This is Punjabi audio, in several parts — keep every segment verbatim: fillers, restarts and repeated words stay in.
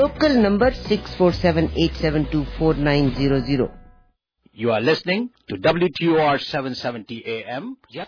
Local number six four seven eight seven two four nine zero zero. You are listening to W T O R seven seventy A M. Yep.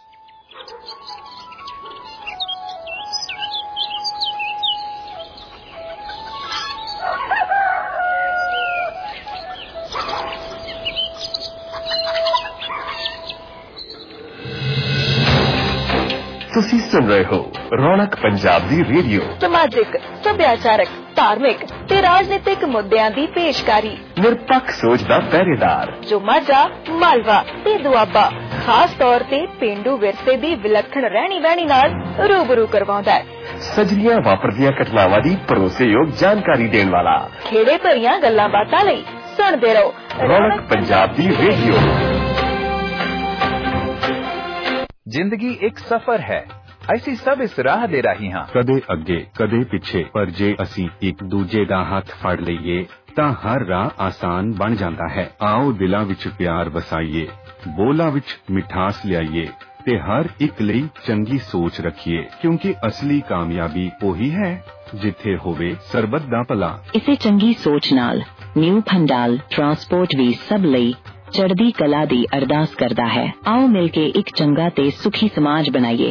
ਤੁਸੀਂ ਸੁਣ ਰਹੇ ਹੋ ਰੌਣਕ ਪੰਜਾਬ ਦੀ ਰੇਡੀਓ। ਸਮਾਜਿਕ, ਸੱਭਿਆਚਾਰਕ, ਧਾਰਮਿਕ ਤੇ ਰਾਜਨੀਤਿਕ ਮੁੱਦਿਆਂ ਦੀ ਪੇਸ਼ਕਾਰੀ। ਨਿਰਪੱਖ ਸੋਚ ਦਾ ਪਹਿਰੇਦਾਰ ਜੋ ਮਾਝਾ, ਮਾਲਵਾ ਤੇ ਦੁਆਬਾ ਖਾਸ ਤੌਰ ਤੇ ਪੇਂਡੂ ਵਿਰਸੇ ਦੀ ਵਿਲੱਖਣ ਰਹਿਣੀ ਬਹਿਣੀ ਨਾਲ ਰੂਬਰੂ ਕਰਵਾਉਂਦਾ ਹੈ। ਸਜਰੀਆਂ ਵਾਪਰਦੀਆਂ ਘਟਨਾਵਾਂ ਦੀ ਭਰੋਸੇਯੋਗ ਜਾਣਕਾਰੀ ਦੇਣ ਵਾਲਾ। ਖੇੜੇ ਭਰੀਆਂ ਗੱਲਾਂ ਬਾਤਾਂ ਲਈ ਸੁਣਦੇ ਰਹੋ ਰੌਣਕ ਪੰਜਾਬ ਦੀ ਰੇਡੀਓ। ਜ਼ਿੰਦਗੀ ਇੱਕ ਸਫ਼ਰ ਹੈ। ਅਸੀਂ ਸਭ ਇਸ ਰਾਹ ਦੇ ਰਾਹੀ ਹਾਂ, ਕਦੇ ਅੱਗੇ ਕਦੇ ਪਿੱਛੇ, ਪਰ ਜੇ ਅਸੀਂ ਇੱਕ ਦੂਜੇ ਦਾ ਹੱਥ ਫੜ ਲਈਏ ਤਾਂ ਹਰ ਰਾਹ ਆਸਾਨ ਬਣ ਜਾਂਦਾ ਹੈ। ਆਓ ਦਿਲਾਂ ਵਿੱਚ ਪਿਆਰ ਵਸਾਈਏ, ਬੋਲਾਂ ਵਿੱਚ ਮਿਠਾਸ ਲਿਆਈਏ ਤੇ ਹਰ ਇੱਕ ਲਈ ਚੰਗੀ ਸੋਚ ਰੱਖੀਏ, ਕਿਉਂਕਿ ਅਸਲੀ ਕਾਮਯਾਬੀ ਉਹੀ ਹੈ ਜਿੱਥੇ ਹੋਵੇ ਸਰਬੱਤ ਦਾ ਭਲਾ। ਇਸੇ ਚੰਗੀ ਸੋਚ ਨਾਲ ਨਿਊ ਫੰਡਾਲ ਟਰਾਂਸਪੋਰਟ ਵੀ ਸਭ ਲਈ ਚੜ੍ਹਦੀ ਕਲਾ ਦੀ ਅਰਦਾਸ ਕਰਦਾ ਹੈ। ਆਓ ਮਿਲ ਕੇ ਇੱਕ ਚੰਗਾ ਤੇ ਸੁਖੀ ਸਮਾਜ ਬਣਾਈਏ।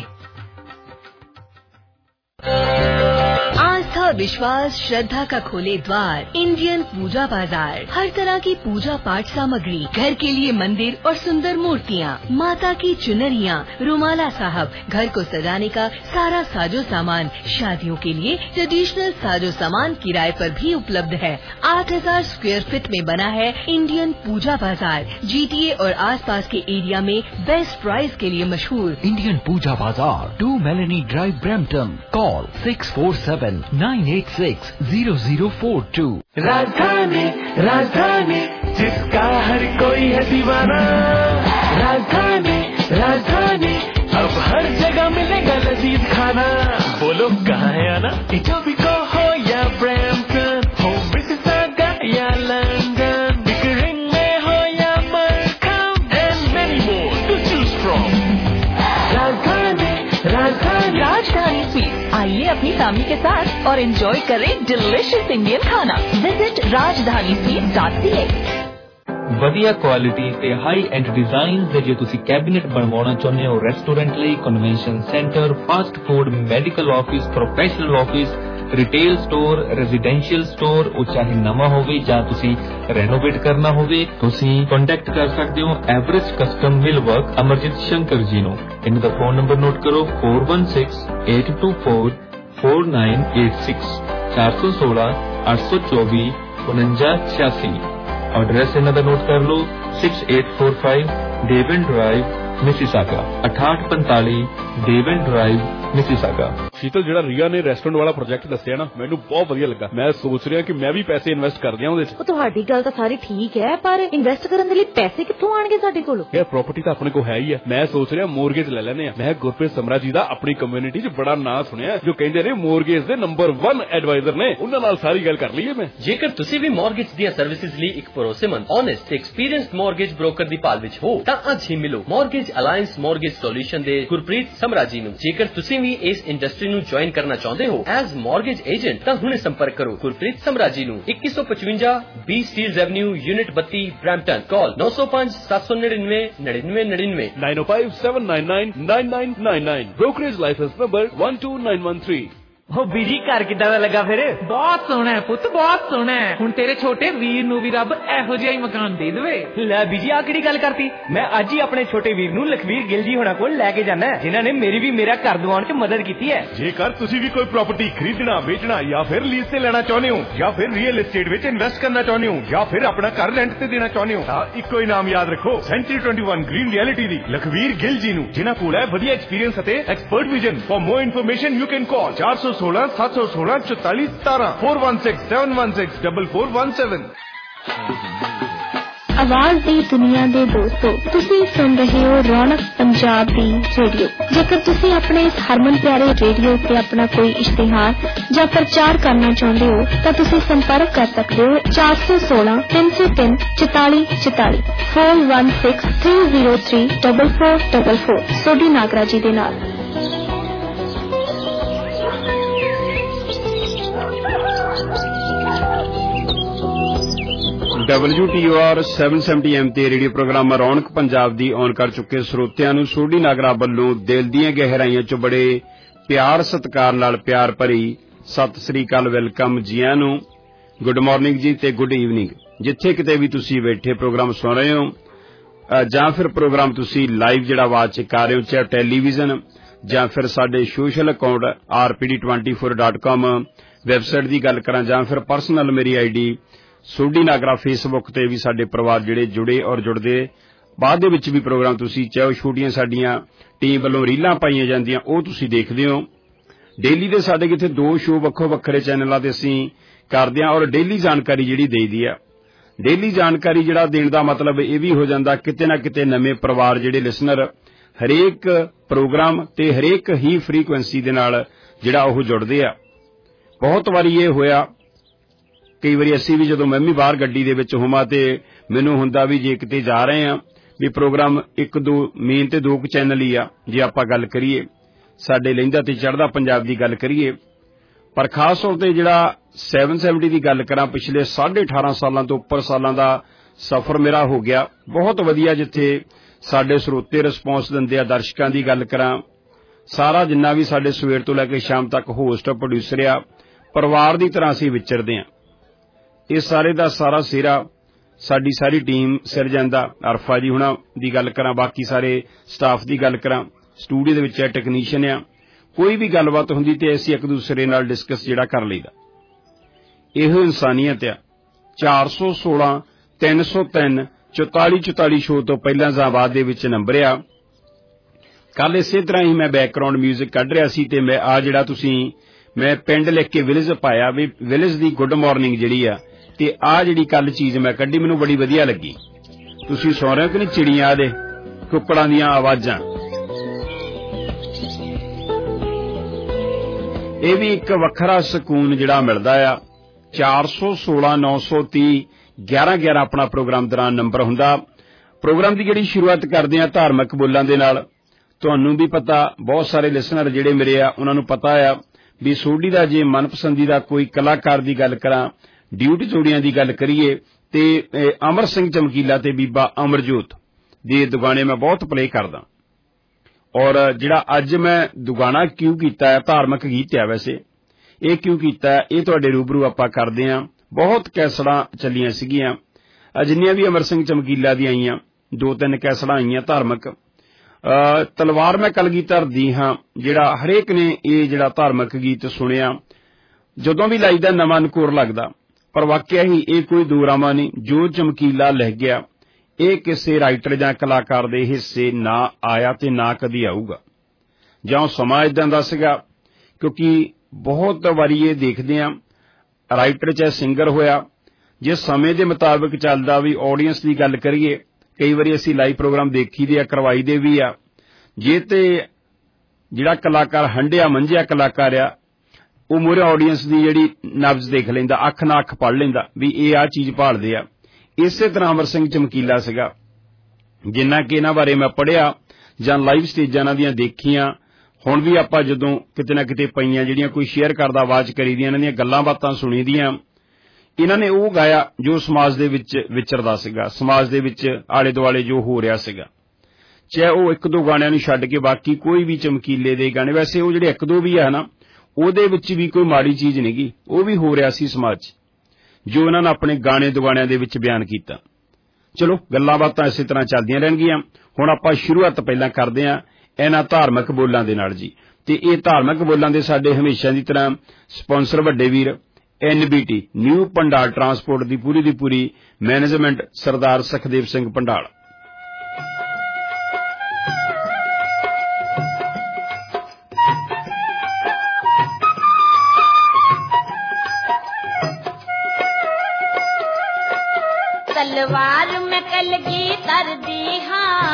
आस्था, विश्वास, श्रद्धा का खोले द्वार इंडियन पूजा बाजार। हर तरह की पूजा पाठ सामग्री, घर के लिए मंदिर और सुंदर मूर्तियाँ, माता की चुनरियाँ, रुमाला साहब, घर को सजाने का सारा साजो सामान, शादियों के लिए ट्रेडिशनल साजो सामान किराए पर भी उपलब्ध है। आठ हजार स्क्वायर फीट में बना है इंडियन पूजा बाजार। जीटीए और आसपास के एरिया में बेस्ट प्राइस के लिए मशहूर Indian Puja Bazaar, two Melanie drive, Brampton. Call six four seven nine eight six zero zero four two. Rajdhani Rajdhani जिसका हर कोई है दीवाना। राजधानी राजधानी अब हर जगह मिलेगा लजीज खाना। बोलो कहाँ है आना? इटोबिको हो या ब्रैम्पटन, हो मिसिसागा या लंदन, बिकरिंग में हो या मरकम, and many more to choose from. Rajdhani Rajdhani राजधानी स्वीट, आइए अपनी फैमिली के साथ और एंजॉय करें डिलिशियस इंडियन खाना। Visit Rajdhani sweet dot C A. ਵਧੀਆ ਕੁਆਲਿਟੀ ਤੇ ਹਾਈ ਐਂਡ ਡਿਜ਼ਾਈਨ ਦੇ ਜੇ ਤੁਸੀਂ ਕੈਬਿਨੇਟ ਬਣਵਾਉਣਾ ਚਾਹੁੰਦੇ ਹੋ ਰੈਸਟੋਰੈਂਟ ਲਈ, convention centre, fast food, medical office, professional office, retail store, residential store, ਉਹ ਚਾਹੇ ਨਵਾਂ ਹੋਵੇ ਜਾਂ ਤੁਸੀਂ ਰੈਨੋਵੇਟ ਕਰਨਾ ਹੋਵੇ, ਤੁਸੀਂ ਕੰਟੈਕਟ ਕਰ ਸਕਦੇ ਹੋ average custom millwork Amarjeet Shankar ji ਨੂੰ। ਇਹਨਾਂ ਦਾ ਫੋਨ ਨੰਬਰ ਨੋਟ ਕਰੋ four one six eight two four four nine eight six, चार सौ सोलह आठ सौ चौबीस उनंजा छियासी। एड्रेस इन्हों का नोट कर लो six eight four five Devon drive Mississauga, अठाठ पंताली डेवन ड्राइव मिसिसागा। शीतल, ਜਿਹੜਾ ਰੀਆ ਨੇ ਰੈਸਟੋਰੈਂਟ ਵਾਲਾ ਪ੍ਰੋਜੈਕਟ ਦੱਸਿਆ ਨਾ, ਮੈਨੂੰ ਬਹੁਤ ਵਧੀਆ ਲੱਗਾ। ਮੈਂ ਸੋਚ ਰਿਹਾ ਕਿ ਮੈਂ ਵੀ ਪੈਸੇ ਇਨਵੈਸਟ ਕਰ ਦਿਆਂ ਉਹਦੇ 'ਚ। ਉਹ ਤੁਹਾਡੀ ਗੱਲ ਤਾਂ ਸਾਰੀ ਠੀਕ ਹੈ, ਪਰ ਇਨਵੈਸਟ ਕਰਨ ਦੇ ਲਈ ਪੈਸੇ ਕਿੱਥੋਂ ਆਣਗੇ ਸਾਡੇ ਕੋਲ? ਯਾਰ ਪ੍ਰਾਪਰਟੀ ਤਾਂ ਆਪਣੇ ਕੋਲ ਹੈ ਹੀ ਹੈ। ਮੈਂ ਸੋਚ ਰਿਹਾ ਮੋਰਗੇਜ ਲੈ ਲੈਨੇ ਆ। ਮੈਂ ਗੁਰਪ੍ਰੀਤ ਸਮਰਾ ਜੀ ਦਾ ਆਪਣੀ ਕਮਿਊਨਿਟੀ 'ਚ ਬੜਾ ਨਾਂ ਸੁਣਿਆ, ਜੋ ਕਹਿੰਦੇ ਨੇ ਮੋਰਗੇਜ ਦੇ ਨੰਬਰ ਵਨ ਐਡਵਾਈਜ਼ਰ ਨੇ। ਉਹਨਾਂ ਨਾਲ ਸਾਰੀ ਗੱਲ ਕਰ ਲਈਏ ਮੈਂ। ਜੇਕਰ ਤੁਸੀਂ ਵੀ ਮੋਰਗੇਜ ਦੀਆਂ ਸਰਵਿਸਿਜ਼ ਲਈ ਇੱਕ ਭਰੋਸੇਮੰਦ, ਓਨੈਸਟ ਤੇ ਐਕਸਪੀਰੀਅੰਸਡ ਮੋਰਗੇਜ ਬ੍ਰੋਕਰ ਦੀ ਭਾਲ ਵਿੱਚ ਹੋ ਤਾਂ ਅੱਜ ਹੀ ਮਿਲੋ ਮੋਰਗੇਜ ਅਲਾਇੰਸ ਮੋਰਗੇਜ ਸੋਲੂਸ਼ਨ ਦੇ ਗੁਰਪ੍ਰੀਤ ਸਮਰਾ ਜੀ ਨੂੰ। ਜੇਕਰ ਤੁਸੀਂ ਵੀ ਇਸ ਇੰਡਸਟਰੀ ਨੂੰ ਜੁਆਇਨ ਕਰਨਾ ਚਾਹੁੰਦੇ ਹੋ ਐਜ਼ ਮੋਰਗੇਜ ਏਜੰਟ ਤਾਂ ਹੁਣੇ ਸੰਪਰਕ ਕਰੋ ਗੁਰਪ੍ਰੀਤ ਸਮਰਾ ਜੀ ਨੂੰ। ਇੱਕੀ ਸੌ ਪਚਵੰਜਾ ਬੀ ਸਟੀਲਜ਼ ਐਵਨਿਊ, ਯੂਨਿਟ ਬੱਤੀ, ਬ੍ਰੈਂਪਟਨ। ਕਾਲ ਨौ सौ पाँच सात सौ निन्यानवे निन्यानवे निन्यानवे nine O five seven nine nine nine nine nine nine. Brokerage licence number one two nine one three. ਉਹ ਬੀਜੀ ਘਰ ਕਿੱਦਾਂ ਦਾ ਲੱਗਾ ਫਿਰ? ਬਹੁਤ ਸੋਹਣਾ ਹੈ ਪੁੱਤ, ਬਹੁਤ ਸੋਹਣਾ ਹੈ। ਹੁਣ ਤੇਰੇ ਛੋਟੇ ਵੀਰ ਨੂੰ ਵੀ ਰੱਬ ਇਹੋ ਜਿਹਾ ਹੀ ਮਕਾਨ ਦੇ ਦੇਵੇ। ਲੈ ਬੀਜੀ, ਆ ਕਿਹੜੀ ਗੱਲ ਕਰਤੀ? ਮੈਂ ਅੱਜ ਹੀ ਆਪਣੇ ਛੋਟੇ ਵੀਰ ਨੂੰ ਲਖਵੀਰ ਗਿੱਲ ਜੀ ਹੋਣਾ ਕੋਲ ਲੈ ਕੇ ਜਾਣਾ, ਜਿਨ੍ਹਾਂ ਨੇ ਮੇਰੀ ਵੀ ਮੇਰਾ ਘਰ ਦਿਵਾਉਣ 'ਚ ਮਦਦ ਕੀਤੀ ਹੈ। ਜੇਕਰ ਤੁਸੀਂ ਵੀ ਕੋਈ ਪ੍ਰਾਪਰਟੀ ਖਰੀਦਣਾ, ਵੇਚਣਾ ਜਾਂ ਫਿਰ ਲੀਜ਼ ਤੇ ਲੈਣਾ ਚਾਹੁੰਦੇ ਹੋ, ਜਾਂ ਫਿਰ ਰੀਅਲ ਏਸਟੇਟ ਵਿੱਚ ਇਨਵੈਸਟ ਕਰਨਾ ਚਾਹੁੰਦੇ ਹੋ, ਜਾਂ ਫਿਰ ਆਪਣਾ ਘਰ ਰੈਂਟ ਤੇ ਦੇਣਾ ਚਾਹੁੰਦੇ ਹੋ, ਤਾਂ ਇੱਕੋ ਹੀ ਨਾਮ ਯਾਦ ਰੱਖੋ, century twenty one green realty ਦੀ ਲਖਵੀਰ ਗਿੱਲ ਜੀ ਨੂੰ, ਜਿਨ੍ਹਾਂ ਕੋਲ ਹੈ ਵਧੀਆ ਐਕਸਪੀਰੀਅੰਸ ਅਤੇ expert vision. For more information you can call चार सौ सोलह सात सौ सोलह चौतालीस सतारह four one six seven one six double four one seven. आवाज दी दुनिया दे दोस्तों, तुसी सुन रहे हो रौनक पंजाब दी रेडियो। जेकर तुसी अपने इस हरमन प्यारे रेडियो ते अपना कोई इश्तिहार या प्रचार करना चाहते हो तो तुसी संपर्क कर सकते हो चार सौ सोलह तीन सौ तीन चौताली चौताली four one six three zero three double four double four Sodhi Nagra ji दे नाल। ਡਬਲਯੂ ਟੀ ਓ ਆਰ ਸੱਤ ਸੌ ਸੱਤਰ ਐਮ ਤੇ ਰੇਡੀਓ ਪ੍ਰੋਗਰਾਮ ਰੌਣਕ ਪੰਜਾਬ ਦੀ ਔਨ ਕਰ ਚੁੱਕੇ ਸਰੋਤਿਆਂ ਨੂੰ ਸੋਢੀ ਨਾਗਰਾ ਵੱਲੋਂ ਦਿਲ ਦੀਆਂ ਗਹਿਰਾਈਆਂ 'ਚ ਬੜੇ ਪਿਆਰ ਸਤਿਕਾਰ ਨਾਲ ਪਿਆਰ ਭਰੀ ਸਤਿ ਸ੍ਰੀ ਅਕਾਲ, ਵੈਲਕਮ ਜੀ ਆਇਆਂ ਨੂੰ, ਗੁੱਡ ਮਾਰਨਿੰਗ ਜੀ ਤੇ ਗੁੱਡ ਈਵਨਿੰਗ। ਜਿੱਥੇ ਕਿਤੇ ਵੀ ਤੁਸੀਂ ਬੈਠੇ ਪ੍ਰੋਗਰਾਮ ਸੁਣ ਰਹੇ ਹੋ ਜਾਂ ਫਿਰ ਪ੍ਰੋਗਰਾਮ ਤੁਸੀਂ ਲਾਈਵ ਜਿਹੜਾ ਆਵਾਜ਼ 'ਚ ਕਰ ਰਹੇ ਹੋ, ਚਾਹੇ ਟੈਲੀਵਿਜ਼ਨ ਜਾਂ ਫਿਰ ਸਾਡੇ social account R P D twenty four dot com website ਦੀ ਗੱਲ ਕਰਾਂ ਜਾਂ ਫਿਰ ਪਰਸਨਲ ਮੇਰੀ I D Sodhi Nagra Facebook ਤੇ ਵੀ ਸਾਡੇ ਪਰਿਵਾਰ ਜਿਹੜੇ ਜੁੜੇ ਔਰ ਜੁੜਦੇ, ਬਾਅਦ ਦੇ ਵਿੱਚ ਵੀ ਪ੍ਰੋਗਰਾਮ ਤੁਸੀਂ ਚਾਹੇ ਛੋਟੀਆਂ ਸਾਡੀਆਂ ਟੀਮ ਵੱਲੋਂ ਰੀਲਾਂ ਪਾਈਆਂ ਜਾਂਦੀਆਂ ਉਹ ਤੁਸੀਂ ਦੇਖਦੇ ਹੋ। ਡੇਲੀ ਦੇ ਸਾਡੇ ਕਿਤੇ ਦੋ ਸ਼ੋਅ ਵੱਖੋ ਵੱਖਰੇ ਚੈਨਲਾਂ ਤੇ ਅਸੀਂ ਕਰਦੇ ਹਾਂ ਔਰ ਡੇਲੀ ਜਾਣਕਾਰੀ ਜਿਹੜੀ ਦੇਈਦੀ ਆ। ਡੇਲੀ ਜਾਣਕਾਰੀ ਜਿਹੜਾ ਦੇਣ ਦਾ ਮਤਲਬ ਇਹ ਵੀ ਹੋ ਜਾਂਦਾ ਕਿਤੇ ਨਾ ਕਿਤੇ ਨਵੇਂ ਪਰਿਵਾਰ ਜਿਹੜੇ ਲਿਸਨਰ ਹਰੇਕ ਪ੍ਰੋਗਰਾਮ ਤੇ ਹਰੇਕ ਹੀ ਫ੍ਰੀਕੁਐਂਸੀ ਦੇ ਨਾਲ ਜਿਹੜਾ ਉਹ ਜੁੜਦੇ ਆ। ਬਹੁਤ ਵਾਰੀ ਇਹ ਹੋਇਆ, ਕਈ ਵਾਰੀ ਅਸੀਂ ਵੀ ਜਦੋਂ ਮੈਂ ਵੀ ਬਾਹਰ ਗੱਡੀ ਦੇ ਵਿੱਚ ਹੋਵਾਂ ਤੇ ਮੈਨੂੰ ਹੁੰਦਾ ਵੀ ਜੇ ਕਿਤੇ ਜਾ ਰਹੇ ਆ ਵੀ ਪ੍ਰੋਗਰਾਮ ਇੱਕ ਦੋ ਮੇਨ ਤੇ ਦੋ ਕੁ ਚੈਨਲ ਹੀ ਆ, ਜੇ ਆਪਾਂ ਗੱਲ ਕਰੀਏ ਸਾਡੇ ਲਹਿੰਦਾ ਤੇ ਚੜ੍ਹਦਾ ਪੰਜਾਬ ਦੀ ਗੱਲ ਕਰੀਏ, ਪਰ ਖਾਸ ਤੌਰ ਤੇ ਜਿਹੜਾ ਸੱਤ ਸੌ ਸੱਤਰ ਦੀ ਗੱਲ ਕਰਾਂ, ਪਿਛਲੇ ਸਾਢੇ ਅਠਾਰਾਂ ਸਾਲਾਂ ਤੋਂ ਉੱਪਰ ਸਾਲਾਂ ਦਾ ਸਫ਼ਰ ਮੇਰਾ ਹੋ ਗਿਆ ਬਹੁਤ ਵਧੀਆ, ਜਿੱਥੇ ਸਾਡੇ ਸਰੋਤੇ ਰਿਸਪੌਂਸ ਦਿੰਦੇ ਆ। ਦਰਸ਼ਕਾਂ ਦੀ ਗੱਲ ਕਰਾਂ, ਸਾਰਾ ਜਿੰਨਾ ਵੀ ਸਾਡੇ ਸਵੇਰ ਤੋਂ ਲੈ ਕੇ ਸ਼ਾਮ ਤੱਕ ਹੋਸਟ ਪ੍ਰੋਡਿਊਸਰ ਆ, ਪਰਿਵਾਰ ਦੀ ਤਰ੍ਹਾਂ ਅਸੀਂ ਵਿਚਰਦੇ ਆ। ਇਹ ਸਾਰੇ ਦਾ ਸਾਰਾ ਸਿਰਾ ਸਾਡੀ ਸਾਰੀ ਟੀਮ ਸਿਰ ਜਾਂਦਾ। ਅਰਫਾ ਜੀ ਹੁਣਾਂ ਦੀ ਗੱਲ ਕਰਾਂ, ਬਾਕੀ ਸਾਰੇ ਸਟਾਫ ਦੀ ਗੱਲ ਕਰਾਂ, ਸਟੂਡੀਓ ਦੇ ਵਿੱਚ ਹੈ ਟੈਕਨੀਸ਼ੀਅਨ ਆ, ਕੋਈ ਵੀ ਗੱਲਬਾਤ ਹੁੰਦੀ ਤੇ ਅਸੀਂ ਇੱਕ ਦੂਸਰੇ ਨਾਲ ਡਿਸਕਸ ਜਿਹੜਾ ਕਰ ਲਈਦਾ। ਇਹੋ ਇਨਸਾਨੀਅਤ ਆ। ਚਾਰ ਸੌ ਸੋਲਾਂ ਤਿੰਨ ਸੌ ਤਿੰਨ ਚੁਤਾਲੀ ਚੁਤਾਲੀ ਸ਼ੋਅ ਤੋਂ ਪਹਿਲਾਂ ਜ਼ਾਬਾਦ ਦੇ ਵਿੱਚ ਨੰਬਰ ਆ। ਕੱਲ ਇਸੇ ਤਰ੍ਹਾਂ ਹੀ ਮੈਂ ਬੈਕਗਰਾਉਂਡ ਮਿਊਜ਼ਿਕ ਕੱਢ ਰਿਹਾ ਸੀ ਤੇ ਮੈਂ ਆ ਜਿਹੜਾ ਤੁਸੀਂ ਮੈਂ ਪਿੰਡ ਲਿਖ ਕੇ ਵਿਲੇਜ ਪਾਇਆ ਵੀ ਵਿਲੇਜ ਦੀ ਗੁੱਡ ਮਾਰਨਿੰਗ ਜਿਹੜੀ ਆ, ਤੇ ਆ ਜਿਹੜੀ ਕੱਲ ਚੀਜ਼ ਮੈਂ ਕੱਢੀ ਮੈਨੂੰ ਬੜੀ ਵਧੀਆ ਲੱਗੀ। ਤੁਸੀਂ ਸੁਣ ਰਹੇ ਹੋ ਕਿ ਨਹੀਂ, ਚਿੜੀਆਂ ਦੇ ਕੁੱਕੜਾਂ ਦੀਆਂ ਆਵਾਜ਼ਾਂ। ਇਹ ਵੀ ਇੱਕ ਵੱਖਰਾ ਸਕੂਨ ਜਿਹੜਾ ਮਿਲਦਾ ਆ। ਚਾਰ ਸੌ ਸੋਲਾਂ ਨੌ ਸੌ ਤੀਹ ਗਿਆਰਾਂ ਗਿਆਰਾਂ ਆਪਣਾ ਪ੍ਰੋਗਰਾਮ ਦੌਰਾਨ ਨੰਬਰ ਹੁੰਦਾ। ਪ੍ਰੋਗਰਾਮ ਦੀ ਜਿਹੜੀ ਸ਼ੁਰੂਆਤ ਕਰਦੇ ਆ ਧਾਰਮਿਕ ਬੋਲਾਂ ਦੇ ਨਾਲ। ਤੁਹਾਨੂੰ ਵੀ ਪਤਾ, ਬਹੁਤ ਸਾਰੇ ਲਿਸਨਰ ਜਿਹੜੇ ਮੇਰੇ ਆ ਉਹਨਾਂ ਨੂੰ ਪਤਾ ਆ ਵੀ ਸੋਢੀ ਦਾ ਜੇ ਮਨਪਸੰਦੀ ਦਾ ਕੋਈ ਕਲਾਕਾਰ ਦੀ ਗੱਲ ਕਰਾਂ, ਡਿਊਟੀ ਜੋੜੀਆਂ ਦੀ ਗੱਲ ਕਰੀਏ ਤੇ ਅਮਰ ਸਿੰਘ ਚਮਕੀਲਾ ਤੇ ਬੀਬਾ ਅਮਰਜੋਤ ਦੇ ਦੁਗਾਣੇ ਮੈਂ ਬਹੁਤ ਪਲੇ ਕਰਦਾ। ਔਰ ਜਿਹੜਾ ਅੱਜ ਮੈਂ ਦੁਗਾਣਾ ਕਿਉਂ ਕੀਤਾ ਹੈ, ਧਾਰਮਿਕ ਗੀਤ ਆ ਵੈਸੇ, ਇਹ ਕਿਉਂ ਕੀਤਾ ਇਹ ਤੁਹਾਡੇ ਰੂਬਰੂ ਆਪਾਂ ਕਰਦੇ ਆਂ। ਬਹੁਤ ਕੈਸੜਾਂ ਚੱਲੀਆਂ ਸੀਗੀਆਂ, ਜਿੰਨੀਆਂ ਵੀ ਅਮਰ ਸਿੰਘ ਚਮਕੀਲਾ ਦੀਆਂ ਆਈਆਂ, ਦੋ ਤਿੰਨ ਕੈਸੜਾਂ ਆਈਆਂ ਧਾਰਮਿਕ। ਤਲਵਾਰ ਮੈਂ ਕਲਗੀਧਰ ਦੀ ਹਾਂ, ਜਿਹੜਾ ਹਰੇਕ ਨੇ ਇਹ ਜਿਹੜਾ ਧਾਰਮਿਕ ਗੀਤ ਸੁਣਿਆ ਜਦੋਂ ਵੀ ਲਾਈਦਾ ਨਵਾਂ ਨਕੋਰ ਲੱਗਦਾ। ਪਰ ਵਾਕਿਆ ਹੀ ਇਹ ਕੋਈ ਦੂਰਾਵਾਂ ਨਹੀਂ, ਜੋ ਚਮਕੀਲਾ ਲਿਖ ਗਿਆ ਇਹ ਕਿਸੇ ਰਾਈਟਰ ਜਾਂ ਕਲਾਕਾਰ ਦੇ ਹਿੱਸੇ ਨਾ ਆਇਆ ਤੇ ਨਾ ਕਦੀ ਆਊਗਾ, ਜਾਂ ਸਮਾਂ ਏਦਾਂ ਦਾ ਸੀਗਾ। ਕਿਉਂਕਿ ਬਹੁਤ ਵਾਰੀ ਇਹ ਦੇਖਦੇ ਆਂ ਰਾਈਟਰ ਚਾਹੇ ਸਿੰਗਰ ਹੋਇਆ, ਜੇ ਸਮੇਂ ਦੇ ਮੁਤਾਬਕ ਚੱਲਦਾ ਵੀ ਆਡੀਅנס ਦੀ ਗੱਲ ਕਰੀਏ, ਕਈ ਵਾਰੀ ਅਸੀਂ ਲਾਈਵ ਪ੍ਰੋਗਰਾਮ ਦੇਖੀ ਦੇ ਆ, ਕਰਵਾਈ ਦੇ ਵੀ ਆ, ਜੇ ਤੇ ਜਿਹੜਾ ਕਲਾਕਾਰ ਹੰਡਿਆ ਮੰਝਿਆ ਕਲਾਕਾਰ ਆ ਉਹ ਮੂਹਰੇ ਆਡੀਅנס ਦੀ ਜਿਹੜੀ ਨਬਜ਼ ਦੇਖ ਲੈਂਦਾ, ਅੱਖ ਨਾਲ ਅੱਖ ਪੜ੍ਹ ਲੈਂਦਾ ਵੀ ਇਹ ਆ ਚੀਜ਼ ਭਾਲਦੇ ਆ। ਇਸੇ ਤਰ੍ਹਾਂ ਅਮਰ ਸਿੰਘ ਚਮਕੀਲਾ ਸੀਗਾ। ਜਿੰਨਾ ਕਿ ਇਹਨਾਂ ਬਾਰੇ ਮੈਂ ਪੜ੍ਹਿਆ ਜਾਂ ਲਾਈਵ ਸਟੇਜਾਂ ਇਹਨਾਂ ਦੀਆਂ ਦੇਖੀਆਂ, ਹੁਣ ਵੀ ਆਪਾਂ ਜਦੋਂ ਕਿਤੇ ਨਾ ਕਿਤੇ ਪਈਆਂ ਜਿਹੜੀਆਂ ਕੋਈ ਸ਼ੇਅਰ ਕਰਦਾ ਆਵਾਜ਼ ਕਰੀ ਦੀਆਂ, ਇਹਨਾਂ ਦੀਆਂ ਗੱਲਾਂ ਬਾਤਾਂ ਸੁਣੀ ਦੀਆਂ। ਇਹਨਾਂ ਨੇ ਉਹ ਗਾਇਆ ਜੋ ਸਮਾਜ ਦੇ ਵਿੱਚ ਵਿਚਰਦਾ ਸੀਗਾ, ਸਮਾਜ ਦੇ ਵਿੱਚ ਆਲੇ ਦੁਆਲੇ ਜੋ ਹੋ ਰਿਹਾ ਸੀਗਾ। ਚਾਹੇ ਉਹ ਇੱਕ ਦੋ ਗਾਣਿਆਂ ਨੂੰ ਛੱਡ ਕੇ ਬਾਕੀ ਕੋਈ ਵੀ ਚਮਕੀਲੇ ਦੇ ਗਾਣੇ, ਵੈਸੇ ਉਹ ਜਿਹੜੇ ਇੱਕ ਦੋ ਵੀ ਆ ਨਾ ਉਹਦੇ ਵਿੱਚ ਵੀ ਕੋਈ ਮਾੜੀ ਚੀਜ਼ ਨਹੀਂ ਗੀ, ਉਹ ਵੀ ਹੋ ਰਿਹਾ ਸੀ ਸਮਾਜ 'ਚ, ਜੋ ਉਹਨਾਂ ਨੇ ਆਪਣੇ ਗਾਣੇ ਦੁਗਾਣਿਆਂ ਦੇ ਵਿੱਚ ਬਿਆਨ ਕੀਤਾ। ਚਲੋ ਗੱਲਾਂ ਬਾਤਾਂ ਇਸੇ ਤਰ੍ਹਾਂ ਚੱਲਦੀਆਂ ਰਹਿਣਗੀਆਂ। ਹੁਣ ਆਪਾਂ ਸ਼ੁਰੂਆਤ ਪਹਿਲਾਂ ਕਰਦੇ ਹਾਂ ਇਹਨਾਂ ਧਾਰਮਿਕ ਬੋਲਾਂ ਦੇ ਨਾਲ ਜੀ, ਤੇ ਇਹ ਧਾਰਮਿਕ ਬੋਲਾਂ ਦੇ ਸਾਡੇ ਹਮੇਸ਼ਾ ਦੀ ਤਰ੍ਹਾਂ ਸਪਾਂਸਰ ਵੱਡੇ ਵੀਰ N B T new Pandal transport ਦੀ ਪੂਰੀ ਦੀ ਪੂਰੀ ਮੈਨੇਜਮੈਂਟ ਸਰਦਾਰ ਸੁਖਦੇਵ ਸਿੰਘ ਪੰਡਾਲ। तलवार में कलगीधर दी हाँ,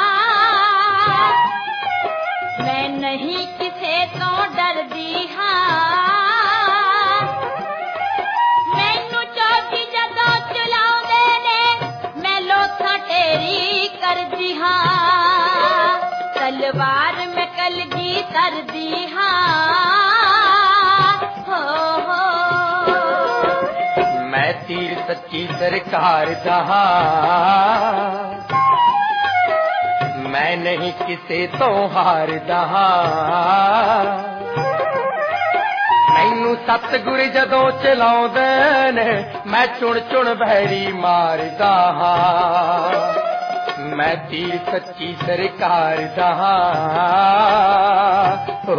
मैं नहीं किसे तो डरदी हाँ, मैनू चौकी जदों चलाउंदे ने मैं लोथां टेरी करदी हाँ, तलवार में कलगीधर दी हाँ, हो हो मैं तीर सच्ची सरकार दा, मैं नहीं किसे तो हारदा। मैनू सतगुर जदों चलाउंदे ने मैं चुन चुन बहरी मारदा। मैं तीर सच्ची सरकार दा। ओ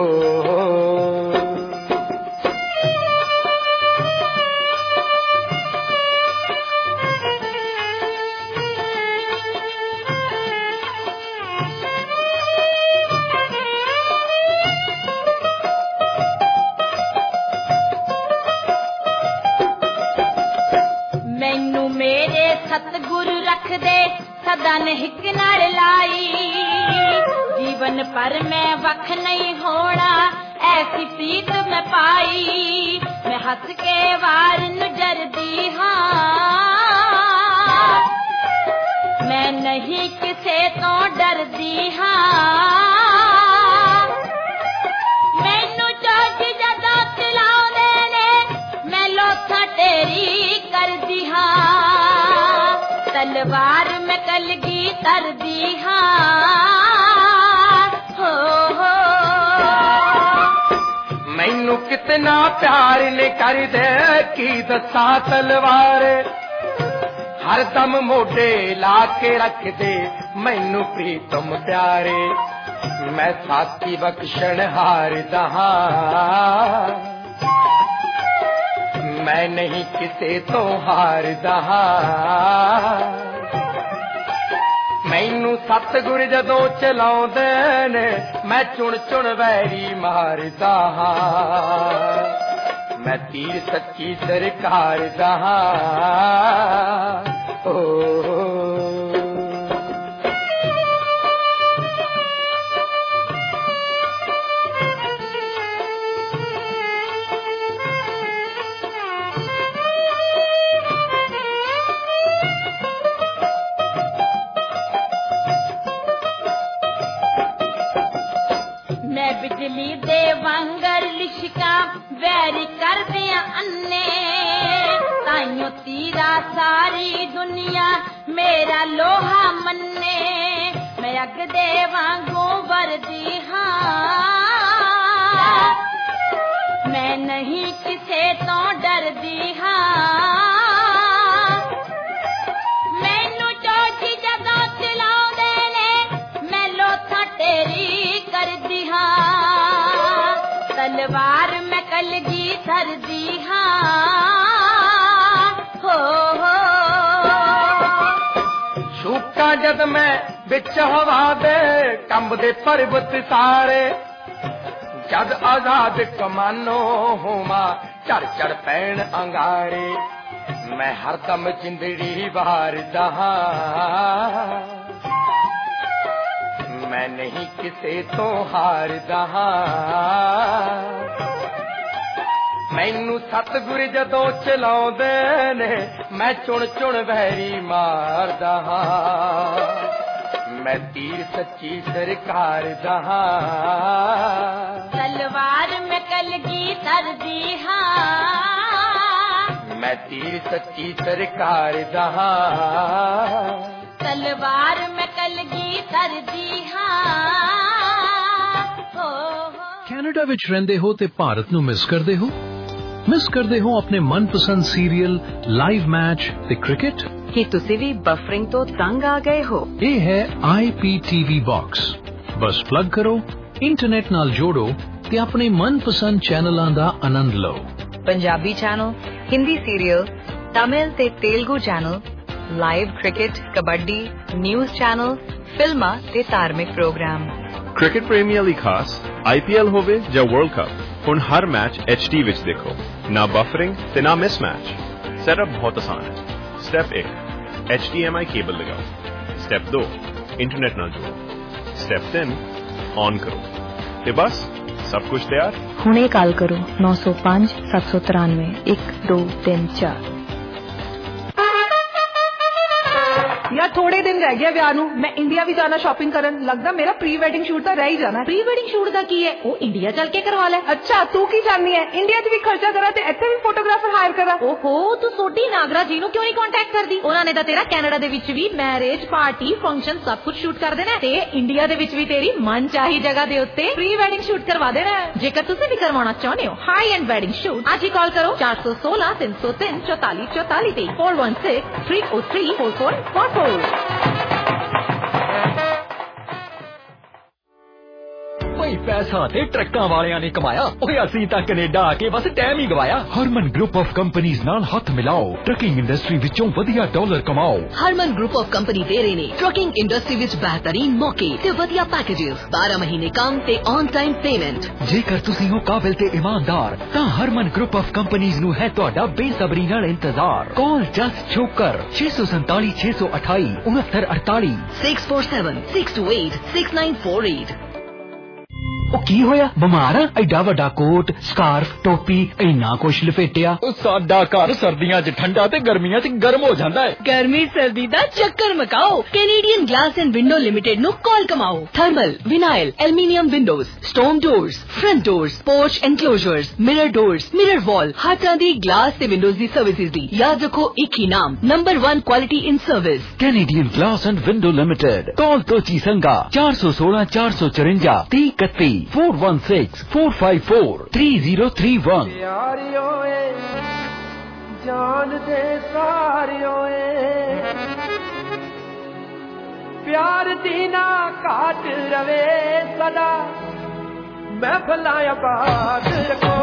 सतगुरु रख दे सदा हिक नाल लाई, जीवन पर मैं वख नहीं होना ऐसी प्रीत मैं पाई। मैं हंस के वार नजरदी हाँ, मैं नहीं किसे तो डरदी हाँ। मैनू चोट जदों चलाउंदे ने मैं लोथा तेरी करदी हाँ। तलवार में कलगी तरदी हाँ। हो हो मैनू कितना प्यार ने कर दे की दसा तलवार, हर दम मोढे ला के रख दे मैनू प्रीतम प्यारे। मैं साथी बख्शण हारदा, मैं नहीं किसे तो हारदा। मैनू सतगुर जदों चलाउंदे ने मैं चुन चुन वैरी मारदा। मैं तीर सच्ची सरकार दा। ओ बिजली दे वांगर लिशका वैरी कर दिया अन्ने, ताइयों तीरा सारी दुनिया मेरा लोहा मन्ने। मैं अग दे वांगू वर्दी हाँ, मैं नहीं किसे तो डरदी हाँ। मैनू चोटी जदों चलाउंदे ने मैं लोथा तेरी करदी हाँ। तलवार में कलगी सरदी हाँ। हो हो शूका जद मैं बिच हवा दे कंबदे पर्वत सारे, जद आजाद कमानो होमा चढ़ चढ़ पैण अंगारे। मैं हरदम जिंदड़ी वारदा, मैं नहीं किसे तो हारदा। मैनू सतगुर जदों चलाउंदे ने मैं चुन चुन वैरी मारदा। मैं तीर सच्ची सरकार दा। तलवार में कलगी तरदी हाँ, मैं तीर सच्ची सरकार दा। तलवार में कलगी तरदी हाँ। हो ਕੈਨੇਡਾ ਵਿੱਚ ਰਹਿੰਦੇ ਹੋ ਤੇ ਭਾਰਤ ਨੂੰ ਮਿਸ ਕਰਦੇ ਹੋ? ਮਿਸ ਕਰਦੇ ਹੋ ਆਪਣੇ ਮਨਪਸੰਦ ਸੀਰੀਅਲ, ਲਾਈਵ ਮੈਚ ਤੇ ਕ੍ਰਿਕਟ? ਕੀ ਤੁਸੀਂ ਵੀ ਬਫਰਿੰਗ ਤੋਂ ਤੰਗ ਆ ਗਏ ਹੋ? ਇਹ ਹੈ I P T V box. ਬਸ ਪਲੱਗ ਕਰੋ, ਇੰਟਰਨੈਟ ਨਾਲ ਜੋੜੋ ਤੇ ਆਪਣੇ ਮਨਪਸੰਦ ਚੈਨਲਾਂ ਦਾ ਆਨੰਦ ਲਓ। ਪੰਜਾਬੀ ਚੈਨਲ, ਹਿੰਦੀ ਸੀਰੀਅਲ, ਤਮਿਲ ਤੇ Telugu channel, live cricket, kabaddi, news channel, ਫਿਲਮਾਂ ਤੇ ਧਾਰਮਿਕ ਪ੍ਰੋਗਰਾਮ। क्रिकेट प्रेमियों ਲਈ ਖਾਸ आई पी एल ਹੋਵੇ ਜਾਂ ਵਰਲਡ ਕੱਪ, ਹੁਣ ਹਰ ਮੈਚ एच डी ਵਿੱਚ ਦੇਖੋ। ਨਾ ਬਫਰਿੰਗ ਤੇ ਨਾ ਮਿਸਮੈਚ। ਸੈਟਅਪ ਬਹੁਤ ਆਸਾਨ ਹੈ। ਸਟੈਪ ਇੱਕ, H D M I cable लगाओ। स्टेप दो, इंटरनेट ਨਾਲ ਜੋੜੋ। स्टेप तीन, ऑन करो ਤੇ ਬਸ ਸਭ ਕੁਝ ਤਿਆਰ। ਹੁਣੇ ਕਾਲ ਕਰੋ नौ सौ पाँच सात सौ तिरानवे एक दो तीन चार। यार थोड़े दिन रह गए विआह नूं, मैं इंडिया भी जाना शॉपिंग करन, लगदा मेरा प्री वेडिंग शूट तो रह ही जाना। प्री वेडिंग शूट दा की है? ओ इंडिया चल के करवा ले। अच्छा तू की चाहनी है, इंडिया च भी खर्चा करा ते इत्थे भी फोटोग्राफर हायर करा? ओहो तू सोडी नागरा जी नूं क्यों नहीं कांटेक्ट करदी? उन्हां ने तां तेरा कनाडा दे विच भी मैरिज पार्टी फंक्शन सब कुछ शूट कर देना ते इंडिया दे विच भी तेरी मन चाही जगह दे उत्ते प्री वेडिंग शूट करवा देना। जेकर तुसीं भी करवाना चाहते हो हाई एंड वेडिंग शूट, आज ही कॉल करो चार सौ सोलह तीन सौ तीन चौतालीस चौतालीस ते four one six three O three four four four four. पैसा ते ट्रक्कां वालियां ने कमाया, ओए असीं तां कनेडा आके बस टाइम ही गवाया। हरमन ग्रुप ऑफ कंपनीज नाल हाथ मिलाओ, ट्रकिंग इंडस्ट्री विचों वधिया डॉलर कमाओ। हरमन ग्रुप ऑफ कंपनी दे रहे ने ट्रकिंग इंडस्ट्री विच बेहतरीन मौके ते वधिया पैकेजेस, बारह महीने काम ते ऑन टाइम पेमेंट। जेकर तुसीं हो काबिल ते ईमानदार तां हरमन ग्रुप ऑफ कंपनीज नूं है तुहाडा बेसब्री नाल इंतजार। कॉल जस्ट छोकर छे सौ संताली छे सौ अठाई उनहत्तर अड़ताली six four seven six two eight six nine four eight. ओ की होया? बमार आ? एडा वड्डा कोट स्कार्फ टोपी इन्ना कुछ लपेटिया। साडा घर सर्दियां च ठंडा ते गर्मियां च गर्म हो जांदा है। गर्मी सर्दी दा चक्कर मकाओ, Canadian glass and window limited नु कॉल कमाओ। Thermal vinyl aluminium windows, stone doors, front doors, porch enclosures, mirror doors, mirror wall, हर तरह दी ग्लास ते विंडोज दी सर्विसेज दी। याद रखो एक ही नाम, number one quality in service, Canadian glass and window limited. Call तो चीसंगा चार सौ सोलह चार सौ चुरंजा तीन इकतीस four one six four five four three zero three one. जान दे सारियों प्यार दीना काट रवे सदा, मैं भलाया बात रखो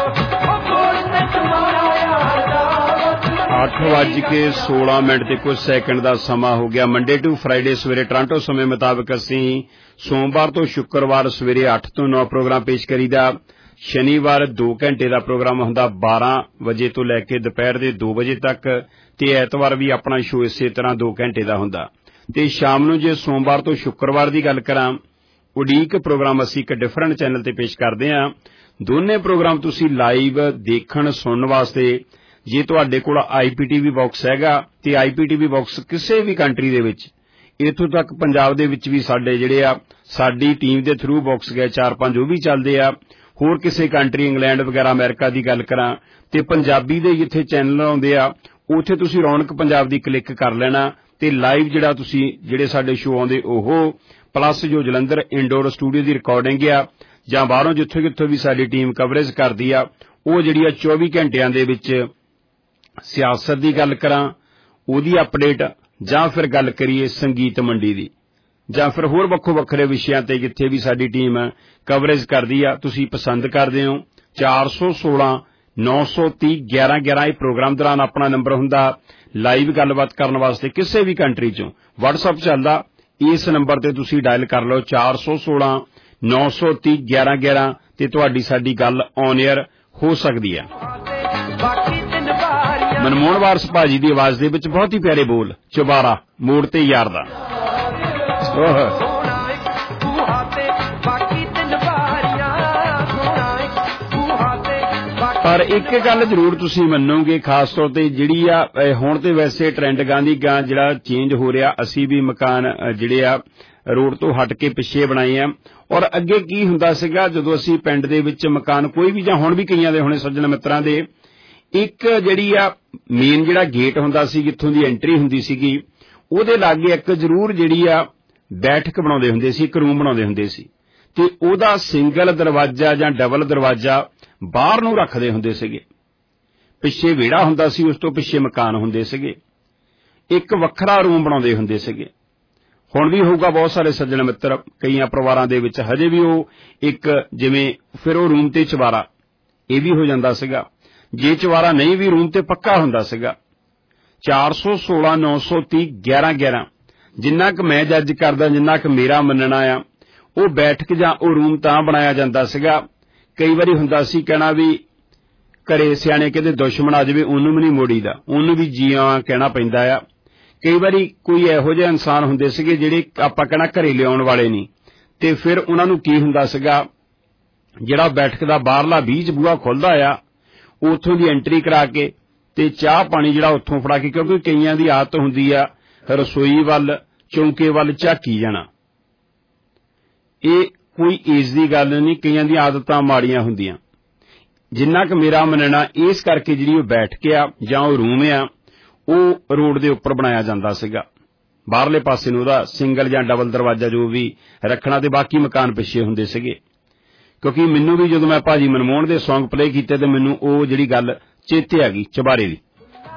ਅੱਠ ਵੱਜ ਕੇ सोलह ਮਿੰਟ ਤੇ ਕੁਝ ਸੈਕਿੰਡ ਦਾ ਸਮਾਂ ਹੋ ਗਿਆ। ਮੰਡੇ ਟੂ ਫਰਾਈਡੇ ਸਵੇਰੇ ਟੋਰਾਂਟੋ ਸਮੇਂ ਮੁਤਾਬਕ ਅਸੀਂ ਸੋਮਵਾਰ ਤੋਂ ਸ਼ੁੱਕਰਵਾਰ ਸਵੇਰੇ ਅੱਠ ਤੋਂ ਨੌ ਪ੍ਰੋਗਰਾਮ ਪੇਸ਼ ਕਰੀਦਾ। ਸ਼ਨੀਵਾਰ ਦੋ ਘੰਟੇ ਦਾ ਪ੍ਰੋਗਰਾਮ ਹੁੰਦਾ ਬਾਰਾਂ ਵਜੇ ਤੋਂ ਲੈ ਕੇ ਦੁਪਹਿਰ ਦੇ ਦੋ ਵਜੇ ਤੱਕ, ਤੇ ਐਤਵਾਰ ਵੀ ਆਪਣਾ ਸ਼ੋਅ ਇਸੇ ਤਰ੍ਹਾਂ ਦੋ ਘੰਟੇ ਦਾ ਹੁੰਦਾ। ਤੇ ਸ਼ਾਮ ਨੂੰ ਜੇ ਸੋਮਵਾਰ ਤੋਂ ਸ਼ੁੱਕਰਵਾਰ ਦੀ ਗੱਲ ਕਰਾਂ, ਉਡੀਕ ਪ੍ਰੋਗਰਾਮ ਅਸੀਂ ਇੱਕ ਡਿਫਰੈਂਟ ਚੈਨਲ ਤੇ ਪੇਸ਼ ਕਰਦੇ ਹਾਂ। ਦੋਨੇ ਪ੍ਰੋਗਰਾਮ ਤੁਸੀਂ ਲਾਈਵ ਦੇਖਣ ਸੁਣਨ ਵਾਸਤੇ ਜੇ ਤੁਹਾਡੇ ਕੋਲ ਆਈਪੀਟੀਵੀ ਬਾਕਸ ਹੈਗਾ ਤੇ ਆਈਪੀਟੀਵੀ ਬਾਕਸ ਕਿਸੇ ਵੀ ਕੰਟਰੀ ਦੇ ਵਿੱਚ, ਇੱਥੋਂ ਤੱਕ ਪੰਜਾਬ ਦੇ ਵਿੱਚ ਵੀ ਸਾਡੇ ਜਿਹੜੇ ਆ ਸਾਡੀ ਟੀਮ ਦੇ ਥਰੂ ਬਾਕਸ ਗਏ ਚਾਰ ਪੰਜ ਉਹ ਵੀ ਚੱਲਦੇ ਆ। ਹੋਰ ਕਿਸੇ ਕੰਟਰੀ ਇੰਗਲੈਂਡ ਵਗੈਰਾ ਅਮਰੀਕਾ ਦੀ ਗੱਲ ਕਰਾਂ ਤੇ ਪੰਜਾਬੀ ਦੇ ਜਿੱਥੇ ਚੈਨਲ ਆਉਂਦੇ ਆ ਉੱਥੇ ਤੁਸੀਂ ਰੌਣਕ ਪੰਜਾਬ ਦੀ ਕਲਿੱਕ ਕਰ ਲੈਣਾ ਤੇ ਲਾਈਵ ਜਿਹੜਾ ਤੁਸੀਂ ਜਿਹੜੇ ਸਾਡੇ ਸ਼ੋਅ ਆਉਂਦੇ ਉਹ ਪਲੱਸ ਜੋ ਜਲੰਧਰ ਇੰਡੋਰ ਸਟੂਡੀਓ ਦੀ ਰਿਕਾਰਡਿੰਗ ਆ ਜਾਂ ਬਾਹਰੋਂ ਜਿੱਥੋਂ ਜਿੱਥੋਂ ਵੀ ਸਾਡੀ ਟੀਮ ਕਵਰੇਜ ਕਰਦੀ ਆ ਉਹ ਜਿਹੜੀ ਆ ਚੌਵੀ ਘੰਟਿਆਂ ਦੇ ਵਿੱਚ ਸਿਆਸਤ ਦੀ ਗੱਲ ਕਰਾਂ ਉਹਦੀ ਅਪਡੇਟ, ਜਾਂ ਫਿਰ ਗੱਲ ਕਰੀਏ ਸੰਗੀਤ ਮੰਡੀ ਦੀ, ਜਾਂ ਫਿਰ ਹੋਰ ਵੱਖੋ ਵੱਖਰੇ ਵਿਸ਼ਿਆਂ ਤੇ ਜਿੱਥੇ ਵੀ ਸਾਡੀ ਟੀਮ ਕਵਰੇਜ ਕਰਦੀ ਆ ਤੁਸੀਂ ਪਸੰਦ ਕਰਦੇ ਹੋ। ਚਾਰ ਸੌ ਸੋਲਾਂ ਨੌ ਸੌ ਤੀਹ ਗਿਆਰਾਂ ਗਿਆਰਾਂ ਇਹ ਪ੍ਰੋਗਰਾਮ ਦੌਰਾਨ ਆਪਣਾ ਨੰਬਰ ਹੁੰਦਾ ਲਾਈਵ ਗੱਲਬਾਤ ਕਰਨ ਵਾਸਤੇ ਕਿਸੇ ਵੀ ਕੰਟਰੀ ਚੋਂ। WhatsApp ਚੱਲਦਾ, ਇਸ ਨੰਬਰ ਤੇ ਤੁਸੀਂ ਡਾਇਲ ਕਰ ਲਓ ਚਾਰ ਸੌ ਸੋਲਾਂ ਨੌ ਸੌ ਤੀਹ ਗਿਆਰਾਂ ਗਿਆਰਾਂ ਤੇ ਤੁਹਾਡੀ ਸਾਡੀ ਗੱਲ ਔਨ ਏਅਰ ਹੋ ਸਕਦੀ ਹੈ। ਮਨਮੋਹਨ ਵਾਰਸ ਭਾਜੀ ਦੀ ਆਵਾਜ਼ ਦੇ ਵਿੱਚ ਬਹੁਤ ਹੀ ਪਿਆਰੇ ਬੋਲ, ਚੁਬਾਰਾ ਮੋੜ ਤੇ ਯਾਰ ਦਾ। ਪਰ ਇੱਕ ਗੱਲ ਜ਼ਰੂਰ ਤੁਸੀਂ ਮੰਨੋਗੇ, ਖਾਸ ਤੌਰ ਤੇ ਜਿਹੜੀ ਆ ਹੁਣ ਤੇ ਵੈਸੇ ਟ੍ਰੈਂਡ ਗਾਂਧੀ ਗਾਂ ਜਿਹੜਾ ਚੇਂਜ ਹੋ ਰਿਹਾ, ਅਸੀਂ ਵੀ ਮਕਾਨ ਜਿਹੜੇ ਆ ਰੋਡ ਤੋਂ ਹਟ ਕੇ ਪਿੱਛੇ ਬਣਾਏ ਆ। ਔਰ ਅੱਗੇ ਕੀ ਹੁੰਦਾ ਸੀਗਾ ਜਦੋਂ ਅਸੀਂ ਪਿੰਡ ਦੇ ਵਿੱਚ ਮਕਾਨ ਕੋਈ ਵੀ, ਜਾਂ ਹੁਣ ਵੀ ਕਈਆਂ ਦੇ ਹੋਣੇ ਸੱਜਣ ਮਿੱਤਰਾਂ ਦੇ, ਇੱਕ ਜਿਹੜੀ ਆ ਮੇਨ ਜਿਹੜਾ ਗੇਟ ਹੁੰਦਾ ਸੀ ਜਿੱਥੋਂ ਦੀ ਐਂਟਰੀ ਹੁੰਦੀ ਸੀਗੀ ਉਹਦੇ ਲਾਗੇ ਇੱਕ ਜ਼ਰੂਰ ਜਿਹੜੀ ਆ ਬੈਠਕ ਬਣਾਉਂਦੇ ਹੁੰਦੇ ਸੀ, ਇੱਕ ਰੂਮ ਬਣਾਉਂਦੇ ਹੁੰਦੇ ਸੀ ਤੇ ਉਹਦਾ ਸਿੰਗਲ ਦਰਵਾਜ਼ਾ ਜਾਂ ਡਬਲ ਦਰਵਾਜ਼ਾ ਬਾਹਰ ਨੂੰ ਰੱਖਦੇ ਹੁੰਦੇ ਸੀਗੇ। ਪਿੱਛੇ ਵਿਹੜਾ ਹੁੰਦਾ ਸੀ, ਉਸ ਤੋਂ ਪਿੱਛੇ ਮਕਾਨ ਹੁੰਦੇ ਸੀਗੇ, ਇੱਕ ਵੱਖਰਾ ਰੂਮ ਬਣਾਉਂਦੇ ਹੁੰਦੇ ਸੀਗੇ। ਹੁਣ ਵੀ ਹੋਊਗਾ, ਬਹੁਤ ਸਾਰੇ ਸੱਜਣ ਮਿੱਤਰ ਕਈਆਂ ਪਰਿਵਾਰਾਂ ਦੇ ਵਿੱਚ ਹਜੇ ਵੀ ਉਹ ਇੱਕ ਜਿਵੇਂ ਫਿਰ ਉਹ ਰੂਮ ਤੇ ਚਵਾਰਾ ਇਹ ਵੀ ਹੋ ਜਾਂਦਾ ਸੀਗਾ, ਜੇ ਚਵਾਰਾ ਨਹੀਂ ਵੀ ਰੂਮ ਤੇ ਪੱਕਾ ਹੁੰਦਾ ਸੀਗਾ। ਚਾਰ ਸੌ ਸੋਲਾਂ ਨੌ ਸੌ ਤੀਹ ਗਿਆਰਾਂ ਗਿਆਰਾਂ ਜਿੰਨਾ ਕੁ ਮੈਂ ਜੱਜ ਕਰਦਾ, ਜਿੰਨਾ ਕੁ ਮੇਰਾ ਮੰਨਣਾ ਆ, ਉਹ ਬੈਠਕ ਜਾਂ ਉਹ ਰੂਮ ਤਾਂ ਬਣਾਇਆ ਜਾਂਦਾ ਸੀਗਾ। ਕਈ ਵਾਰੀ ਹੁੰਦਾ ਸੀ ਕਹਿਣਾ ਵੀ ਘਰੇ ਸਿਆਣੇ ਕਹਿੰਦੇ ਦੁਸ਼ਮਣ ਆ ਜਾਵੇ ਉਹਨੂੰ ਵੀ ਨਹੀਂ ਮੋੜੀਦਾ, ਉਹਨੂੰ ਵੀ ਜੀ ਆਇਆਂ ਕਹਿਣਾ ਪੈਂਦਾ ਆ। ਕਈ ਵਾਰੀ ਕੋਈ ਇਹੋ ਜਿਹੇ ਇਨਸਾਨ ਹੁੰਦੇ ਸੀਗੇ ਜਿਹੜੇ ਆਪਾਂ ਕਹਿਣਾ ਘਰੇ ਲਿਆਉਣ ਵਾਲੇ ਨਹੀਂ, ਤੇ ਫਿਰ ਉਹਨਾਂ ਨੂੰ ਕੀ ਹੁੰਦਾ ਸੀਗਾ ਜਿਹੜਾ ਬੈਠਕ ਦਾ ਬਾਹਰਲਾ ਬੀਚ ਬੂਹਾ ਖੁੱਲ੍ਹਦਾ ਆ ਉੱਥੋਂ ਦੀ ਐਂਟਰੀ ਕਰਾ ਕੇ ਤੇ ਚਾਹ ਪਾਣੀ ਜਿਹੜਾ ਉੱਥੋਂ ਫੜਾ ਕੇ, ਕਿਉਂਕਿ ਕਈਆਂ ਦੀ ਆਦਤ ਹੁੰਦੀ ਆ रसोई वल चौंके वल झाकी जाना। ये कोई एज की गल नहीं, कईयां दी आदतां माड़ियां हुंदियां। जिन्ना क मेरा मनना इस करके जिहड़ी बैठक आ जां ओह रूम आ ओह रोड दे उपर बनाया जांदा सीगा, बाहरले पासे नूं ओहदा सिंगल जां डबल दरवाजा जो भी रखना ते बाकी मकान पिछे हुंदे सीगे। क्योंकि मैनूं भी जदों मैं भाजी मनमोहन दे सॉन्ग प्ले कीते ते मैनूं ओह जिहड़ी गल चेते आ गई चबारे दी।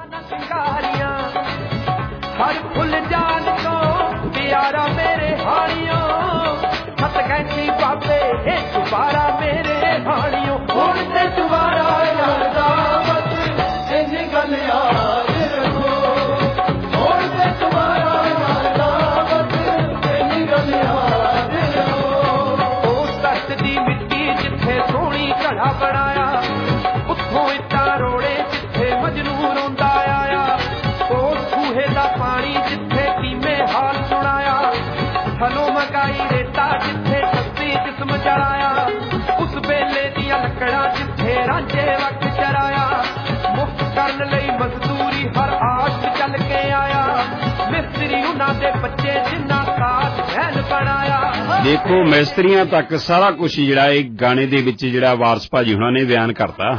हर फुल जान को प्यारा मेरे हानियों, खत कहती बाबे हे दोबारा मेरे हानियों, हुण ते दोबारा यार दावत इन्नी गल याद रखो, हुण ते दोबारा यार दावत इन्नी गल याद रखो। उस दस्त दी मिट्टी जिथे सोहनी घड़ा बनाया, उत्थों इट्टां रोड़े जिथे मजनू रोंदा आया, उस खूहे दा पानी जिथे कीमे हाल सुनाया, थलों मकाई रेता जिथे सस्ती जिस्म जलाया, उस बेले दियां लकड़ां जिथे रांझे वक्त चराया, मुफ्त करन लई मजदूरी हर आश चल के आया, मिस्त्री उन्हां दे बच्चे जिन्हां साथ महल बनाया। देखो मिस्त्रियां तक सारा कुछ जिहड़ा इह गाने दे विच जिहड़ा वारस भाजी हुणां ने बयान करता।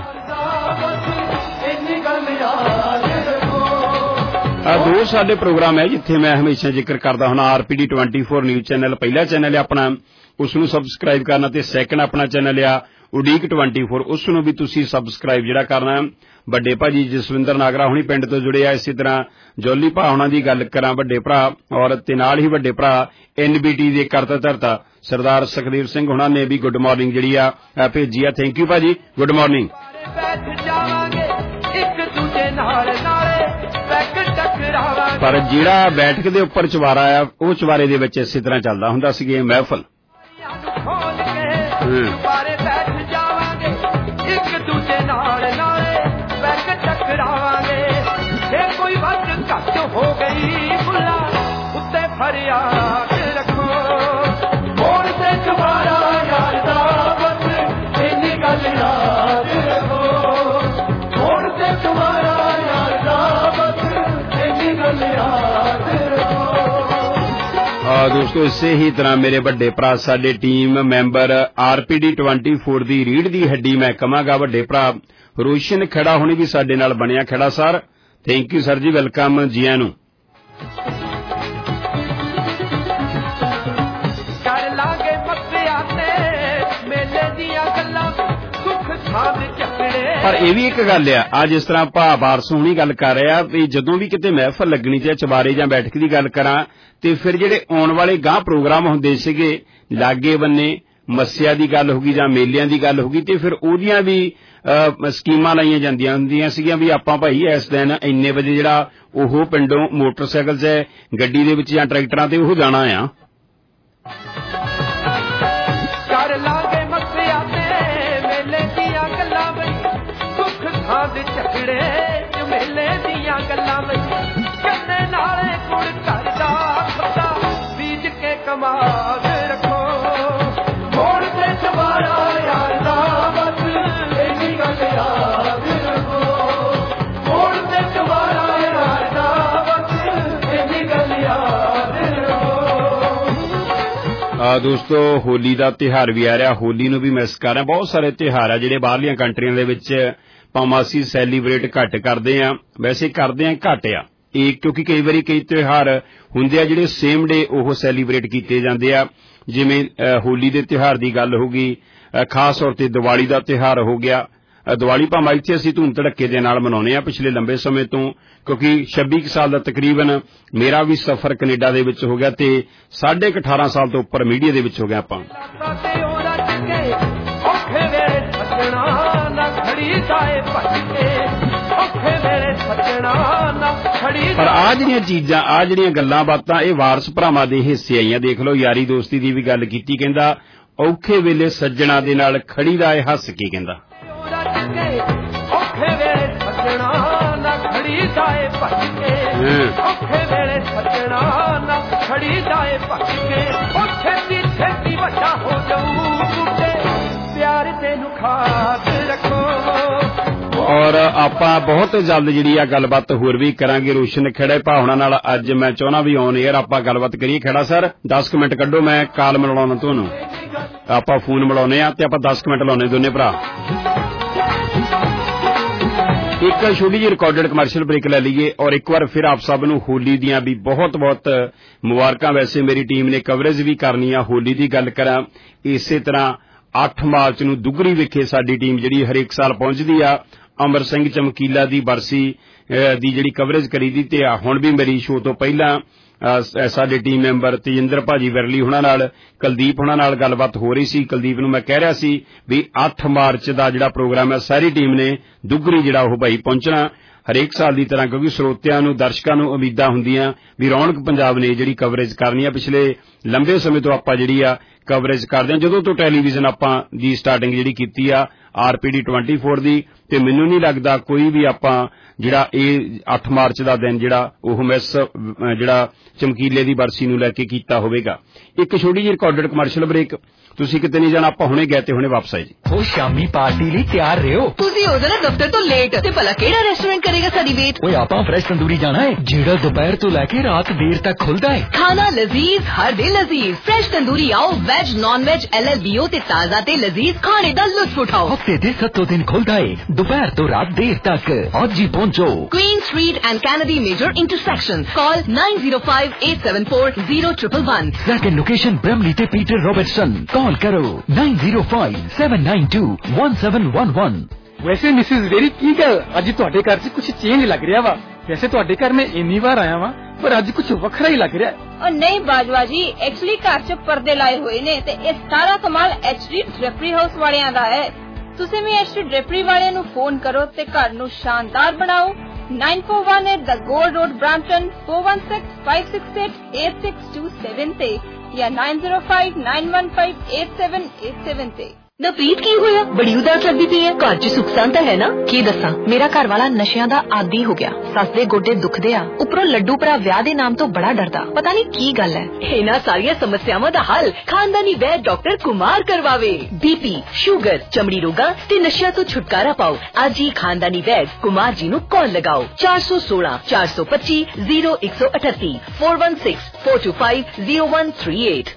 दो साडे प्रोग्राम है जिथे मैं हमेशा जिक्र करता हूं, R P D twenty four news channel पहला चैनल है अपना, उसनूं सबसक्राइब करना, ते सैकंड अपना चैनल आ उडीक ट्वेंटी फोर, उसनूं भी तुसीं सबसक्राइब जिहड़ा करना। वड्डे भाजी जसविंदर नागरा हुणी पिंड तो जुड़े आ, इसी तरह जौली भा हुणां दी गल करां वड्डे भरा, और ते नाल ही वड्डे भरा एन बी टी दे करता धरता सरदार सुखदेव सिंह हुणां ने भी गुड मॉर्निंग जिहड़ी आ भेजी आ। थैंक यू भाजी, गुड मॉर्निंग। पर जिहड़ा बैठक दे उपर चवारा आ वो चवारे दे विच इसी तरह चलदा हुंदा सी ये महफल। हो गई बुला उत्ते फरियाद रखो, मोड़ से दोबारा यार दावत इन्नी गल याद रखो, मोड़ से दोबारा यार दावत इन्नी गल याद रखो। दोस्तों इसे ही तरह मेरे वड्डे भरा साडे team member R P D twenty four दी रीढ़ दी हड्डी मैं कहांगा वड्डे भरा रोशन खड़ा हुणे भी साडे नाल बनिया खड़ा। सर थैंक यू सर जी, वेलकम जी आनू। पर यह भी एक गल आ जिस तरह भा वारस हुणी गल कर रहे आ भी जदों भी किते महफल लगनी चाहे चबारे जां बैठक की गल करां ते फिर जिहड़े आउण वाले गांह प्रोग्राम हुंदे सीगे लागे बन्ने मस्सिया की गल होगी जां मेलियां की गल होगी ते फिर ओहदियां भी स्कीमां लाइयां जांदियां हुंदियां सीगियां भी आपां भाई इस दिन इन्ने वजे जिहड़ा ओह पिंडों मोटरसाइकिल च गड्डी दे विच जां ट्रैक्टरां ते ओह जाना आ। झगड़े झमेले दियां गल्लां विच कन्ने नाले गुड़ करदा खता बीज के कमाल रखो, मोड़ ते चवारा यार दावत इन्नी गल याद रखो, मोड़ ते चवारा यार दावत इन्नी गल याद रखो। दोस्तों होली का त्योहार भी आ रहा, होली नूं भी मिस कर रहा। बहुत सारे त्योहार आ जिहड़े बाहरलियां कंट्रियां दे विच भावें असीं सैलीब्रेट घट करते हैं, वैसे करते हैं घट आ ਇਹ क्योंकि कई बारी कई त्योहार ਹੁੰਦੇ ਆ ਜਿਹੜੇ ਸੇਮ ਡੇ ਉਹ ਸੈਲੀਬ੍ਰੇਟ ਕੀਤੇ ਜਾਂਦੇ ਆ, ਜਿਵੇਂ ਹੋਲੀ ਦੇ ਤਿਉਹਾਰ ਦੀ ਗੱਲ ਹੋ ਗਈ, ਖਾਸ ਤੌਰ ਤੇ ਦੀਵਾਲੀ ਦਾ ਤਿਉਹਾਰ ਹੋ ਗਿਆ। ਦੀਵਾਲੀ ਭਾਵੇਂ ਇੱਥੇ ਅਸੀਂ ਧੂਮ ਧੜੱਕੇ ਦੇ ਨਾਲ ਮਨਾਉਂਦੇ ਆ ਪਿਛਲੇ ਲੰਬੇ ਸਮੇਂ ਤੋਂ, ਕਿਉਂਕਿ ਛੱਬੀ ਸਾਲ ਦਾ ਤਕਰੀਬਨ ਮੇਰਾ ਵੀ ਸਫ਼ਰ ਕੈਨੇਡਾ ਦੇ ਵਿੱਚ ਹੋ ਗਿਆ ਤੇ ਸਾਢੇ ਅਠਾਰਾਂ ਸਾਲ ਤੋਂ ਉੱਪਰ ਮੀਡੀਆ ਦੇ ਵਿੱਚ ਹੋ ਗਿਆ ਆਪਾਂ। पर आ जिहड़ियां चीजां आ जिहड़ियां गल्लां बातां ये वारस भरावां दे हिस्से आईयां। देख लो यारी दोस्ती दी भी गल कीती, कहंदा औखे वेले सज्जणा दे नाल खड़ी दा ए हस के कहंदा औखे वेले सज्जणा ना खड़ी दा ए भज के, औखे वेले सज्जणा ना खड़ी दा ए भज के, ओ छेती छेती वड्डा हो जाऊ बूटे प्यार तेनू खाद रखो, ਔਰ ਆਪਾਂ ਬਹੁਤ ਜਲਦ ਜਿਹੜੀ ਆ ਗੱਲਬਾਤ ਹੋਰ ਵੀ ਕਰਾਂਗੇ ਰੋਸ਼ਨ ਖੇੜਾ ਭਾਵਨਾ ਨਾਲ। ਅੱਜ ਮੈਂ ਚਾਹੁੰਦਾ ਵੀ ਔਨ 에ਅਰ ਆਪਾਂ ਗੱਲਬਾਤ ਕਰੀਏ। ਖੇੜਾ ਸਰ ਦਸ ਕੁ ਮਿੰਟ ਕੱਢੋ, ਮੈਂ ਕਾਲ ਮਿਲਾਉਣਾ ਤੁਹਾਨੂੰ, ਆਪਾਂ ਫੋਨ ਮਿਲਾਉਨੇ ਆ ਤੇ ਆਪਾਂ ਦਸ ਕੁ ਮਿੰਟ ਲਾਉਣੇ ਦੋਨੇ ਭਰਾ। ਇੱਕ ਛੋਟੀ ਜਿਹੀ ਰਿਕਾਰਡਡ ਕਮਰਸ਼ੀਅਲ ਬ੍ਰੇਕ ਲੈ ਲਈਏ ਔਰ ਇੱਕ ਵਾਰ ਫਿਰ ਆਪ ਸਭ ਨੂੰ ਹੋਲੀ ਦੀਆਂ ਵੀ ਬਹੁਤ ਬਹੁਤ ਮੁਬਾਰਕਾਂ। ਵੈਸੇ ਮੇਰੀ ਟੀਮ ਨੇ ਕਵਰੇਜ ਵੀ ਕਰਨੀ ਆ ਹੋਲੀ ਦੀ। ਗੱਲ ਕਰਾਂ ਇਸੇ ਤਰ੍ਹਾਂ ਅੱਠ ਮਾਰਚ ਨੂੰ ਦੁੱਗਰੀ ਵਿਖੇ ਸਾਡੀ ਟੀਮ ਜਿਹੜੀ ਹਰੇਕ ਸਾਲ ਪਹੁੰਚਦੀ ਆ ਅਮਰ ਸਿੰਘ ਚਮਕੀਲਾ ਦੀ ਬਰਸੀ ਦੀ ਜਿਹੜੀ ਕਵਰੇਜ ਕਰੀਦੀ ਤੇ ਹੁਣ ਵੀ ਮੇਰੀ ਸ਼ੋਅ ਤੋਂ ਪਹਿਲਾਂ ਸਾਡੇ ਟੀਮ ਮੈਂਬਰ ਤੇਜਿੰਦਰ ਭਾਜੀ ਵਿਰਲੀ ਹੁਣਾਂ ਨਾਲ ਕੁਲਦੀਪ ਹੁਣਾਂ ਨਾਲ ਗੱਲਬਾਤ ਹੋ ਰਹੀ ਸੀ। ਕੁਲਦੀਪ ਨੂੰ ਮੈਂ ਕਹਿ ਰਿਹਾ ਸੀ ਵੀ ਅੱਠ ਮਾਰਚ ਦਾ ਜਿਹੜਾ ਪ੍ਰੋਗਰਾਮ ਹੈ ਸਾਰੀ ਟੀਮ ਨੇ ਦੁੱਗਰੀ ਜਿਹੜਾ ਉਹ ਭਾਈ ਪਹੁੰਚਣਾ ਹਰੇਕ ਸਾਲ ਦੀ ਤਰ੍ਹਾਂ, ਕਿਉਂਕਿ ਸਰੋਤਿਆਂ ਨੂੰ ਦਰਸ਼ਕਾਂ ਨੂੰ ਉਮੀਦਾਂ ਹੁੰਦੀਆਂ ਵੀ ਰੌਣਕ ਪੰਜਾਬ ਨੇ ਜਿਹੜੀ ਕਵਰੇਜ ਕਰਨੀ ਆ। ਪਿਛਲੇ ਲੰਬੇ ਸਮੇਂ ਤੋਂ ਆਪਾਂ ਜਿਹੜੀ ਆ ਕਵਰੇਜ ਕਰਦੇ ਹਾਂ, ਜਦੋਂ ਤੋਂ ਟੈਲੀਵਿਜ਼ਨ ਆਪਾਂ ਦੀ ਸਟਾਰਟਿੰਗ ਜਿਹੜੀ ਕੀਤੀ ਆ ਆਰ ਪੀ ਡੀ ਚੌਬੀ ਦੀ, ਤੇ ਮੈਨੂੰ ਨਹੀਂ ਲੱਗਦਾ ਕੋਈ ਵੀ ਆਪਾਂ ਜਿਹੜਾ ਇਹ ਅੱਠ ਮਾਰਚ ਦਾ ਦਿਨ ਜਿਹੜਾ ਉਹ ਮਿਸ ਜਿਹੜਾ ਚਮਕੀਲੇ ਦੀ ਬਰਸੀ ਨੂੰ ਲੈ ਕੇ ਕੀਤਾ ਹੋਵੇਗਾ। ਇੱਕ ਛੋਟੀ ਜਿਹੀ ਰਿਕਾਰਡਡ ਕਮਰਸ਼ੀਅਲ ਬ੍ਰੇਕ, ਤੁਸੀਂ ਕਿਤੇ ਨਹੀਂ ਜਾਣਾ, ਆਪਾਂ ਹੁਣੇ ਗਏ ਤੇ ਹੁਣੇ ਵਾਪਸ ਆਏ ਜੀ। ਉਹ ਸ਼ਾਮੀ ਪਾਰਟੀ ਲਈ ਤਿਆਰ ਰਹੋ। ਤੁਸੀਂ ਹੋ ਜਾਣਾ ਦਫ਼ਤਰ ਤੋਂ ਲੇਟ ਤੇ ਭਲਾ ਕਿਹੜਾ ਰੈਸਟੋਰੈਂਟ ਕਰੇਗਾ ਸਾਡੀ ਵੇਟ? ਓਏ ਆਪਾਂ ਫਰੈਸ਼ ਤੰਦੂਰੀ ਜਾਣਾ ਹੈ ਜਿਹੜਾ ਦੁਪਹਿਰ ਤੋਂ ਲੈ ਕੇ ਰਾਤ ਦੇਰ ਤੱਕ ਖੁੱਲਦਾ ਹੈ। ਖਾਣਾ ਲਜ਼ੀਜ਼ ਹਰ ਦਿਨ ਲਜ਼ੀਜ਼। ਫਰੈਸ਼ ਤੰਦੂਰੀ ਆਓ, veg non veg L L B O ਤੇ ਤਾਜ਼ਾ ਤੇ ਲਜ਼ੀਜ਼ ਖਾਣੇ ਦਾ ਲੁਤਫ ਉਠਾਓ। ਹਫਤੇ ਦੇ ਸੱਤੋਂ ਦਿਨ ਖੁੱਲਦਾ ਹੈ ਦੁਪਹਿਰ ਤੋਂ ਰਾਤ ਦੇਰ ਤੱਕ। ਅੱਜ ਹੀ ਪਹੁੰਚੋ Queen Street and Kennedy Major Intersection. Call nine zero five eight seven four zero one one one. Second location Bramley ਤੇ ਪੀਟਰ ਰੋਬਰਟਸਨ। ਕਾਲ ਕਰੋ nine zero five seven nine two one seven one one। ਵੈਸੇ ਮਿਸਿਸ ਵੇਰੀ ਕੀ ਗੱਲ ਅੱਜ ਤੁਹਾਡੇ ਘਰ 'ਚ ਕੁਝ ਚੇਂਜ ਲੱਗ ਰਿਹਾ ਵਾ? ਵੈਸੇ ਤੁਹਾਡੇ ਘਰ ਮੈਂ ਇੰਨੀ ਵਾਰ ਆਇਆ ਵਾਂ ਪਰ ਅੱਜ ਕੁਝ ਵੱਖਰਾ ਹੀ ਲੱਗ ਰਿਹਾ। ਉਹ ਨਹੀਂ ਬਾਜਵਾ ਜੀ, ਐਕਚੁਅਲੀ ਘਰ 'ਚ ਪਰਦੇ ਲਾਏ ਹੋਏ ਨੇ ਤੇ ਇਹ ਸਾਰਾ ਕਮਾਲ ਐਚਡੀ ਡ੍ਰੈਪਰੀ ਹਾਊਸ ਵਾਲਿਆਂ ਦਾ ਹੈ। ਤੁਸੀਂ ਵੀ ਐਚਡੀ ਡ੍ਰੈਪਰੀ ਵਾਲਿਆਂ ਨੂੰ ਫੋਨ ਕਰੋ ਤੇ ਘਰ ਨੂੰ ਸ਼ਾਨਦਾਰ ਬਣਾਓ। nine four one eight The Gold Road Brampton four one six five six eight eight six two seven ਤੇ ਜਾਂ nine zero five nine one five eight seven eight seven ਤੇ। ਨਾ ਪ੍ਰੀਤ ਕੀ ਹੋਇਆ? ਬੜੀ ਉਦਾਸ ਲੱਗਦੀ ਪਈ ਹੈ। ਘਰ 'ਚ ਸੁੱਖ ਸ਼ਾਂਤ ਹੈ ਨਾ? ਕੀ ਦੱਸਾਂ, ਮੇਰਾ ਘਰ ਵਾਲਾ ਨਸ਼ਿਆਂ ਦਾ ਆਦੀ ਹੋ ਗਿਆ। ਸੱਸ ਦੇ ਗੋਡੇ ਦੁਖਦੇ ਆ, ਉੱਪਰੋਂ ਲੱਡੂ ਭਰਾ ਵਿਆਹ ਦੇ ਨਾਮ ਤੋਂ ਬੜਾ ਡਰਦਾ। ਪਤਾ ਨਹੀਂ ਕੀ ਗੱਲ ਹੈ। ਇਹਨਾਂ ਸਾਰੀਆਂ ਸਮੱਸਿਆਵਾਂ ਦਾ ਹੱਲ ਖਾਨਦਾਨੀ ਵੈਦ ਡਾਕਟਰ ਕੁਮਾਰ ਕਰਵਾਵੇ। ਬੀਪੀ, ਸ਼ੂਗਰ, ਚਮੜੀ ਰੋਗਾਂ ਤੇ ਨਸ਼ਿਆਂ ਤੋਂ ਛੁਟਕਾਰਾ ਪਾਓ। ਅੱਜ ਹੀ ਖਾਨਦਾਨੀ ਵੈਦ ਕੁਮਾਰ ਜੀ ਨੂੰ ਕਾਲ ਲਗਾਓ ਚਾਰ ਸੌ ਸੋਲਾਂ ਚਾਰ ਸੌ ਪੱਚੀ ਜ਼ੀਰੋ ਇੱਕ ਸੌ ਅਠੱਤੀ four one six four two five zero one three eight।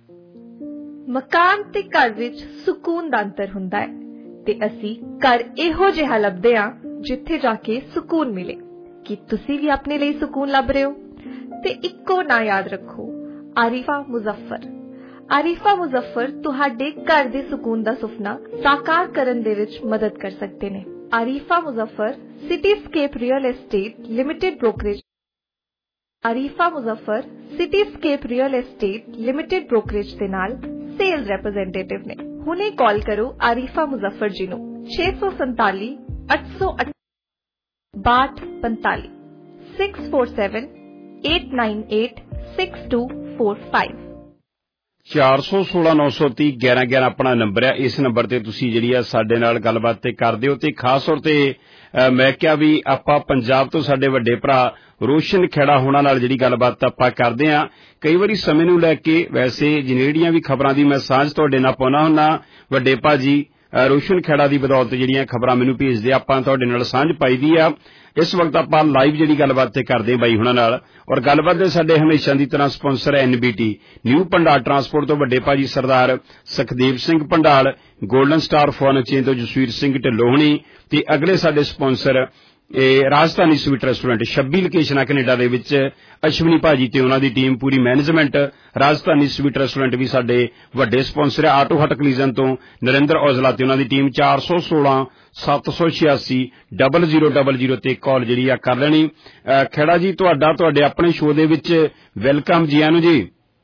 ਮਕਾਨ ਤੇ ਘਰ ਵਿੱਚ ਸਕੂਨ ਦਾ ਅੰਤਰ ਹੁੰਦਾ ਹੈ ਤੇ ਅਸੀਂ ਘਰ ਇਹੋ ਜਿਹਾ ਲੱਭਦੇ ਹਾਂ ਜਿੱਥੇ ਜਾ ਕੇ ਸਕੂਨ ਮਿਲੇ। ਕੀ ਤੁਸੀਂ ਵੀ ਆਪਣੇ ਲਈ ਸਕੂਨ ਲੱਭ ਰਹੇ ਹੋ? ਤੇ ਇੱਕੋ ਨਾਂ ਯਾਦ ਰੱਖੋ, ਆਰਿਫਾ ਮੁਜ਼ੱਫਰ। ਆਰਿਫਾ ਮੁਜ਼ੱਫਰ ਤੁਹਾਡੇ ਘਰ ਦੇ ਸਕੂਨ ਦਾ ਸੁਪਨਾ ਸਾਕਾਰ ਕਰਨ ਦੇ ਵਿੱਚ ਮਦਦ ਕਰ ਸਕਦੇ ਨੇ। Arifa Muzaffar Cityscape real estate limited brokerage Arifa Muzaffar Cityscape real estate limited brokerage ਦੇ ਨਾਲ ਸੇਲਸ ਰਿਪਰੈਜ਼ੈਂਟੇਟਿਵ ਨੇ। ਹੁਣੇ ਕਾਲ ਕਰੋ ਆਰਿਫਾ ਮੁਜ਼ੱਫਰ ਜੀ ਨੂੰ ਛੇ ਸੌ ਸੰਤਾਲੀ ਅੱਠ ਸੌ ਬਾਹਠ ਪੰਤਾਲੀ six four seven eight nine eight six two four five। ਚਾਰ ਸੌ ਸੋਲਾਂ ਨੌ ਸੌ ਤੀਹ ਗਿਆਰਾਂ ਗਿਆਰਾਂ ਆਪਣਾ ਨੰਬਰ ਹੈ। ਇਸ ਨੰਬਰ ਤੇ ਤੁਸੀਂ ਜਿਹੜੀ ਆ ਸਾਡੇ ਨਾਲ ਗੱਲਬਾਤ ਤੇ ਕਰਦੇ ਹੋ। ਤੇ ਖਾਸ ਤੌਰ ਤੇ ਮੈਂ ਕਿਹਾ ਵੀ ਆਪਾਂ ਪੰਜਾਬ ਤੋਂ ਸਾਡੇ ਵੱਡੇ ਭਰਾ ਰੋਸ਼ਨ ਖੇੜਾ ਹੋਣਾ ਨਾਲ ਜਿਹੜੀ ਗੱਲਬਾਤ ਆਪਾਂ ਕਰਦੇ ਹਾਂ। ਕਈ ਵਾਰੀ ਸਮੇਂ ਨੂੰ ਲੈ ਕੇ ਵੈਸੇ ਜਿਹੜੀਆਂ ਵੀ ਖਬਰਾਂ ਦੀ ਮੈਂ ਸਾਂਝ ਤੁਹਾਡੇ ਨਾਲ ਪਾਉਣਾ ਹੁੰਦਾ, ਵੱਡੇ ਭਾਜੀ ਰੋਸ਼ਨ ਖੇੜਾ ਦੀ ਬਦੌਲਤ ਜਿਹੜੀਆਂ ਖਬਰਾਂ ਮੈਨੂੰ ਭੇਜਦੇ ਆਪਾਂ ਤੁਹਾਡੇ ਨਾਲ ਸਾਂਝ ਪਾਈ ਦੀ ਆ। ਇਸ ਵਕਤ ਆਪਾਂ ਲਾਈਵ ਜਿਹੜੀ ਗੱਲਬਾਤ ਤੇ ਕਰਦੇ ਬਾਈ ਹੁਣਾਂ ਨਾਲ, ਔਰ ਗੱਲਬਾਤ ਦੇ ਸਾਡੇ ਹਮੇਸ਼ਾ ਦੀ ਤਰ੍ਹਾਂ sponsor N B T new Pandal transport ਤੋਂ ਵੱਡੇ ਭਾਜੀ Sardar Sukhdev Singh Pandal, golden star foreign chain ਤੋਂ ਜਸਵੀਰ ਸਿੰਘ ਢਿੱਲੋਂ ਤੇ ਅਗਲੇ ਸਾਡੇ ਸਪਾਂਸਰ ਇਹ ਰਾਜਧਾਨੀ ਸਵੀਟ ਰੈਸਟੋਰੈਂਟ ਛੱਬੀ ਲੋਕੇਸ਼ਨਾਂ ਕੈਨੇਡਾ ਦੇ ਵਿੱਚ ਅਸ਼ਵਨੀ ਭਾਜੀ ਤੇ ਉਹਨਾਂ ਦੀ ਟੀਮ ਪੂਰੀ ਮੈਨੇਜਮੈਂਟ। ਰਾਜਧਾਨੀ ਸਵੀਟ ਰੈਸਟੋਰੈਂਟ ਵੀ ਸਾਡੇ ਵੱਡੇ ਸਪਾਂਸਰ ਹੈ। ਆਟੋ ਹਟ ਕਲੀਜ਼ਨ ਤੋਂ ਨਰਿੰਦਰ ਔਜਲਾ ਤੇ ਉਹਨਾਂ ਦੀ ਟੀਮ ਚਾਰ ਸੌ ਸੋਲਾਂ ਸੱਤ ਸੌ ਛਿਆਸੀ ਡਬਲ ਜ਼ੀਰੋ ਡਬਲ ਜ਼ੀਰੋ ਤੇ ਕਾਲ ਜਿਹੜੀ ਆ ਕਰ ਲੈਣੀ। ਖੇੜਾ ਜੀ ਤੁਹਾਡਾ ਤੁਹਾਡੇ ਆਪਣੇ ਸ਼ੋਅ ਦੇ ਵਿੱਚ ਵੈਲਕਮ ਜੀ ਆਨੂੰ ਜੀ।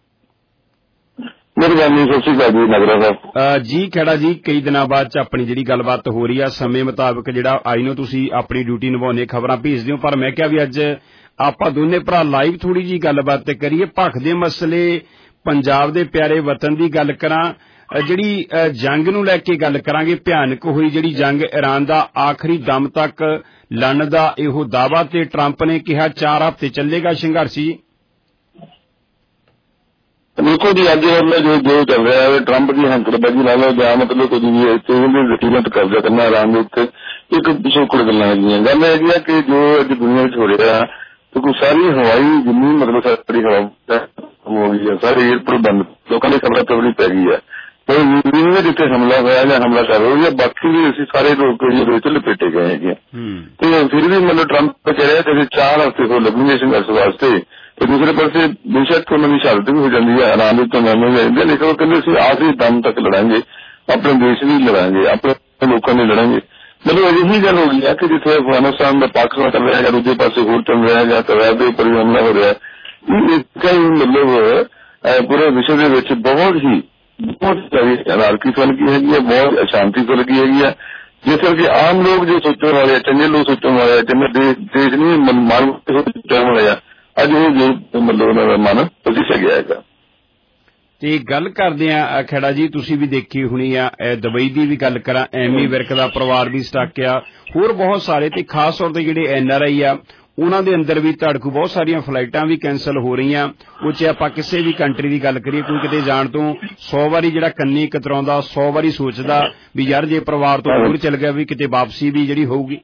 ਮਿਹਰਬਾਨੀ, ਸਤਿ ਸ਼੍ਰੀ ਅਕਾਲ ਜੀ ਨਗਰਾ ਸਾਹਿਬ। ਜੀ ਖੇੜਾ ਜੀ, ਕਈ ਦਿਨਾਂ ਬਾਅਦ ਚ ਆਪਣੀ ਜਿਹੜੀ ਗੱਲਬਾਤ ਹੋ ਰਹੀ ਆ ਸਮੇਂ ਮੁਤਾਬਕ ਜਿਹੜਾ ਆਈ ਨੂੰ ਤੁਸੀਂ ਆਪਣੀ ਡਿਊਟੀ ਨਿਭਾਉਣੇ, ਖਬਰਾਂ ਭੇਜਦੇ ਹੋ, ਪਰ ਮੈਂ ਕਿਹਾ ਵੀ ਅੱਜ ਆਪਾਂ ਦੋਨੇ ਭਰਾ ਲਾਈਵ ਥੋੜੀ ਜੀ ਗੱਲਬਾਤ ਤੇ ਕਰੀਏ। ਭਖ ਦੇ ਮਸਲੇ, ਪੰਜਾਬ ਦੇ ਪਿਆਰੇ ਵਤਨ ਦੀ ਗੱਲ ਕਰਾਂ, ਜਿਹੜੀ ਜੰਗ ਨੂੰ ਲੈ ਕੇ ਗੱਲ ਕਰਾਂਗੇ, ਭਿਆਨਕ ਹੋਈ ਜਿਹੜੀ ਜੰਗ ਇਰਾਨ ਦਾ ਆਖਰੀ ਦਮ ਤੱਕ ਲੜਨ ਦਾ ਇਹੋ ਦਾਅਵਾ ਤੇ ਟਰੰਪ ਨੇ ਕਿਹਾ ਚਾਰ ਹਫ਼ਤੇ ਚੱਲੇਗਾ ਸੰਘਰਸ਼ ਜੀ। देखो जी अज जो जो चल रहा है ट्रंप की हंकड़बाजी ला लो या मतलब कुछ भी वसीलत कब्जा करना ईरान के उत्ते एक पिछोकड़ गल्लां हैगियां गल हैगी है कि जो अज दुनिया हो रहा तो कोई सारी हवाई जिन्नी मतलब सारी हवा हो गई है सारे एयरपोर्ट बंद लोगों की खबर तबड़ी पै गई है तो यूरोप जिथे हमला होया या हमला कर रहा या बाकी भी असी सारे लोग लपेटे गए हैं तो फिर भी मतलब ट्रंप कह रहा है कि चार हफ्ते को लगेंगे संघर्ष वास्ते तो दूसरे पासे बेशक उन्होंने शहादत भी हो जाती है आराम तो मैंने लेकिन वो कहते असं आखिरी दम तक लड़ांगे अपने देश नहीं लड़ांगे अपने लोगों ने लड़ांगे मतलब यही गल हो गई है कि जिथे अफगानिस्तान का पाकिस्तान चल रहा है दूसरे पासे होर चल रहा है कवैत के उपर भी हमला हो रहा है कई मतलब पूरे विश्व के बहुत ही बहुत अनारकी फैलगी है बहुत अशांति फैलगी है जिस तरह के आम लोग जो सोचने वाले चंगे लोग सोचने वाले चंगे देश नहीं मान सोचने वाले अज वो मतलब उन्होंने मन पसीसा गया है ਤੇ ਗੱਲ ਕਰਦੇ ਆ ਖੇੜਾ ਜੀ ਤੁਸੀਂ ਵੀ ਦੇਖੀ ਹੋਣੀ ਆ ਦੁਬਈ ਦੀ ਵੀ ਗੱਲ ਕਰਾਂ ਐਮੀ ਵਿਰਕ ਦਾ ਪਰਿਵਾਰ ਵੀ ਸਟਕ ਆ ਹੋਰ ਬਹੁਤ ਸਾਰੇ ਤੇ ਖਾਸ ਤੌਰ ਤੇ ਜਿਹੜੇ ਐਨ ਆਰ ਆਈ ਆ ਉਹਨਾਂ ਦੇ ਅੰਦਰ ਵੀ ਧੜਕੂ ਬਹੁਤ ਸਾਰੀਆਂ ਫਲਾਈਟਾਂ ਵੀ ਕੈਂਸਲ ਹੋ ਰਹੀਆਂ ਉਹ ਚ ਆਪਾਂ ਕਿਸੇ ਵੀ ਕੰਟਰੀ ਦੀ ਗੱਲ ਕਰੀਏ ਕੋਈ ਕਿਤੇ ਜਾਣ ਤੋਂ ਸੌ ਵਾਰੀ ਜਿਹੜਾ ਕੰਨੀ ਕਤਰਾਉਂਦਾ ਸੌ ਵਾਰੀ ਸੋਚਦਾ ਵੀ ਯਾਰ ਜੇ ਪਰਿਵਾਰ ਤੋਂ ਦੂਰ ਚਲ ਗਿਆ ਵੀ ਕਿਤੇ ਵਾਪਸੀ ਵੀ ਜਿਹੜੀ ਹੋਊਗੀ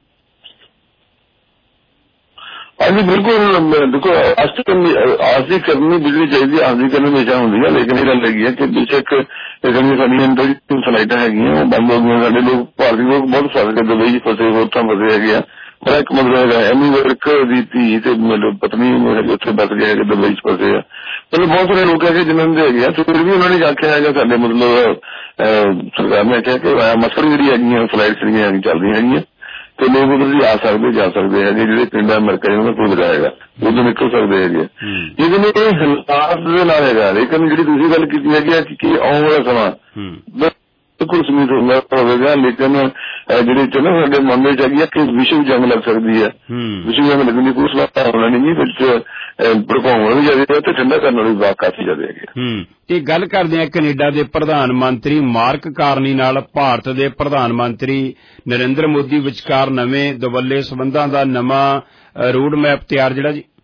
हाँ जी बिल्कुल देखो आरजी करनी बिजली चाहिए आरजी करनी हमेशा होंगी है लेकिन ये गल है कि बेशक साड़ी फ्लाइटा है बंद हो गई साढ़े लोग भारतीय लोग बहुत फस गए दुबई फसे होर फसे है मेरा एक मतलब है एमी वर्क की धी मतलब पत्नी उत्थे बस गए कि दुबई फसे है मतलब बहुत सारे लोग है जिन्होंने है तो फिर भी उन्होंने आख्या है साढ़े मतलब सरकार ने आख्या कि मसल जी फ्लाइट चल रही है तो लोग उधर आ सकते जा सकते हैं जो पिंड अमेरिका उन्होंने कोई लगाएगा उधर निकल सकते हैं लेकिन ये हालात के नाल है लेकिन जी दूसरी गल की कि आने वाला समा बिल्कुल सीमित होगा लेकिन जी चलो साडे मन में है कि विश्व जंग लग सकती है विश्व जंग लगने की कोई संभावना नहीं भड़काउण भी ज्यादा ते ठंडा करने वाली बात काफी ज्यादा है ਤੇ ਗੱਲ ਕਰਦੇ ਆ ਕੈਨੇਡਾ ਦੇ ਪ੍ਰਧਾਨ ਮੰਤਰੀ ਮਾਰਕ ਕਾਰਨੀ ਨਾਲ ਭਾਰਤ ਦੇ ਪ੍ਰਧਾਨ ਮੰਤਰੀ ਨਰਿੰਦਰ ਮੋਦੀ ਵਿਚਕਾਰ ਨਵੇਂ ਦੁਵੱਲੇ ਸੰਬੰਧਾਂ ਦਾ ਨਵਾਂ ਰੋਡ ਮੈਪ ਤਿਆਰ ਜਿਹੜਾ ਜੀ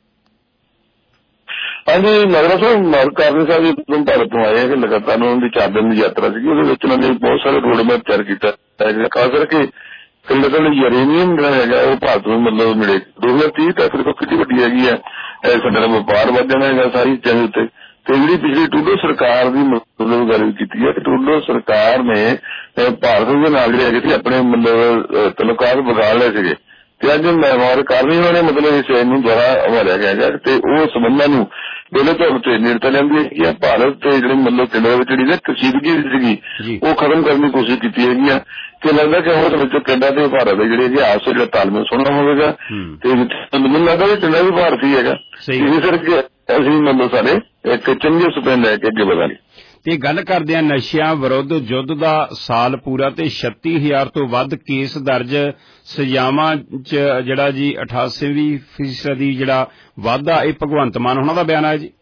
हाँ जी नगरा साहब मार्क कार्नी साहब जी भारत तो आए हैं कि लगातार उन्होंने चार दिन की यात्रा सी उन्होंने बहुत सारे रोड मैप तैयार किया खास करके कनेडा का यूरेनियम जो है वो भारत में मतलब मिले दो हजार तीह तक देखो कितनी वड्डी हैगी है साडा व्यापार वध जाना है सारी चीज़ों उत्ते ਤੇ ਜਿਹੜੀ ਪਿਛਲੀ ਟਰੂਡੋ ਸਰਕਾਰ ਦੀ ਮਤਲਬ ਗੱਲ ਕੀਤੀ ਹੈ ਕਿ ਟਰੂਡੋ ਸਰਕਾਰ ਨੇ ਭਾਰਤ ਦੇ ਨਾਲ ਜਿਹੜੇ ਹੈਗੇ ਸੀ ਆਪਣੇ ਮਤਲਬ ਤਲੁਕਾਤ ਵਧਾ ਲਏ ਸੀਗੇ ਤੇ ਅੱਜ ਮਾਰਕ ਕਾਰਨੀ ਨੇ ਮਤਲਬ ਇਸ ਨੂੰ ਦੁਆਰਾ ਹਵਾਲਿਆ ਗਿਆ ਹੈਗਾ ਤੇ ਉਹ ਸੰਬੰਧਾਂ ਨੂੰ ਦੋਨੇ ਤੌਰ ਤੇ ਨੇੜਤਾ ਲੈਂਦੀ ਹੈਗੀ ਆ ਭਾਰਤ ਤੇ ਜਿਹੜੇ ਮਤਲਬ ਕੈਨੇਡਾ ਵਿੱਚ ਜਿਹੜੀ ਨਾ ਕਸ਼ੀਦਗੀ ਸੀਗੀ ਉਹ ਖਤਮ ਕਰਨ ਦੀ ਕੋਸ਼ਿਸ਼ ਕੀਤੀ ਹੈਗੀ ਆ ਤੇ ਲੱਗਦਾ ਕਿ ਉਸ ਵਿੱਚ ਕੈਨੇਡਾ ਤੇ ਭਾਰਤ ਦੇ ਜਿਹੜੇ ਆਪਸ ਵਿੱਚ ਜਿਹੜਾ ਤਾਲਮੇਲ ਸੋਹਣਾ ਹੋਵੇਗਾ ਤੇ ਮੈਨੂੰ ਲੱਗਦਾ ਕਿ ਕੈਨੇਡਾ ਵੀ ਭਾਰਤੀ ਹੈਗਾ ਇਸ ਕਰਕੇ ਅਸੀਂ ਮਤਲਬ ਸਾਰੇ ਇੱਕ ਚੰਗੇ ਸੁਪਨੇ ਲੈ ਕੇ ਅੱਗੇ ਵਧਾਂਗੇ ਤੇ ਗੱਲ ਕਰਦੇ ਆ ਨਸ਼ਿਆਂ ਵਿਰੁੱਧ ਯੁੱਧ ਦਾ ਸਾਲ ਪੂਰਾ ਤੇ ਛੱਤੀ ਹਜ਼ਾਰ ਤੋਂ ਵੱਧ ਕੇਸ ਦਰਜ ਸਜ਼ਾਵਾਂ ਚ ਜਿਹੜਾ ਜੀ ਅਠਾਸੀਵੀਂ ਫੀਸਦੀ ਜਿਹੜਾ ਵਾਧਾ ਇਹ ਭਗਵੰਤ ਮਾਨ ਉਹਨਾਂ ਦਾ ਬਿਆਨ ਹੈ ਜੀ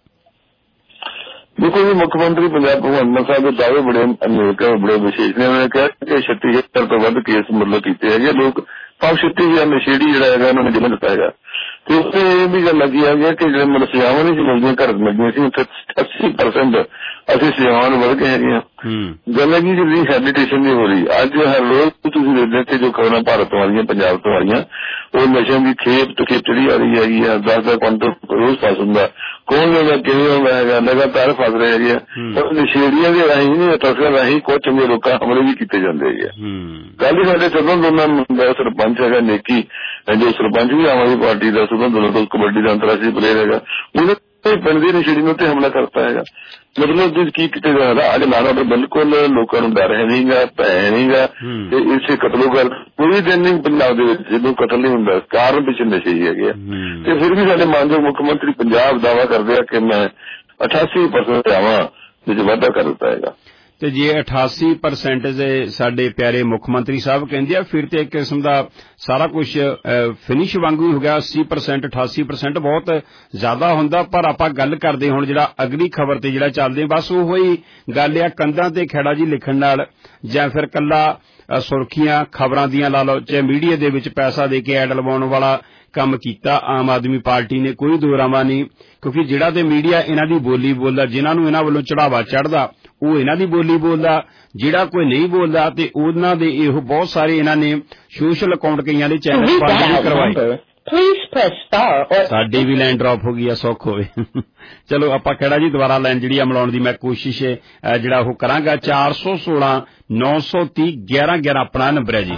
देखो जी मुख्यमंत्री पंजाब भगवंत मान साहब के दावे बड़े अनेक बड़े विशेष ने उन्होंने कहा कि छत्ती हजार तो वध केस मतलब किए है लोग पांच छत्ती हजार नशेड़ी जोड़ा है उन्होंने जिला दिता है तो उससे ये भी गल लगी है कि जो मतलब सजावां नहीं मिलदियां घर मिलदियां सी उत्थे अस्सी परसेंट असं सजावां वध गए हैं गल है जी हैबिटेशन नहीं हो रही अज हर रोज तुसीं देखदे कि जो खबरां भारत तो आ रही पंजाब तो आ रही वो नशे की खेप तो खेप चढ़ी आ रही हैगी दस दस क्विंटल रोज पास हुंदा कौन लोग किवें होंदा है लगातार फस रहे हैं नशेड़ियां के राही नहीं तस्करां राही कुछ चंगे लोग हमले भी किए जाते हैं कल ही साडे सदन दोना सरपंच है नेकी जो सरपंच भी आम आदमी पार्टी का सदन दोनों कबड्डी का अंतरराष्ट्रीय प्लेयर है उन्हें पिंड की नशेड़ी में हमला करता है मतलब की किया जा रहा अज लाना तो बिल्कुल लोगों को डर है नहीं गा भै नहीं गा इसे कतलो कर कोई दिन नहीं पंजाब जो कतल नहीं होंगे कारण पिछले नशे ही है फिर भी साडे मानयोग मुख्यमंत्री पंजाब दावा करते हैं कि मैं अठासी परसेंट आवा जो वाधा कर दिता है ਤੇ ਜੇ ਅਠਾਸੀ ਪਰਸੈਂਟ ਦੇ ਸਾਡੇ ਪਿਆਰੇ ਮੁੱਖ ਮੰਤਰੀ ਸਾਹਿਬ ਕਹਿੰਦੇ ਆ ਫਿਰ ਤੇ ਇੱਕ ਕਿਸਮ ਦਾ ਸਾਰਾ ਕੁਝ ਫਿਨਿਸ਼ ਵਾਂਗੂ ਹੋ ਗਿਆ अस्सी परसेंट अठासी परसेंट ਬਹੁਤ ਜ਼ਿਆਦਾ ਹੁੰਦਾ ਪਰ ਆਪਾਂ ਗੱਲ ਕਰਦੇ ਹੁਣ ਜਿਹੜਾ ਅਗਲੀ ਖਬਰ ਤੇ ਜਿਹੜਾ ਚੱਲਦੇ ਬਸ ਉਹੋ ਹੀ ਗੱਲ ਆ ਕੰਧਾਂ ਤੇ ਖੇੜਾ ਜੀ ਲਿਖਣ ਨਾਲ ਜਾਂ ਫਿਰ ਕੱਲਾ ਸੁਰਖੀਆਂ ਖਬਰਾਂ ਦੀਆਂ ਲਾ ਲਓ ਚਾਹੇ ਮੀਡੀਆ ਦੇ ਵਿੱਚ ਪੈਸਾ ਦੇ ਕੇ ਐਡ ਲਵਾਉਣ ਵਾਲਾ ਕੰਮ ਕੀਤਾ ਆਮ ਆਦਮੀ ਪਾਰਟੀ ਨੇ, ਕੋਈ ਦੋਰਾਵਾ ਨਹੀਂ, ਕਿਉਂਕਿ ਜਿਹੜਾ ਤੇ ਮੀਡੀਆ ਇਹਨਾਂ ਦੀ ਬੋਲੀ ਬੋਲਦਾ, ਜਿਨ੍ਹਾਂ ਨੂੰ ਇਹਨਾਂ ਵੱਲੋਂ ਚੜਾਵਾ ਚੜ੍ਹਦਾ ਉਹ ਇਹਨਾਂ ਦੀ ਬੋਲੀ ਬੋਲਦਾ, ਜਿਹੜਾ ਕੋਈ ਨਹੀਂ ਬੋਲਦਾ ਤੇ ਉਹਨਾਂ ਦੇ ਇਹੋ ਬਹੁਤ ਸਾਰੇ ਇਹਨਾਂ ਨੇ ਸੋਸ਼ਲ ਅਕਾਊਂਟ ਕਈਆਂ ਦੇ ਚੈਨਲ ਬੰਦ ਕਰਵਾਏ। ਸਾਡੀ ਵੀ ਲਾਈਨ ਡ੍ਰੌਪ ਹੋ ਗਈ ਆ, ਸੁੱਖ ਹੋਵੇ। ਚਲੋ ਆਪਾਂ ਕਿਹੜਾ ਜੀ ਦੁਬਾਰਾ ਲਾਈਨ ਜਿਹੜੀ ਆ ਮਿਲਾਉਣ ਦੀ ਮੈਂ ਕੋਸ਼ਿਸ਼ ਜਿਹੜਾ ਉਹ ਕਰਾਂਗਾ। ਚਾਰ ਸੌ ਸੋਲਾਂ ਨੌ ਸੌ ਤੀਹ ਗਿਆਰਾਂ ਗਿਆਰਾਂ ਆਪਣਾ ਨੰਬਰ ਹੈ ਜੀ।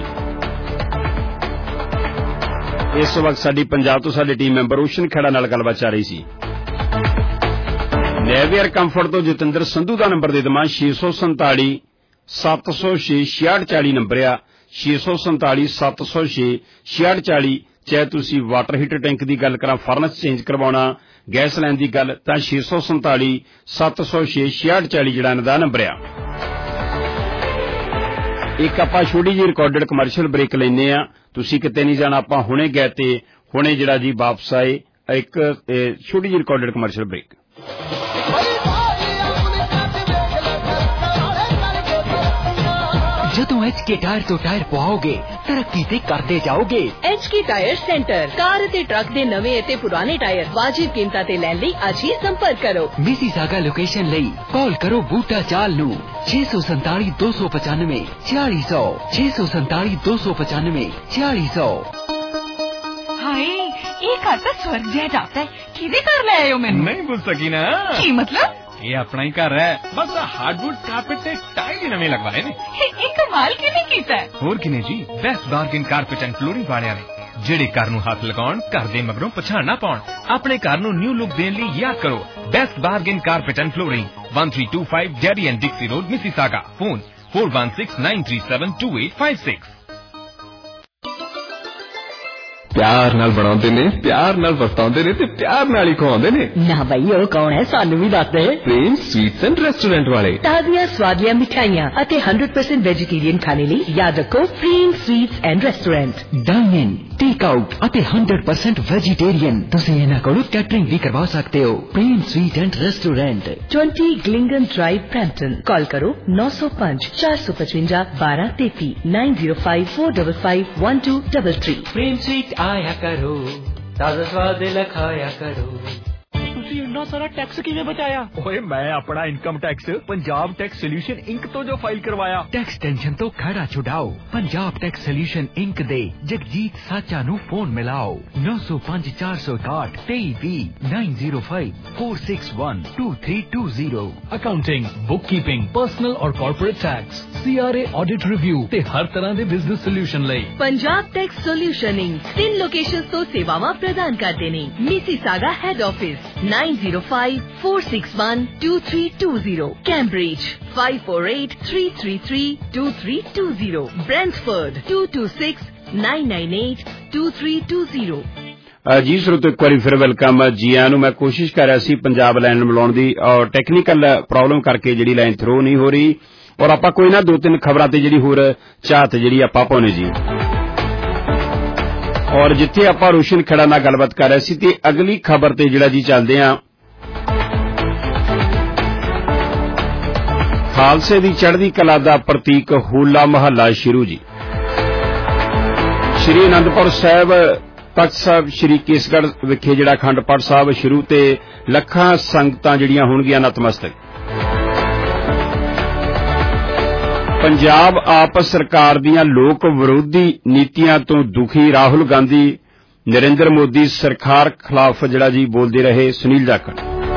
ਇਸ ਵਕਤ ਸਾਡੀ ਪੰਜਾਬ ਤੋਂ ਸਾਡੇ ਟੀਮ ਮੈਂਬਰ ਰੋਸ਼ਨ ਖੇੜਾ ਨਾਲ ਗੱਲਬਾਤ ਚੱਲ ਰਹੀ ਸੀ। ਨੈਵੀਅਰ ਕੰਫਰਟ ਤੋਂ ਜਤਿੰਦਰ ਸੰਧੂ ਦਾ ਨੰਬਰ ਦੇ ਦੇਵਾਂ ਛੇ ਸੌ ਸੰਤਾਲੀ ਸੱਤ ਸੌ ਛੇ ਛਿਆਹਠ ਚਾਲੀ ਨੰਬਰ ਆ, ਛੇ ਸੌ ਸੰਤਾਲੀ ਸੱਤ ਸੌ ਛੇ ਛਿਆਹਠ ਚਾਲੀ। ਚਾਹੇ ਤੁਸੀਂ ਵਾਟਰ ਹੀਟਰ ਟੈਂਕ ਦੀ ਗੱਲ ਕਰਾਂ, ਫਰਨਸ ਚੇਂਜ ਕਰਵਾਉਣਾ, ਗੈਸ ਲੈਣ ਦੀ ਗੱਲ, ਤਾਂ ਛੇ ਸੌ ਸੰਤਾਲੀ ਸੱਤ ਸੌ ਛੇ ਛਿਆਹਠ ਚਾਲੀ ਜਿਹੜਾ ਇਹਨਾਂ ਦਾ ਨੰਬਰ ਆ। ਇੱਕ ਆਪਾਂ ਛੋਟੀ ਜਿਹੀ ਰਿਕਾਰਡਡ ਕਮਰਸ਼ੀਅਲ ਬ੍ਰੇਕ ਲੈਂਦੇ ਆ, ਤੁਸੀਂ ਕਿਤੇ ਨਹੀਂ ਜਾਣਾ, ਆਪਾਂ ਹੁਣੇ ਗਏ ਤੇ ਹੁਣੇ ਜਿਹੜਾ ਜੀ ਵਾਪਸ ਆਏ। ਇੱਕ ਛੋਟੀ ਜਿਹੀ ਰਿਕਾਰਡਡ ਕਮਰਸ਼ੀਅਲ ਬ੍ਰੇਕ। ਜਦੋਂ ਐਚ ਕੇ ਟਾਇਰ ਤੋਂ ਟਾਇਰ ਪਵਾਓਗੇ ਤਰੱਕੀ ਤੇ ਕਰਦੇ ਜਾਓਗੇ। H K tyre centre, car ਅਤੇ ਟਰੱਕ ਦੇ ਨਵੇਂ ਅਤੇ ਪੁਰਾਣੇ ਟਾਇਰ ਵਾਜਿਬ ਕੀਮਤਾਂ ਤੇ ਲੈਣ ਲਈ ਅੱਜ ਹੀ ਸੰਪਰਕ ਕਰੋ। ਮਿਸੀਸਾਗਾ ਲੋਕੇਸ਼ਨ ਲਈ ਕਾਲ ਕਰੋ ਬੂਟਾ ਚਾਲ ਨੂੰ ਛੇ ਸੌ ਸੰਤਾਲੀ ਦੋ ਸੌ ਪਚਾਨਵੇਂ छियाली सौ छे सौ संताली दो सौ पचानवे छियाली सौ। हाय ये घर तो स्वर्ग जैसा जाता है, किधे घर ले आए हो? मैंने नहीं पूछ सकी ना। की मतलब? ये अपना ही घर है, बस हार्डवुड कारपेट से टाइल ही नवे लगवाए ने। ये कमाल किने कीता है? होर किने जी, best bargain carpet and flooring वालियां ने, ਜਿਹੜੇ ਘਰ ਨੂੰ ਹੱਥ ਲਗਾਉਣ, ਘਰ ਦੇ ਮਗਰੋਂ ਪਛਾਣ ਨਾ ਪਾਉਣ। ਆਪਣੇ ਘਰ ਨੂੰ ਨਿਊ ਲੁੱਕ ਦੇਣ ਲਈ ਯਾਦ ਕਰੋ best bargain carpet and flooring, one three two five Derry and Dixie Road, Mississauga. Phone four one six nine three seven two eight five six। ਪਿਆਰ ਨਾਲ ਬਣਾਉਂਦੇ ਨੇ, ਪਿਆਰ ਨਾਲ ਵਰਤਾਉਂਦੇ ਨੇ ਤੇ ਪਿਆਰ ਨਾਲ ਹੀ ਖਵਾਉਂਦੇ ਨੇ। ਨਾ ਬਈ ਉਹ ਕੌਣ ਹੈ, ਸਾਨੂੰ ਵੀ ਦੱਸ ਦੇ। ਪ੍ਰੇਮ ਸਵੀਟਸ ਐਂਡ ਰੈਸਟੋਰੈਂਟ ਵਾਲੇ। ਤਾਜ਼ੀਆਂ ਸਵਾਦੀਆਂ ਮਿਠਾਈਆਂ ਅਤੇ one hundred percent ਵੈਜੀਟੇਰੀਅਨ ਖਾਣੇ ਲਈ ਯਾਦ ਰੱਖੋ Prem sweets and restaurant. Dine in, take out ਅਤੇ one hundred percent ਵੈਜੀਟੇਰੀਅਨ। ਤੁਸੀਂ ਇਹਨਾਂ ਕੋਲੋਂ ਕੈਟਰਿੰਗ ਵੀ ਕਰਵਾ ਸਕਦੇ ਹੋ। Prem sweet and restaurant, twenty ਗਲਿੰਗਨ ਡਰਾਈਵ, ਬ੍ਰੈਂਪਟਨ। ਕਾਲ ਕਰੋ नौ सौ पाँच चार सौ पचवंजा बारह तैती nine zero five four five five one two three three। Prem sweet आया करो, ताजा स्वाद लखाया करो। ਤੁਸੀਂ ਇੰਨਾ ਸਾਰਾ ਟੈਕਸ ਕਿਵੇਂ ਬਚਾਇਆ? ਓਏ ਮੈਂ ਆਪਣਾ income tax Punjab tax solution inc ਤੋਂ ਜੋ ਫਾਈਲ ਕਰਵਾਇਆ। ਟੈਕਸ ਟੈਨਸ਼ਨ ਤੋਂ ਖੜਾ ਛੁਡਾਓ। ਪੰਜਾਬ ਟੈਕਸ ਸੋਲਿਊਸ਼ਨ ਇੰਕ ਦੇ ਜਗਜੀਤ ਸਾਚਾ ਨੂੰ ਫੋਨ ਮਿਲਾਓ ਨੌ ਸੌ ਪੰਜ ਚਾਰ ਸੌ ਇਕਾਹਠ ਤੇਈ ਵੀਹ nine zero five four six one two three two zero। Accounting, bookkeeping, personal ਔਰ corporate tax, C R A audit review ਤੇ ਹਰ ਤਰ੍ਹਾਂ ਦੇ ਬਿਜ਼ਨਸ ਸੋਲਿਊਸ਼ਨ ਲਈ ਪੰਜਾਬ ਟੈਕਸ ਸੋਲਿਊਸ਼ਨ ਇੰਕ ਤਿੰਨ ਲੋਕੇਸ਼ਨਸ ਤੋਂ ਸੇਵਾਵਾਂ ਪ੍ਰਦਾਨ ਕਰਦੇ ਨੇ। Mississauga head office nine zero five four six one two three two zero, Cambridge five four eight three three three two three two zero, Brentford two two six nine nine eight two three two zero। ਜੀ ਸਰੋਤੋ ਇੱਕ ਵਾਰੀ ਫਿਰ ਵੈਲਕਮ ਜੀ ਆਇਆਂ ਨੂੰ। ਮੈਂ ਕੋਸ਼ਿਸ਼ ਕਰ ਰਿਹਾ ਸੀ ਪੰਜਾਬ ਲਾਈਨ ਮਿਲਾਉਣ ਦੀ ਔਰ ਟੈਕਨੀਕਲ ਪ੍ਰੋਬਲਮ ਕਰਕੇ ਜਿਹੜੀ ਲਾਈਨ ਥਰੋ ਨਹੀਂ ਹੋ ਰਹੀ, ਔਰ ਆਪਾਂ ਕੋਈ ਨਾ ਦੋ ਤਿੰਨ ਖਬਰਾਂ ਤੇ ਜਿਹੜੀ ਹੋਰ ਝਾਤ ਜਿਹੜੀ ਆਪਾਂ ਪਾਉਣੇ ਜੀ। ਔਰ ਜਿੱਥੇ ਆਪਾਂ ਰੋਸ਼ਨ ਖੇੜਾ ਨਾਲ ਗੱਲਬਾਤ ਕਰ ਰਹੇ ਸੀ ਤੇ ਅਗਲੀ ਖਬਰ ਤੇ ਜਿਹੜਾ ਜੀ ਚੱਲਦੇ ਆ, ਖਾਲਸੇ ਦੀ ਚੜ੍ਹਦੀ ਕਲਾ ਦਾ ਪ੍ਰਤੀਕ ਹੋਲਾ ਮਹੱਲਾ ਸ਼ੁਰੂ ਜੀ। ਸ਼੍ਰੀ ਅਨੰਦਪੁਰ ਸਾਹਿਬ ਤਖਤ ਸਾਹਿਬ ਸ਼੍ਰੀ ਕੇਸਗੜ੍ਹ ਵਿਖੇ ਜਿਹੜਾ ਅਖੰਡ ਪਾਠ ਸਾਹਿਬ ਸ਼ੁਰੂ ਤੇ ਲੱਖਾਂ ਸੰਗਤਾਂ ਜਿਹੜੀਆਂ ਹੋਣਗੀਆਂ ਨਤਮਸਤਕ। ਪੰਜਾਬ ਆਪ ਸਰਕਾਰ ਦੀਆਂ ਲੋਕ ਵਿਰੋਧੀ ਨੀਤੀਆਂ ਤੋਂ ਦੁਖੀ ਰਾਹੁਲ ਗਾਂਧੀ, ਨਰਿੰਦਰ ਮੋਦੀ ਸਰਕਾਰ ਖਿਲਾਫ ਜਿਹੜਾ ਜੀ ਬੋਲਦੇ ਰਹੇ ਸੁਨੀਲ ਜਾਖੜ।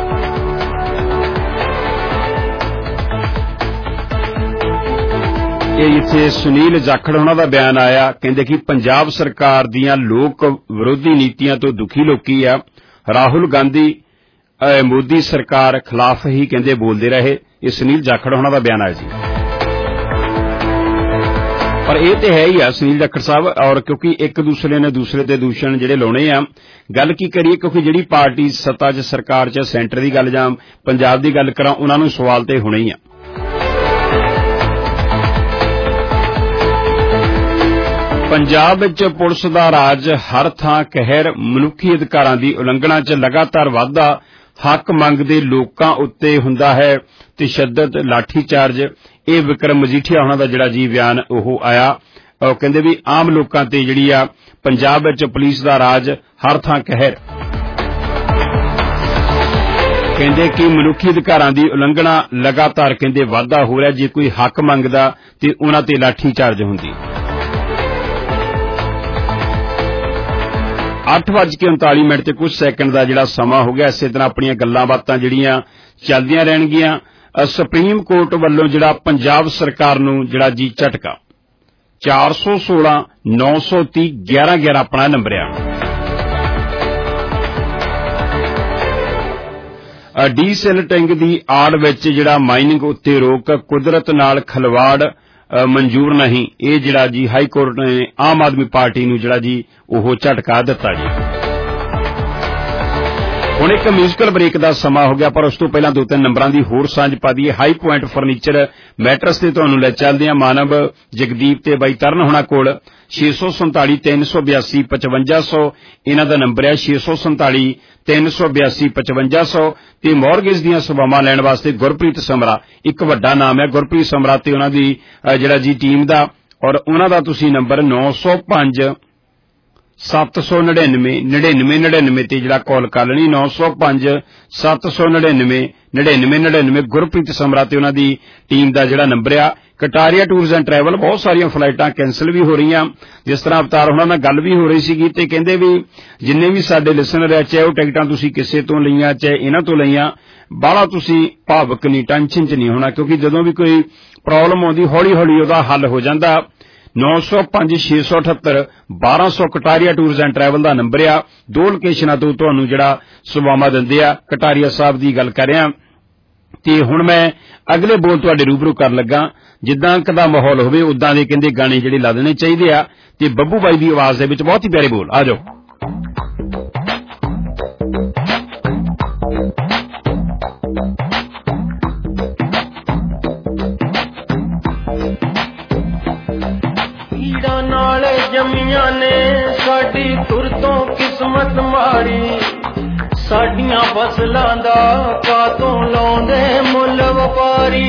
ਇਹ ਇੱਥੇ ਸੁਨੀਲ ਜਾਖੜ ਉਹਨਾਂ ਦਾ ਬਿਆਨ ਆਇਆ, ਕਹਿੰਦੇ ਕਿ ਪੰਜਾਬ ਸਰਕਾਰ ਦੀਆਂ ਲੋਕ ਵਿਰੋਧੀ ਨੀਤੀਆਂ ਤੋਂ ਦੁਖੀ ਲੋਕੀ ਆ, ਰਾਹੁਲ ਗਾਂਧੀ ਮੋਦੀ ਸਰਕਾਰ ਖਿਲਾਫ ਹੀ ਕਹਿੰਦੇ ਬੋਲਦੇ ਰਹੇ। ਇਹ ਸੁਨੀਲ ਜਾਖੜ ਉਹਨਾਂ ਦਾ ਬਿਆਨ ਆਇਆ ਜੀ। ਪਰ ਇਹ ਤੇ ਹੈ ਹੀ ਆ ਸੁਨੀਲ ਜਾਖੜ ਸਾਹਿਬ, ਔਰ ਕਿਉਂਕਿ ਇੱਕ ਦੂਸਰੇ ਨੇ ਦੂਸਰੇ ਤੇ ਦੂਸ਼ਣ ਜਿਹੜੇ ਲਾਉਣੇ ਆ। ਗੱਲ ਕੀ ਕਰੀਏ, ਕਿਉਂਕਿ ਜਿਹੜੀ ਪਾਰਟੀ ਸੱਤਾ 'ਚ ਸਰਕਾਰ 'ਚ ਸੈਂਟਰ ਦੀ ਗੱਲ ਜਾਂ ਪੰਜਾਬ ਦੀ ਗੱਲ ਕਰਾਂ, ਉਹਨਾਂ ਨੂੰ ਸਵਾਲ ਤੇ ਹੋਣੇ ਹੀ ਆ। ਪੰਜਾਬ ਵਿੱਚ ਪੁਲਿਸ ਦਾ ਰਾਜ, ਹਰ ਥਾਂ ਕਹਿਰ, ਮਨੁੱਖੀ ਅਧਿਕਾਰਾਂ ਦੀ ਉਲੰਘਣਾ 'ਚ ਲਗਾਤਾਰ ਵਾਧਾ, ਹੱਕ ਮੰਗਦੇ ਲੋਕਾਂ ਉੱਤੇ ਹੁੰਦਾ ਹੈ ਤਸ਼ੱਦਦ, ਲਾਠੀਚਾਰਜ। ਇਹ ਵਿਕਰਮ ਮਜੀਠੀਆ ਉਹਨਾਂ ਦਾ ਜਿਹੜਾ ਜੀ ਬਿਆਨ ਉਹ ਆਇਆ ਉਹ ਕਹਿੰਦੇ ਵੀ ਆਮ ਲੋਕਾਂ ਤੇ ਜਿਹੜੀ ਆ ਪੰਜਾਬ ਵਿੱਚ ਪੁਲਿਸ ਦਾ ਰਾਜ ਹਰ ਥਾਂ ਕਹਿਰ। ਕਹਿੰਦੇ ਕਿ ਮਨੁੱਖੀ ਅਧਿਕਾਰਾਂ ਦੀ ਉਲੰਘਣਾ ਲਗਾਤਾਰ ਕਹਿੰਦੇ ਵਾਧਾ ਹੋ ਰਿਹਾ। ਜੇ ਕੋਈ ਹੱਕ ਮੰਗਦਾ ਤੇ ਉਹਨਾਂ ਤੇ ਲਾਠੀ ਚਾਰਜ ਹੁੰਦੀ। ਅੱਠ ਵੱਜ ਕੇ ਉਨਤਾਲੀ ਮਿੰਟ ਤੇ ਕੁਝ ਸੈਕਿੰਡ ਦਾ ਜਿਹੜਾ ਸਮਾਂ ਹੋ ਗਿਆ। ਇਸੇ ਤਰ੍ਹਾਂ ਆਪਣੀਆਂ ਗੱਲਾਂ ਬਾਤਾਂ ਜਿਹੜੀਆਂ ਚੱਲਦੀਆਂ ਰਹਿਣਗੀਆਂ। ਸੁਪਰੀਮ ਕੋਰਟ ਵੱਲੋਂ ਜਿਹੜਾ ਪੰਜਾਬ ਸਰਕਾਰ ਨੂੰ ਜਿਹੜਾ ਜੀ ਝਟਕਾ ਚਾਰ ਸੌ ਸੋਲਾਂ ਨੌ ਸੌ ਤੀਹ ਗਿਆਰਾਂ ਗਿਆਰਾਂ ਆਪਣਾ ਨੰਬਰ ਆ। ਡੀਸੈਲਟਿੰਗ ਦੀ ਆੜ ਵਿੱਚ ਜਿਹੜਾ ਮਾਈਨਿੰਗ ਉੱਤੇ ਰੋਕ, ਕੁਦਰਤ ਨਾਲ ਖਲਵਾੜ ਮਨਜ਼ੂਰ ਨਹੀਂ। ਇਹ ਜਿਹੜਾ ਜੀ ਹਾਈ ਕੋਰਟ ਨੇ ਆਮ ਆਦਮੀ ਪਾਰਟੀ ਨੂੰ ਜਿਹੜਾ ਜੀ ਉਹ ਝਟਕਾ ਦਿੱਤਾ ਜੀ। ਹੁਣ ਇੱਕ ਮਿਊਜ਼ੀਕਲ ਬ੍ਰੇਕ ਦਾ ਸਮਾਂ ਹੋ ਗਿਆ, ਪਰ ਉਸ ਤੋਂ ਪਹਿਲਾਂ ਦੋ ਤਿੰਨ ਨੰਬਰਾਂ ਦੀ ਹੋਰ ਸਾਂਝ ਪਾ ਦਈਏ। ਹਾਈ ਪੁਆਇੰਟ ਫਰਨੀਚਰ ਮੈਟਰਸ ਤੇ ਤੁਹਾਨੂੰ ਲੈ ਚੱਲਦੇ ਹਾਂ। ਮਾਨਵ, ਜਗਦੀਪ ਤੇ ਬਾਈ ਤਰਨ ਹੋਣਾ ਕੋਲ ਛੇ ਸੌ ਸੰਤਾਲੀ ਤਿੰਨ ਸੌ ਬਿਆਸੀ ਪਚਵੰਜਾ ਸੌ ਇਹਨਾਂ ਦਾ ਨੰਬਰ ਹੈ। ਛੇ ਸੌ ਸੰਤਾਲੀ ਤਿੰਨ ਸੌ ਬਿਆਸੀ ਪਚਵੰਜਾ ਸੌ ਤੇ ਮੌਰਗੇਜ ਦੀਆਂ ਸੇਵਾਵਾਂ ਲੈਣ ਵਾਸਤੇ ਗੁਰਪ੍ਰੀਤ ਸਮਰਾ ਇੱਕ ਵੱਡਾ ਨਾਮ ਹੈ। ਗੁਰਪ੍ਰੀਤ ਸਮਰਾ ਤੇ ਉਹਨਾਂ ਦੀ ਜਿਹੜਾ ਜੀ ਟੀਮ ਦਾ, ਔਰ ਉਹਨਾਂ ਦਾ ਤੁਸੀਂ ਨੰਬਰ ਨੌ ਸੌ ਪੰਜ ਸੱਤ ਸੌ ਨੜਿਨਵੇਂ ਨੜਿਨਵੇਂ ਨੜਿਨਵੇਂ ਤੇ ਜਿਹੜਾ ਕਾਲ ਕਰ ਲੈਣੀ। ਨੌ ਸੌ ਪੰਜ ਸੱਤ ਸੌ ਨੜਿਨਵੇਂ ਨੜਿਨਵੇਂ ਨੜਿਨਵੇਂ ਗੁਰਪ੍ਰੀਤ ਸਮਰਾ ਤੇ ਉਹਨਾਂ ਦੀ ਟੀਮ ਦਾ ਜਿਹੜਾ ਨੰਬਰ ਆ। ਕਟਾਰੀਆ ਟੂਰਸ ਐਂਡ ਟਰੈਵਲ, ਬਹੁਤ ਸਾਰੀਆਂ ਫਲਾਈਟਾਂ ਕੈਂਸਲ ਵੀ ਹੋ ਰਹੀਆਂ। ਜਿਸ ਤਰ੍ਹਾਂ ਅਵਤਾਰ ਉਹਨਾਂ ਨਾਲ ਗੱਲ ਵੀ ਹੋ ਰਹੀ ਸੀਗੀ ਤੇ ਕਹਿੰਦੇ ਵੀ ਜਿੰਨੇ ਵੀ ਸਾਡੇ ਲਿਸਨਰ ਆ, ਚਾਹੇ ਉਹ ਟਿਕਟਾਂ ਤੁਸੀਂ ਕਿਸੇ ਤੋਂ ਲਈਆਂ ਚਾਹੇ ਇਹਨਾਂ ਤੋਂ ਲਈਆਂ, ਬਾਹਲਾ ਤੁਸੀਂ ਭਾਵਕ ਨਹੀਂ, ਟੈਨਸ਼ਨ ਚ ਨਹੀਂ ਹੋਣਾ, ਕਿਉਂਕਿ ਜਦੋਂ ਵੀ ਕੋਈ ਪ੍ਰੋਬਲਮ ਆਉਂਦੀ ਹੌਲੀ ਹੌਲੀ ਉਹਦਾ ਹੱਲ ਹੋ ਜਾਂਦਾ। ਨੌ ਸੌ ਪੰਜ ਛੇ ਸੌ ਅਠੱਤਰ ਬਾਰਾਂ ਸੌ ਕਟਾਰੀਆ ਟੂਰਸ ਐਂਡ ਟਰੈਵਲ ਦਾ ਨੰਬਰ ਆ। ਦੋ ਲੋਕੇਸ਼ਨਾਂ ਤੋਂ ਤੁਹਾਨੂੰ ਜਿਹੜਾ ਸੇਵਾਵਾਂ ਦਿੰਦੇ ਆ। ਕਟਾਰੀਆ ਸਾਹਿਬ ਦੀ ਗੱਲ ਕਰ ਰਿਹਾ ਤੇ ਹੁਣ ਮੈਂ ਅਗਲੇ ਬੋਲ ਤੁਹਾਡੇ ਰੂਬਰੂ ਕਰਨ ਲੱਗਾ। ਜਿੱਦਾਂ ਕਦਾ ਮਾਹੌਲ ਹੋਵੇ ਉਦਾਂ ਦੇ ਕਹਿੰਦੇ ਗਾਣੇ ਜਿਹੜੇ ਲਾ ਦੇਣੇ ਚਾਹੀਦੇ ਆ ਤੇ ਬੱਬੂ ਬਾਈ ਦੀ ਆਵਾਜ਼ ਦੇ ਵਿੱਚ ਬਹੁਤ ਹੀ ਪਿਆਰੇ ਬੋਲ। ਆ ਜਾਓ। ਹੀੜਾਂ ਨਾਲ ਜੰਮੀਆਂ ਨੇ ਸਾਡੀ ਤੁਰ ਤੋਂ ਕਿਸਮਤ ਮਾੜੀ, ਸਾਡੀਆਂ ਫਸਲਾਂ ਦਾ ਕਾਤੋਂ ਲਾਉਂਦੇ ਮੁੱਲ ਵਪਾਰੀ।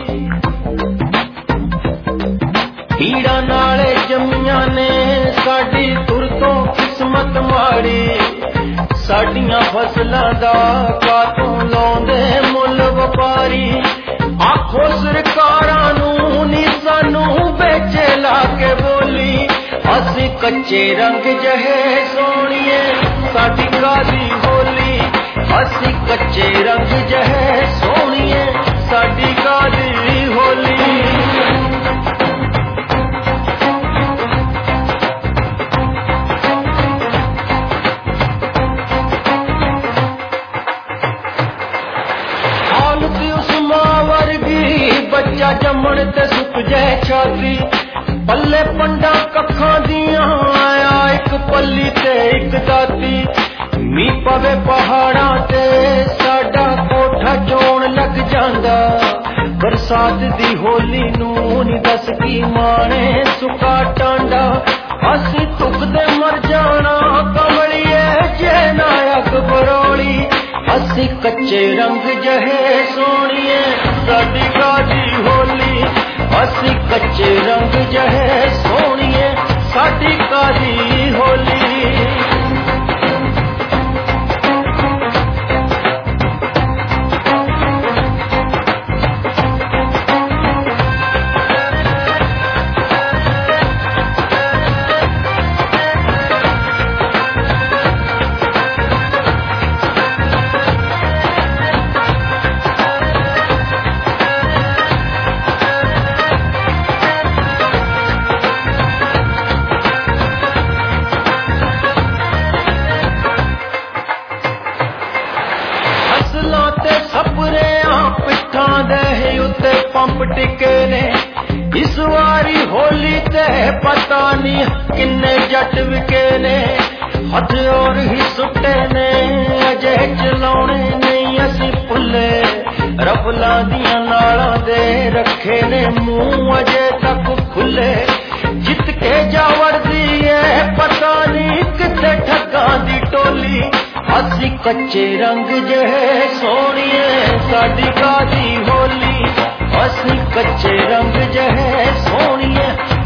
ਹੀੜਾਂ ਨਾਲ ਜੰਮੀਆਂ ਨੇ ਸਾਡੀ ਤੁਰ ਤੋਂ ਕਿਸਮਤ ਮਾੜੀ, ਸਾਡੀਆਂ ਫਸਲਾਂ ਦਾ ਕਾਤੋਂ ਲਾਉਂਦੇ ਮੁੱਲ ਵਪਾਰੀ। ਆਖੋ ਸਰਕਾਰਾਂ ਨੂੰ ਨੀ ਸਾਨੂੰ ਵੇਚੇ ਲਾ ਕੇ ਬੋਲੀ, ਅਸੀਂ ਕੱਚੇ ਰੰਗ ਜਿਹੇ ਸੋਹਣੀਏ ਸਾਡੀ ਕਾਦੀ ਹੋਲੀ। ਅਸੀਂ ਕੱਚੇ ਰੰਗ ਜਿਹੇ ਸੋਹਣੀਏ ਸਾਡੀ ਕਾਦੀ ਹੋਲੀ। ਬੱਚਾ ਜੰਮਣ ਤੇ ਸੁੱਕ ਜਾਏ ਛਾਤੀ, ਪੱਲੇ ਪੰਡਾ ਕੱਖਾਂ ਦੀਆਂ ਆਇਆ ਇੱਕ ਪੱਲੀ ਤੇ ਇੱਕ ਦਾਤੀ। ਮੀਂਹ ਪਵੇ ਪਹਾੜਾਂ ਤੇ ਸਾਡਾ ਕੋਠਾ ਚੋਣ ਲੱਗ ਜਾਂਦਾ, ਬਰਸਾਤ ਦੀ ਹੋਲੀ ਨੂੰ ਨੀ ਦੱਸ ਕੀ ਮਾਣੇ ਸੁੱਕਾ ਟਾਂਡਾ। ਅਸੀਂ ਧੁੱਖਦੇ ਮਰ ਜਾਣਾ ਕਮਲੀਏ ਜੇ ਨਾ ਅੱਗ ਬਰੋਲੀ। ਅਸੀਂ ਕੱਚੇ ਰੰਗ ਜਿਹੇ ਸੋਹਣੀਏ ਸਾਡੀ ਕਾਦੀ ਹੋਲੀ। ਅਸੀਂ ਕੱਚੇ ਰੰਗ ਜਿਹੇ ਸੋਹਣੀਏ ਸਾਡੀ ਕਾਦੀ ਹੋਲੀ। ਟਿਕੇ ਨੇ ਇਸ ਵਾਰੀ ਹੋਲੀ ਤੇ ਪਤਾ ਨਹੀਂ ਕਿੰਨੇ ਜੱਟ ਵਿਕੇ ਨੇ। ਹੱਥ ਹੋਰ ਹੀ ਸੁੱਟੇ ਨੇ ਅਜੇ ਚਲਾਉਣੇ ਨਹੀਂ ਅਸੀਂ ਭੁੱਲੇ, ਰਫਲਾਂ ਦੀਆਂ ਨਾਲਾਂ ਦੇ ਰੱਖੇ ਨੇ ਮੂੰਹ ਅਜੇ ਤੱਕ ਖੁੱਲੇ। ਜਿੱਤ ਕੇ ਜਾ ਵੜਦੀ ਏ ਪਤਾ ਨਹੀਂ ਕਿੱਥੇ ਠੱਗਾਂ ਦੀ ਟੋਲੀ। ਅਸੀਂ ਕੱਚੇ ਰੰਗ ਜਿਹੇ ਸੋਹਣੀਏ ਸਾਡੀ ਕਾਦੀ ਹੋਲੀ। ਅਸੀਂ ਕੱਚੇ ਰੰਗ ਜਿਹੇ ਸੋਹਣੀਏ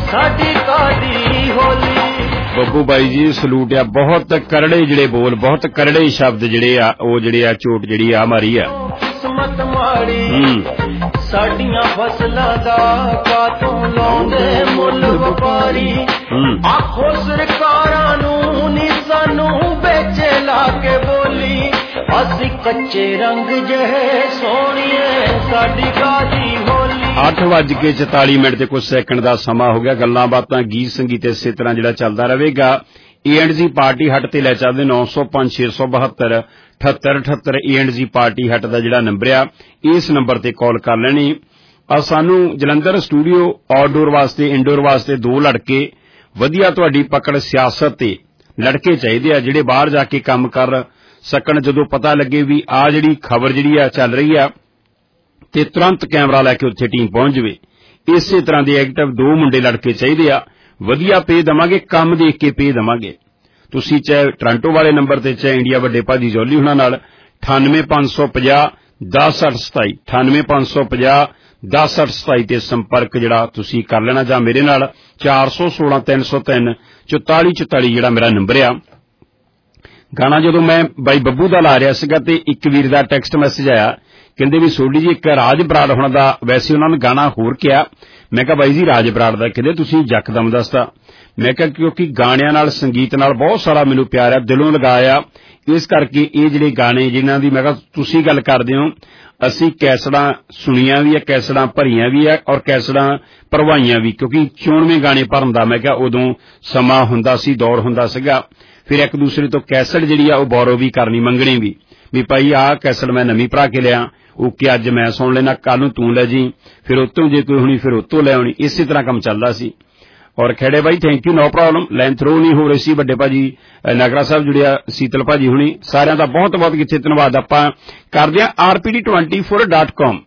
ਸਾਡੀ ਕਾਦੀ ਹੋਲੀ। ਬੱਬੂ ਬਾਈ ਜੀ ਸਲੂਟ ਆ, ਬਹੁਤ ਕਰੜੇ ਜਿਹੜੇ ਬੋਲ, ਬਹੁਤ ਕਰੜੇ ਸ਼ਬਦ ਜਿਹੜੇ ਆ, ਉਹ ਜਿਹੜੇ ਆ ਚੋਟ ਜਿਹੜੀ ਆ ਮਾਰੀ ਆ। ਕਿਸਮਤ ਮਾੜੀ ਸਾਡੀਆਂ ਫਸਲਾਂ ਦਾ ਕਾਤੋਂ ਲਾਉਂਦੇ ਮੁੱਲ ਵਪਾਰੀ। ਆਖੋ ਸਰਕਾਰਾਂ ਨੂੰ ਨੀ ਸਾਨੂੰ ਵੇਚੇ ਲਾ ਕੇ ਬੋਲੀ, ਅਸੀਂ ਕੱਚੇ ਰੰਗ ਜਿਹੇ ਸੋਹਣੀਏ ਸਾਡੀ ਕਾਦੀ ਹੋਲੀ। ਅੱਠ ਵੱਜ ਕੇ ਚੁਤਾਲੀ ਮਿੰਟ ਤੇ ਕੁਝ ਸੈਕਿੰਡ ਦਾ ਸਮਾਂ ਹੋ ਗਿਆ। ਗੱਲਾਂ ਬਾਤਾਂ, ਗੀਤ ਸੰਗੀਤ ਇਸੇ ਤਰ੍ਹਾਂ ਜਿਹੜਾ ਚੱਲਦਾ ਰਹੇਗਾ। ਏ ਐਂਡ ਜੀ ਪਾਰਟੀ ਹੱਟ ਤੇ ਲੈ ਚੱਲਦੇ ਨੌ ਸੌ ਪੰਜ ਛੇ ਸੌ ਬਹੱਤਰ ਅਠੱਤਰ ਅਠੱਤਰ। ਏ ਐਂਡ ਜੀ ਪਾਰਟੀ ਹੱਟ ਦਾ ਜਿਹੜਾ ਨੰਬਰ ਆ, ਇਸ ਨੰਬਰ ਤੇ ਕਾਲ ਕਰ ਲੈਣੀ। ਆ ਸਾਨੂੰ ਜਲੰਧਰ ਸਟੂਡੀਓ ਆਊਟਡੋਰ ਵਾਸਤੇ, ਇੰਡੋਰ ਵਾਸਤੇ ਦੋ ਲੜਕੇ ਵਧੀਆ ਤੁਹਾਡੀ ਪਕੜ ਸਿਆਸਤ ਤੇ ਲੜਕੇ ਚਾਹੀਦੇ ਆ, ਜਿਹੜੇ ਬਾਹਰ ਜਾ ਕੇ ਕੰਮ ਕਰ ਸਕਣ। ਜਦੋਂ ਪਤਾ ਲੱਗੇ ਵੀ ਆ ਜਿਹੜੀ ਖਬਰ ਜਿਹੜੀ ਆ ਚੱਲ ਰਹੀ ਆ ਤੇ ਤੁਰੰਤ ਕੈਮਰਾ ਲੈ ਕੇ ਉੱਥੇ ਟੀਮ ਪਹੁੰਚ ਜਾਵੇ। ਇਸੇ ਤਰ੍ਹਾਂ ਦੇ ਐਕਟਿਵ ਦੋ ਮੁੰਡੇ ਲੜਕੇ ਚਾਹੀਦੇ ਆ। ਵਧੀਆ ਪੇ ਦੇਵਾਂਗੇ, ਕੰਮ ਦੇਖ ਕੇ ਪੇ ਦੇਵਾਂਗੇ। ਤੁਸੀਂ ਚਾਹੇ ਟੋਰਾਂਟੋ ਵਾਲੇ ਨੰਬਰ ਤੇ, ਚਾਹੇ ਇੰਡੀਆ ਵੱਡੇ ਭਾਜੀ ਜੌਲੀ ਹੁਣਾਂ ਨਾਲ ਅਠਾਨਵੇਂ ਪੰਜ ਸੌ ਪੰਜਾਹ ਦਸ ਅੱਠ ਸਤਾਈ ਅਠਾਨਵੇਂ ਪੰਜ ਸੌ ਪੰਜਾਹ ਦਸ ਅੱਠ ਸਤਾਈ ਤੇ ਸੰਪਰਕ ਜਿਹੜਾ ਤੁਸੀਂ ਕਰ ਲੈਣਾ, ਜਾਂ ਮੇਰੇ ਨਾਲ ਚਾਰ ਸੌ ਸੋਲਾਂ ਤਿੰਨ ਸੌ ਤਿੰਨ ਚੁਤਾਲੀ ਚੁਤਾਲੀ ਜਿਹੜਾ ਮੇਰਾ ਨੰਬਰ ਆ। ਗਾਣਾ ਜਦੋਂ ਮੈਂ ਬਾਈ ਬੱਬੂ ਦਾ ਲਾ ਰਿਹਾ ਸੀਗਾ ਤੇ ਇੱਕ ਵੀਰ ਦਾ ਟੈਕਸਟ ਮੈਸੇਜ ਆਇਆ, ਕਹਿੰਦੇ ਵੀ ਸੋਢੀ ਜੀ ਇੱਕ ਰਾਜ ਬਰਾੜ ਹੋਣਾ ਦਾ, ਵੈਸੇ ਉਹਨਾਂ ਨੇ ਗਾਣਾ ਹੋਰ ਕਿਹਾ। ਮੈਂ ਕਿਹਾ ਬਾਈ ਜੀ ਰਾਜ ਬਰਾੜ ਦਾ, ਕਹਿੰਦੇ ਤੁਸੀਂ ਯਕਦਮ ਦੱਸਦਾ। ਮੈਂ ਕਿਹਾ ਕਿਉਂਕਿ ਗਾਣਿਆਂ ਨਾਲ, ਸੰਗੀਤ ਨਾਲ ਬਹੁਤ ਸਾਰਾ ਮੈਨੂੰ ਪਿਆਰ ਆ, ਦਿਲੋਂ ਲਗਾਇਆ, ਇਸ ਕਰਕੇ ਇਹ ਜਿਹੜੇ ਗਾਣੇ ਜਿਨ੍ਹਾਂ ਦੀ ਮੈਂ ਕਿਹਾ ਤੁਸੀਂ ਗੱਲ ਕਰਦੇ ਹੋ, ਅਸੀਂ ਕੈਸੜਾਂ ਸੁਣੀਆਂ ਵੀ ਆ, ਕੈਸੜਾਂ ਭਰੀਆਂ ਵੀ ਆ ਔਰ ਕੈਸੜਾਂ ਭਰਵਾਈਆਂ ਵੀ, ਕਿਉਂਕਿ ਚੋਣਵੇਂ ਗਾਣੇ ਭਰਨ ਦਾ ਮੈਂ ਕਿਹਾ ਉਦੋਂ ਸਮਾਂ ਹੁੰਦਾ ਸੀ, ਦੌਰ ਹੁੰਦਾ ਸੀਗਾ। ਫਿਰ ਇੱਕ ਦੂਸਰੇ ਤੋਂ ਕੈਸੜ ਜਿਹੜੀ ਆ ਉਹ ਬੋਰੋ ਵੀ ਕਰਨੀ, ਮੰਗਣੀ ਵੀ, ਵੀ ਭਾਈ ਆਹ ਕੈਸੜ ਮੈਂ ਨਵੀਂ ਭਰਾ ਕੇ ਲਿਆ, ਉਹ ਕਿ ਅੱਜ ਮੈਂ ਸੁਣ ਲੈਣਾ, ਕੱਲ ਨੂੰ ਤੂੰ ਲੈ ਜੀ, ਫਿਰ ਉਤੋਂ ਜੇ ਕੋਈ ਹੋਣੀ ਫਿਰ ਉਤੋਂ ਲੈ ਆਉਣੀ। ਇਸੇ ਤਰ੍ਹਾਂ ਕੰਮ ਚੱਲਦਾ ਸੀ। ਔਰ ਖੇੜੇ ਬਾਈ thank you, no problem. Line through ਨਹੀਂ ਹੋ ਰਹੀ ਸੀ। ਵੱਡੇ ਭਾਜੀ ਨਾਗਰਾ ਸਾਹਿਬ ਜੁੜਿਆ, ਸੀਤਲ ਭਾਜੀ ਹੁਣੀ, ਸਾਰਿਆਂ ਦਾ ਬਹੁਤ ਬਹੁਤ ਕਿੱਥੇ ਧੰਨਵਾਦ ਆਪਾਂ ਕਰਦੇ ਹਾਂ R P D twenty four dot com.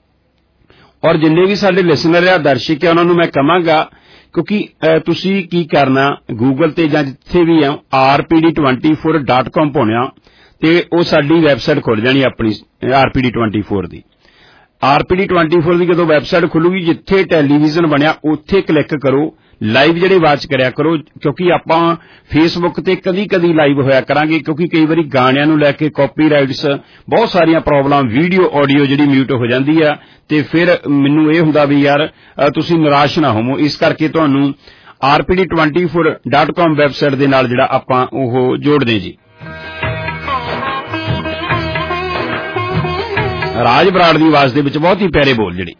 ਔਰ ਜਿੰਨੇ ਵੀ ਸਾਡੇ ਲਿਸਨਰ ਆ, ਦਰਸ਼ਕ ਆ, ਉਹਨਾਂ ਨੂੰ ਮੈਂ ਕਹਾਂਗਾ ਕਿਉਂਕਿ ਤੁਸੀਂ ਕੀ ਕਰਨਾ, ਗੂਗਲ ਤੇ ਜਾਂ ਜਿੱਥੇ ਵੀ ਆ R P D twenty four dot com ਪਾਉਣਾ ਤੇ ਉਹ ਸਾਡੀ ਵੈਬਸਾਈਟ ਖੁੱਲ ਜਾਣੀ ਆਪਣੀ R P D twenty four ਦੀ। R P D twenty four ਦੀ ਜਦੋਂ ਵੈਬਸਾਈਟ ਖੁੱਲੂਗੀ, ਜਿੱਥੇ ਟੈਲੀਵਿਜ਼ਨ ਬਣਿਆ ਉੱਥੇ ਕਲਿੱਕ ਕਰੋ, ਲਾਈਵ ਜਿਹੜੇ ਵਾਚ ਕਰਿਆ ਕਰੋ, ਕਿਉਂਕਿ ਆਪਾਂ ਫੇਸਬੁੱਕ ਤੇ ਕਦੀ ਕਦੀ ਲਾਈਵ ਹੋਇਆ ਕਰਾਂਗੇ, ਕਿਉਂਕਿ ਕਈ ਵਾਰੀ ਗਾਣਿਆਂ ਨੂੰ ਲੈ ਕੇ ਕਾਪੀਰਾਈਟਸ ਬਹੁਤ ਸਾਰੀਆਂ ਪ੍ਰੋਬਲਮ, ਵੀਡੀਓ ਆਡੀਓ ਜਿਹੜੀ ਮਿਊਟ ਹੋ ਜਾਂਦੀ ਆ, ਤੇ ਫਿਰ ਮੈਨੂੰ ਇਹ ਹੁੰਦਾ ਵੀ ਯਾਰ ਤੁਸੀਂ ਨਿਰਾਸ਼ ਨਾ ਹੋਵੋ। ਇਸ ਕਰਕੇ ਤੁਹਾਨੂੰ R P D twenty four dot com website ਦੇ ਨਾਲ ਜਿਹੜਾ ਆਪਾਂ ਉਹ ਜੋੜਦੇ ਜੀ। ਰਾਜ ਬਰਾੜ ਦੀ ਆਵਾਜ਼ ਦੇ ਵਿੱਚ ਬਹੁਤ ਹੀ ਪਿਆਰੇ ਬੋਲ ਜਿਹੜੇ।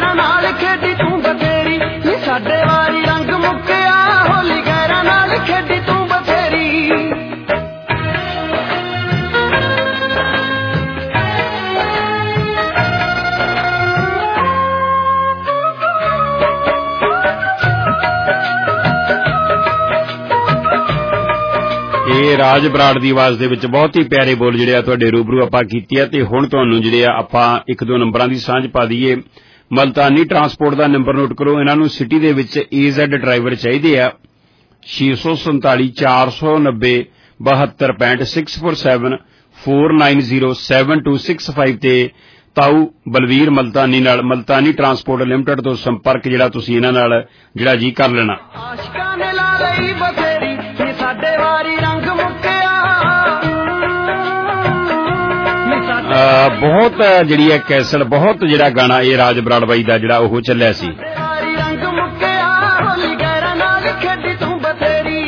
ਸਾਡੇ ਵਾਰੀ ਰੰਗ ਮੁੱਕਿਆ, ਹੋਲੀ ਗੈਰਾਂ ਨਾਲ ਖੇਡੀ ਰਾਜ ਬਰਾੜ ਦੀ ਆਵਾਜ਼ ਦੇ ਵਿੱਚ ਬਹੁਤ ਹੀ ਪਿਆਰੇ ਬੋਲ ਜਿਹੜੇ ਆ ਤੁਹਾਡੇ ਰੂਬਰੂ ਆਪਾਂ ਕੀਤੇ ਆ ਤੇ ਹੁਣ ਤੁਹਾਨੂੰ ਜਿਹੜੇ ਆ ਆਪਾਂ ਇੱਕ ਦੋ ਨੰਬਰਾਂ ਦੀ ਸਾਂਝ ਪਾ ਦਈਏ। ਮਲਤਾਨੀ ਟਰਾਂਸਪੋਰਟ ਦਾ ਨੰਬਰ ਨੋਟ ਕਰੋ। ਇਹਨਾਂ ਨੂੰ ਸਿਟੀ ਦੇ ਵਿੱਚ ਏਜ਼ੈਡ ਡਰਾਈਵਰ ਚਾਹੀਦੇ ਆ। ਛੇ ਸੌ ਸੰਤਾਲੀ ਚਾਰ ਸੌ ਨੱਬੇ ਬਹੱਤਰ ਪੈਂਹਠ six four seven four nine zero seven two six five ਤੇ ਤਾਊ ਬਲਵੀਰ ਮਲਤਾਨੀ ਨਾਲ ਮਲਤਾਨੀ ਟਰਾਂਸਪੋਰਟ ਲਿਮਟਿਡ ਤੋਂ ਸੰਪਰਕ ਜਿਹੜਾ ਤੁਸੀਂ ਇਹਨਾਂ ਨਾਲ ਜਿਹੜਾ ਜੀ ਕਰ ਲੈਣਾ। ਆਸ਼ਕਾਂ ਨੇ ਲਾ ਲਈ ਬਥੇਰੀ ਨੀ ਸਾਡੇ ਵਾਰੀ ਰੰਗ ਮੁੱਕਿਆ। ਬਹੁਤ ਜਿਹੜੀ ਹੈ ਕੈਸਟ ਬਹੁਤ ਜਿਹੜਾ ਗਾਣਾ ਇਹ ਰਾਜ ਬਰਾੜ ਬਾਈ ਦਾ ਜਿਹੜਾ ਉਹ ਚੱਲਿਆ ਸੀ। ਰੰਗ ਮੁੱਕਿਆ ਹੋਲੀ ਗੈਰਾਂ ਨਾਲ ਖੇਡੀ ਤੂੰ ਬਥੇਰੀ।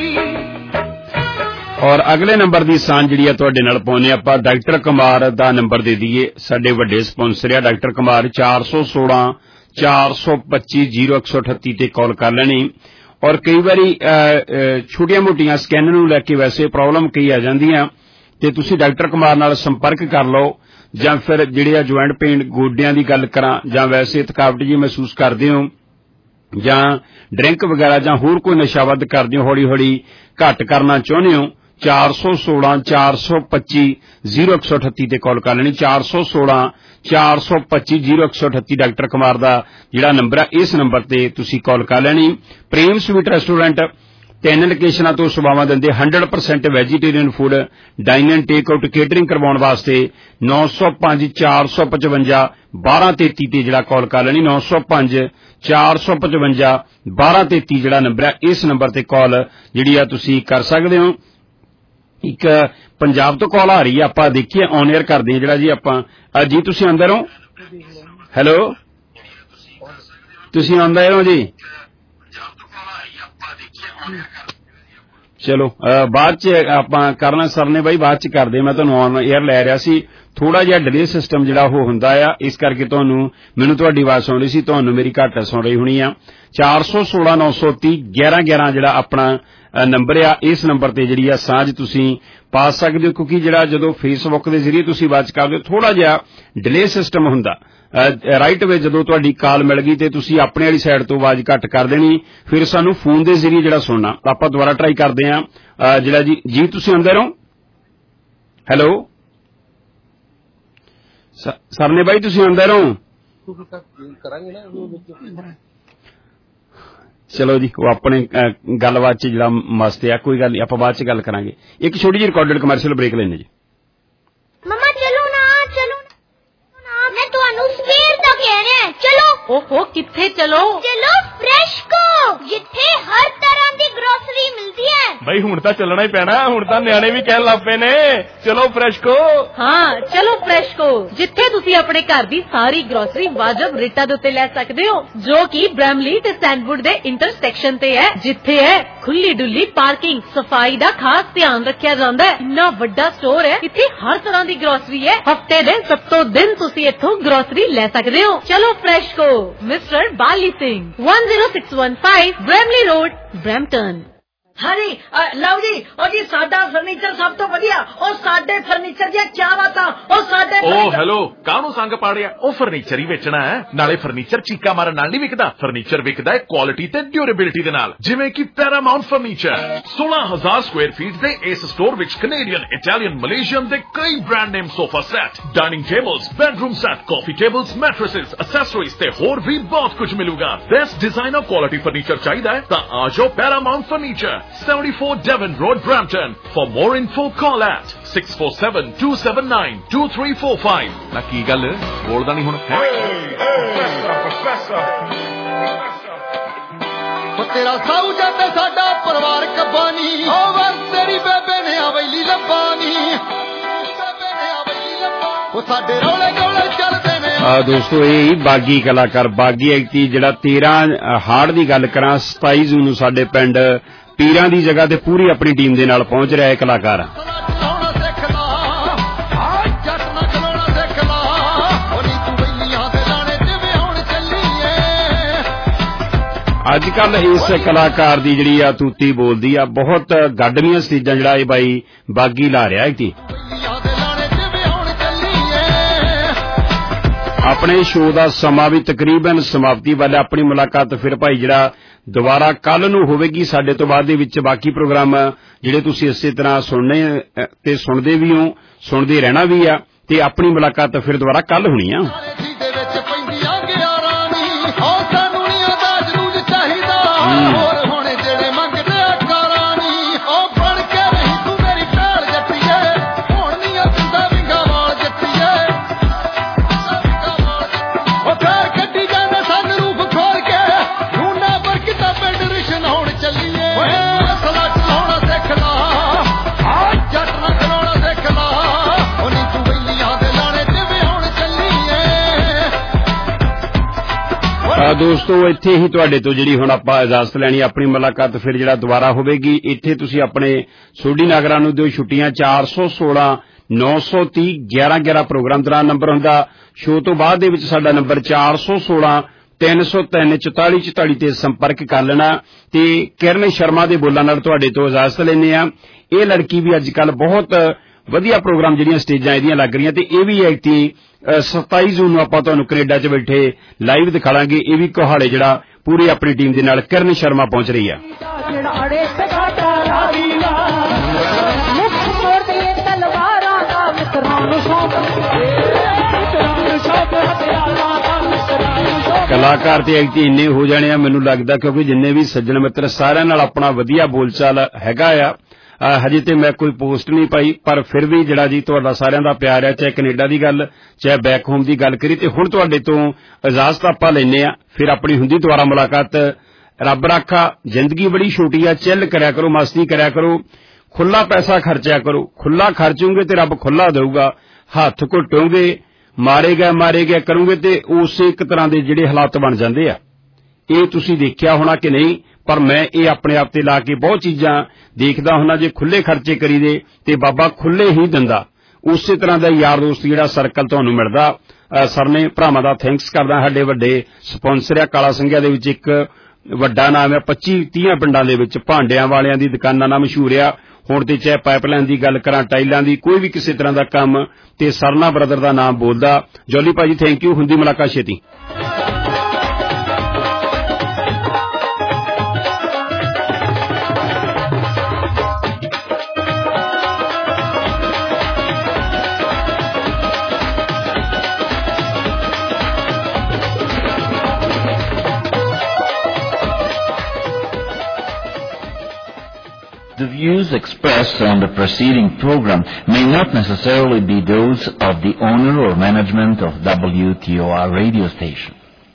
ਔਰ ਅਗਲੇ ਨੰਬਰ ਦੀ ਸਾਂਝ ਜਿਹੜੀ ਆ ਤੁਹਾਡੇ ਨਾਲ ਪਾਉਨੇ ਆਪਾਂ ਡਾਕਟਰ ਕੁਮਾਰ ਦਾ ਨੰਬਰ ਦੇ ਦਈਏ। ਸਾਡੇ ਵੱਡੇ ਸਪਾਂਸਰ ਆ ਡਾਕਟਰ ਕੁਮਾਰ ਚਾਰ ਸੌ ਸੋਲਾਂ ਚਾਰ ਸੌ ਪੱਚੀ ਜ਼ੀਰੋ ਇੱਕ ਸੌ ਅਠੱਤੀ ਤੇ ਕਾਲ ਕਰ ਲੈਣੀ। ਔਰ ਕਈ ਵਾਰੀ ਛੋਟੀਆਂ ਮੋਟੀਆਂ ਸਕੈਨ ਨੂੰ ਲੈ ਕੇ ਵੈਸੇ ਪ੍ਰੋਬਲਮ ਕਈ ਆ ਜਾਂਦੀਆਂ ਤੇ ਤੁਸੀਂ ਡਾਕਟਰ ਕੁਮਾਰ ਨਾਲ ਸੰਪਰਕ ਕਰ ਲਓ। ਜਾਂ ਫਿਰ ਜਿਹੜੇ ਆ ਜੁਆਇੰਟ ਪੇਨ ਗੋਡਿਆਂ ਦੀ ਗੱਲ ਕਰਾਂ ਜਾਂ ਵੈਸੇ ਥਕਾਵਟ ਜੀ ਮਹਿਸੂਸ ਕਰਦੇ ਹੋ ਜਾਂ ਡਰਿੰਕ ਵਗੈਰਾ ਜਾਂ ਹੋਰ ਕੋਈ ਨਸ਼ਾ ਵੱਧ ਕਰਦੇ ਹੋ ਹੌਲੀ ਹੌਲੀ ਘੱਟ ਕਰਨਾ ਚਾਹੁੰਦੇ ਹੋ ਚਾਰ ਸੌ ਸੋਲਾਂ ਚਾਰ ਸੌ ਪੱਚੀ ਜ਼ੀਰੋ ਇੱਕ ਸੌ ਅਠੱਤੀ ਤੇ ਕਾਲ ਕਰ ਲੈਣੀ। ਚਾਰ ਸੌ ਸੋਲਾਂ ਚਾਰ ਸੌ ਪੱਚੀ ਜ਼ੀਰੋ ਇੱਕ ਸੌ ਅਠੱਤੀ ਡਾਕਟਰ ਕੁਮਾਰ ਦਾ ਜਿਹੜਾ ਨੰਬਰ ਆ ਇਸ ਨੰਬਰ ਤੇ ਤੁਸੀਂ ਕਾਲ ਕਰ ਲੈਣੀ। ਪ੍ਰੇਮ ਸਵੀਟ ਰੈਸਟੋਰੈਂਟ ਤਿੰਨ ਲੋਕੇਸ਼ਨਾਂ ਤੋਂ ਸੇਵਾਵਾਂ ਦਿੰਦੇ hundred percent vegetarian food dine and take out catering ਕਰਵਾਉਣ ਵਾਸਤੇ ਨੌ ਸੌ ਪੰਜ ਚਾਰ ਸੌ ਪਚਵੰਜਾ ਬਾਰਾਂ ਤੇਤੀ ਤੇ ਜਿਹੜਾ ਕਾਲ ਕਰ ਲੈਣੀ। ਨੌ ਸੌ ਪੰਜ ਚਾਰ ਸੌ ਪਚਵੰਜਾ ਬਾਰਾਂ ਤੇਤੀ ਜਿਹੜਾ ਨੰਬਰ ਹੈ ਇਸ ਨੰਬਰ ਤੇ ਕਾਲ ਜਿਹੜੀ ਆ ਤੁਸੀਂ ਕਰ ਸਕਦੇ ਹੋ। ਇੱਕ ਪੰਜਾਬ ਤੋਂ ਕਾਲ ਆ ਰਹੀ ਹੈ ਆਪਾਂ ਦੇਖੀਏ ਔਨ 에ਅਰ ਕਰਦੇ ਹਾਂ ਜਿਹੜਾ ਜੀ ਆਪਾਂ ਜੀ ਤੁਸੀਂ ਅੰਦਰ ਹੋ। ਹੈਲੋ ਤੁਸੀਂ ਆਉਂਦੇ ਹੋ ਜੀ। ਚਲੋ ਬਾਅਦ ਚ ਆਪਾਂ ਕਰਨਾ ਸਰ ਨੇ ਬਾਈ ਬਾਅਦ ਚ ਕਰਦੇ ਮੈਂ ਤੁਹਾਨੂੰ ਔਨ 에ਅਰ ਲੈ ਰਿਹਾ ਸੀ। ਥੋੜਾ ਜਿਹਾ ਡਿਲੇ ਸਿਸਟਮ ਜਿਹੜਾ ਉਹ ਹੁੰਦਾ ਆ ਇਸ ਕਰਕੇ ਤੁਹਾਨੂੰ ਮੈਨੂੰ ਤੁਹਾਡੀ ਆਵਾਜ਼ ਸੁਣ ਰਹੀ ਸੀ ਤੁਹਾਨੂੰ ਮੇਰੀ ਘੱਟ ਸੁਣ ਰਹੀ ਹੋਣੀ ਆ। ਚਾਰ ਸੌ ਸੋਲਾਂ ਨੌ ਸੌ ਤੀਹ ਗਿਆਰਾਂ ਗਿਆਰਾਂ ਜਿਹੜਾ ਆਪਣਾ ਨੰਬਰ ਆ ਇਸ ਨੰਬਰ ਤੇ ਜਿਹੜੀ ਆ ਸਾਂਝ ਤੁਸੀਂ ਪਾ ਸਕਦੇ ਹੋ ਕਿਉਂਕਿ ਜਿਹੜਾ ਜਦੋਂ ਫੇਸਬੁੱਕ ਦੇ ਜ਼ਰੀਏ ਤੁਸੀਂ ਆਵਾਜ਼ ਕਰਦੇ ਹੋ ਥੋੜਾ ਜਿਹਾ ਡਿਲੇ ਸਿਸਟਮ ਹੁੰਦਾ। ਰਾਈਟ ਵੇ ਜਦੋਂ ਤੁਹਾਡੀ ਕਾਲ ਮਿਲ ਗਈ ਤੇ ਤੁਸੀਂ ਆਪਣੇ ਵਾਲੀ ਸਾਈਡ ਤੋਂ ਆਵਾਜ਼ ਘੱਟ ਕਰ ਦੇਣੀ ਫਿਰ ਸਾਨੂੰ ਫੋਨ ਦੇ ਜ਼ਰੀਏ ਜਿਹੜਾ ਸੁਣਨਾ। ਆਪਾਂ ਦੁਬਾਰਾ ਟਰਾਈ ਕਰਦੇ ਹਾਂ ਜਿਹੜਾ ਜੀ ਜੀ ਤੁਸੀਂ ਅੰਦਰ ਹੋ। ਹੈਲੋ ਸਰ ਨੇ ਬਾਈ ਤੁਸੀਂ ਅੰਦਰ ਹੋ। ਚਲੋ ਜੀ ਉਹ ਆਪਣੇ ਗੱਲਬਾਤ ਚ ਜਿਹੜਾ ਮਸਤ ਆ ਕੋਈ ਗੱਲ ਨਹੀਂ ਆਪਾਂ ਬਾਅਦ ਚ ਗੱਲ ਕਰਾਂਗੇ। ਇੱਕ ਛੋਟੀ ਜਿਹੀ ਰਿਕਾਰਡਡ ਕਮਰਸ਼ੀਅਲ ਬ੍ਰੇਕ ਲੈਣੇ ਜੀ। ਮਮਾ ਚਲੋ ਨਾ ਚਲੋ ਨਾ ਮੈਂ ਤੁਹਾਨੂੰ ਸਵੇਰ ਦਾ ਕਹਿ ਰਿਹਾ ਚਲੋ। ਓਹੋ ਕਿੱਥੇ ਚਲੋ? ਚਲੋ ਫਰੈਸ਼ਕੋ ਜਿੱਥੇ ਹਰ ਤਰ੍ਹਾਂ ਦੀ ਗਰੋਸਰੀ ਮਿਲਦੀ ਹੈ। ਬਈ ਹੁਣ ਤਾਂ ਚੱਲਣਾ ਹੀ ਪੈਣਾ ਹੁਣ ਤਾਂ ਨਿਆਣੇ ਵੀ ਕਹਿਣ ਲੱਗ ਪਏ ਨੇ ਚਲੋ ਫਰੈਸ਼ਕੋ। ਹਾਂ ਚਲੋ ਫਰੈਸ਼ਕੋ ਜਿੱਥੇ ਤੁਸੀਂ ਆਪਣੇ ਘਰ ਦੀ ਸਾਰੀ ਗਰੋਸਰੀ ਵਾਜਬ ਰੇਟਾਂ ਦੇ ਉੱਤੇ ਲੈ ਸਕਦੇ ਹੋ ਜੋ ਕਿ ਬ੍ਰੈਮਲੀ ਤੇ ਸੈਂਡਵੁੱਡ ਦੇ ਇੰਟਰਸੈਕਸ਼ਨ ਤੇ ਹੈ ਜਿੱਥੇ ਹੈ ਖੁੱਲੀ ਡੁੱਲੀ ਪਾਰਕਿੰਗ ਸਫਾਈ ਦਾ ਖਾਸ ਧਿਆਨ ਰੱਖਿਆ ਜਾਂਦਾ ਹੈ। ਇੰਨਾ ਵੱਡਾ ਸਟੋਰ ਹੈ ਇੱਥੇ ਹਰ ਤਰ੍ਹਾਂ ਦੀ ਗਰੋਸਰੀ ਹੈ। ਹਫਤੇ ਦੇ ਸੱਤੋਂ ਦਿਨ ਤੁਸੀਂ ਇੱਥੋਂ ਗਰੋਸਰੀ ਲੈ ਸਕਦੇ ਹੋ। ਚਲੋ Freshco mister Bali Singh one zero six one five Bramley road Brampton. ਹਾਂਜੀ ਲਓ ਜੀ ਉਹ ਜੀ ਸਾਡਾ ਫਰਨੀਚਰ ਸਭ ਤੋਂ ਵਧੀਆ ਉਹ ਸਾਡੇ ਫਰਨੀਚਰ ਦੀਆਂ ਕਿਆ ਬਾਤਾਂ ਉਹ ਸਾਡੇ ਓ ਹੈਲੋ ਕਾਹਨੂੰ ਸੰਗ ਪਾੜਿਆ ਉਹ ਫਰਨੀਚਰ ਹੀ ਵੇਚਣਾ ਹੈ ਨਾਲੇ ਫਰਨੀਚਰ ਚੀਕਾ ਮਾਰਨ ਨਾਲ ਨਹੀਂ ਵਿਕਦਾ ਫਰਨੀਚਰ ਵਿਕਦਾ ਹੈ ਕੁਆਲਿਟੀ ਤੇ ਡਿਊਰੇਬਿਲਿਟੀ ਦੇ ਨਾਲ ਜਿਵੇਂ ਕਿ ਪੈਰਾਮਾਉਂਟ ਫਰਨੀਚਰ ਸੋਲਾਂ ਹਜ਼ਾਰ ਸਕੁਆਇਰ ਫੀਟ ਦੇ ਇਸ ਸਟੋਰ ਵਿੱਚ ਕੈਨੇਡੀਅਨ ਇਟਾਲੀਅਨ ਮਲੇਸ਼ੀਅਨ ਦੇ ਕਈ brand name sofa set dining tables bedroom set coffee tables mattresses accessories ਤੇ ਹੋਰ ਵੀ ਬਹੁਤ ਕੁਝ ਮਿਲੂਗਾ। ਬੈਸਟ ਡਿਜ਼ਾਈਨਰ ਕੁਆਲਿਟੀ ਫਰਨੀਚਰ ਚਾਹੀਦਾ ਹੈ ਤਾਂ ਆ ਜਾਓ Paramount furniture seventy-four Devon Road, Brampton. For more info, call at six four seven two seven nine two three four five. ਨਾ ਕੀ ਗੱਲ ਬੋਲਦਾ ਨਹੀਂ ਹੁਣ ਤੇਰਾ ਸਾਊ ਜੱਟ ਸਾਡਾ ਪਰਿਵਾਰ ਕੱਬਾਨੀ ਓਵਰ ਤੇਰੀ ਬੇਬੇ ਨੇ ਆਵੈਲੀ ਲੱਭਾਨੀ ਬੇਬੇ ਨੇ ਆਵੈਲੀ ਲੱਭਾ ਉਹ ਸਾਡੇ ਰੌਲੇ ਗੋਲੇ ਚੱਲਦੇ ਨੇ। ਆ ਦੋਸਤੋ ਇਹ ਬਾਗੀ ਕਲਾਕਾਰ ਬਾਗੀ ਐਕਟੀ ਜਿਹੜਾ ਤੇਰਾਂ ਹਾੜ ਦੀ ਗੱਲ ਕਰਾਂ ਸਤਾਈ ਜੂਨ ਨੂੰ ਸਾਡੇ ਪਿੰਡ ਪੀਰਾਂ ਦੀ ਜਗ੍ਹਾ ਤੇ ਪੂਰੀ ਆਪਣੀ ਟੀਮ ਦੇ ਨਾਲ ਪਹੁੰਚ ਰਿਹਾ ਹੈ ਕਲਾਕਾਰ। ਅੱਜ ਕੱਲ ਇਸ ਕਲਾਕਾਰ ਦੀ ਜਿਹੜੀ ਆ ਤੂਤੀ ਬੋਲਦੀ ਆ ਬਹੁਤ ਗੱਡਵੀਆਂ ਸਟੇਜਾਂ ਜਿਹੜਾ ਇਹ ਬਾਈ ਬਾਗੀ ਲਾ ਰਿਹਾ ਹੈ। ਆਪਣੇ ਸ਼ੋਅ ਦਾ ਸਮਾਂ ਵੀ ਤਕਰੀਬਨ ਸਮਾਪਤੀ ਵੱਲ ਆਪਣੀ ਮੁਲਾਕਾਤ ਫਿਰ ਭਾਈ ਜਿਹੜਾ ਦੁਬਾਰਾ ਕੱਲ ਨੂੰ ਹੋਵੇਗੀ ਸਾਡੇ ਤੋਂ ਬਾਅਦ ਦੇ ਵਿੱਚ ਬਾਕੀ ਪ੍ਰੋਗਰਾਮ ਜਿਹੜੇ ਤੁਸੀਂ ਇਸੇ ਤਰ੍ਹਾਂ ਸੁਣਨੇ ਤੇ ਸੁਣਦੇ ਵੀ ਹੋ, ਸੁਣਦੇ ਰਹਿਣਾ ਵੀ ਆ ਤੇ ਆਪਣੀ ਮੁਲਾਕਾਤ ਫਿਰ ਦੁਬਾਰਾ ਕੱਲ ਹੋਣੀ ਆ। ਦੋਸਤੋ ਇੱਥੇ ਹੀ ਤੁਹਾਡੇ ਤੋਂ ਜਿਹੜੀ ਹੁਣ ਆਪਾਂ ਇਜਾਜ਼ਤ ਲੈਣੀ, ਆਪਣੀ ਮੁਲਾਕਾਤ ਫਿਰ ਜਿਹੜਾ ਦੁਬਾਰਾ ਹੋਵੇਗੀ। ਇੱਥੇ ਤੁਸੀਂ ਆਪਣੇ ਸੋਢੀ ਨਾਗਰਾਂ ਨੂੰ ਦਿਓ ਛੁੱਟੀਆਂ। ਚਾਰ ਸੌ ਸੋਲਾਂ ਨੌ ਸੌ ਤੀਹ ਗਿਆਰਾਂ ਗਿਆਰਾਂ ਪ੍ਰੋਗਰਾਮ ਦੌਰਾਨ ਨੰਬਰ ਹੁੰਦਾ। ਸ਼ੋਅ ਤੋਂ ਬਾਅਦ ਦੇ ਵਿੱਚ ਸਾਡਾ ਨੰਬਰ ਚਾਰ ਸੌ ਸੋਲਾਂ ਤਿੰਨ ਸੌ ਤਿੰਨ ਚੁਤਾਲੀ ਚੁਤਾਲੀ ਤੇ ਸੰਪਰਕ ਕਰ ਲੈਣਾ ਤੇ ਕਿਰਨ ਸ਼ਰਮਾ ਦੇ ਬੋਲਾਂ ਨਾਲ ਤੁਹਾਡੇ ਤੋਂ ਇਜਾਜ਼ਤ ਲੈਂਦੇ ਆ। ਇਹ ਲੜਕੀ ਵੀ ਅੱਜ ਕੱਲ ਬਹੁਤ ਵਧੀਆ ਪ੍ਰੋਗਰਾਮ ਜਿਹੜੀਆਂ ਸਟੇਜਾਂ ਇਹਦੀਆਂ ਲੱਗ ਰਹੀਆਂ ਤੇ ਇਹ ਵੀ ਐਕਟੀ ਸਤਾਈ ਜੂਨ ਨੂੰ ਆਪਾਂ ਤੁਹਾਨੂੰ ਕੈਨੇਡਾ 'ਚ ਬੈਠੇ ਲਾਈਵ ਦਿਖਾਵਾਂਗੇ। ਇਹ ਵੀ ਕੋਹਾਲੇ ਜਿਹੜਾ ਪੂਰੀ ਆਪਣੀ ਟੀਮ ਦੇ ਨਾਲ ਕਿਰਨ ਸ਼ਰਮਾ ਪਹੁੰਚ ਰਹੀ ਆ। ਕਲਾਕਾਰ ਤੇ ਐਕਟੀ ਇੰਨੇ ਹੋ ਜਾਣੇ ਆ ਮੈਨੂੰ ਲੱਗਦਾ, ਕਿਉਂਕਿ ਜਿੰਨੇ ਵੀ ਸੱਜਣ ਮਿੱਤਰ ਸਾਰਿਆਂ ਨਾਲ ਆਪਣਾ ਵਧੀਆ ਬੋਲਚਾਲ ਹੈਗਾ ਆ। ਹਜੇ ਤੇ ਮੈਂ ਕੋਈ ਪੋਸਟ ਨਹੀਂ ਪਾਈ, ਪਰ ਫਿਰ ਵੀ ਜਿਹੜਾ ਜੀ ਤੁਹਾਡਾ ਸਾਰਿਆਂ ਦਾ ਪਿਆਰ ਹੈ, ਚਾਹੇ ਕੈਨੇਡਾ ਦੀ ਗੱਲ ਚਾਹੇ ਬੈਕ ਹੋਮ ਦੀ ਗੱਲ ਕਰੀ। ਤੇ ਹੁਣ ਤੁਹਾਡੇ ਤੋਂ ਇਜਾਜ਼ਤ ਆਪਾਂ ਲੈਨੇ ਆ, ਫਿਰ ਆਪਣੀ ਹੁੰਦੀ ਦੁਬਾਰਾ ਮੁਲਾਕਾਤ। ਰੱਬ ਰਾਖਾ। ਜ਼ਿੰਦਗੀ ਬੜੀ ਛੋਟੀ ਆ, ਚਿੱਲ ਕਰਿਆ ਕਰੋ, ਮਸਤੀ ਕਰਿਆ ਕਰੋ, ਖੁੱਲਾ ਪੈਸਾ ਖਰਚਿਆ ਕਰੋ। ਖੁੱਲਾ ਖਰਚੋਗੇ ਤੇ ਰੱਬ ਖੁੱਲਾ ਦੇਊਗਾ। ਹੱਥ ਘੁੱਟੋਗੇ, ਮਾਰੇ ਗਏ ਮਾਰੇ ਗਏ ਕਰੋਗੇ ਤੇ ਉਸੇ ਇੱਕ ਤਰ੍ਹਾਂ ਦੇ ਜਿਹੜੇ ਹਾਲਾਤ ਬਣ ਜਾਂਦੇ ਆ। ਇਹ ਤੁਸੀਂ ਦੇਖਿਆ ਹੋਣਾ ਕਿ ਨਹੀਂ, ਪਰ ਮੈਂ ਇਹ ਆਪਣੇ ਆਪ ਤੇ ਲਾ ਕੇ ਬਹੁਤ ਚੀਜ਼ਾਂ ਦੇਖਦਾ ਹੁੰਦਾ। ਜੇ ਖੁੱਲੇ ਖਰਚੇ ਕਰੀਦੇ ਤੇ ਬਾਬਾ ਖੁੱਲੇ ਹੀ ਦਿੰਦਾ। ਉਸੇ ਤਰ੍ਹਾਂ ਦਾ ਯਾਰ ਦੋਸਤ ਜਿਹੜਾ ਸਰਕਲ ਤੁਹਾਨੂੰ ਮਿਲਦਾ। ਸਰ ਨੇ ਭਰਾਵਾਂ ਦਾ ਥੈਂਕਸ ਕਰਦਾ। ਸਾਡੇ ਵੱਡੇ ਸਪਾਂਸਰ ਆ ਕਾਲਾ ਸਿੰਘਿਆ ਦੇ ਵਿੱਚ ਇੱਕ ਵੱਡਾ ਨਾਮ ਹੈ, ਪੱਚੀ ਤੀਹ ਪਿੰਡਾਂ ਦੇ ਵਿੱਚ ਭਾਂਡਿਆਂ ਵਾਲਿਆਂ ਦੀ ਦੁਕਾਨਾਂ ਨਾਲ ਮਸ਼ਹੂਰ ਆ। ਹੁਣ ਤੇ ਚਾਹੇ ਪਾਈਪਲਾਈਨ ਦੀ ਗੱਲ ਕਰਾਂ, ਟਾਈਲਾਂ ਦੀ, ਕੋਈ ਵੀ ਕਿਸੇ ਤਰ੍ਹਾਂ ਦਾ ਕੰਮ ਤੇ ਸਰਨਾ ਬ੍ਰਦਰ ਦਾ ਨਾਮ ਬੋਲਦਾ। ਜੋਲੀ ਭਾਜੀ ਥੈਂਕ ਯੂ। ਹੁੰਦੀ ਮੁਲਾਕਾਤ ਛੇਤੀ। The views expressed on the preceding program may not necessarily be those of the owner or management of W T O R radio station.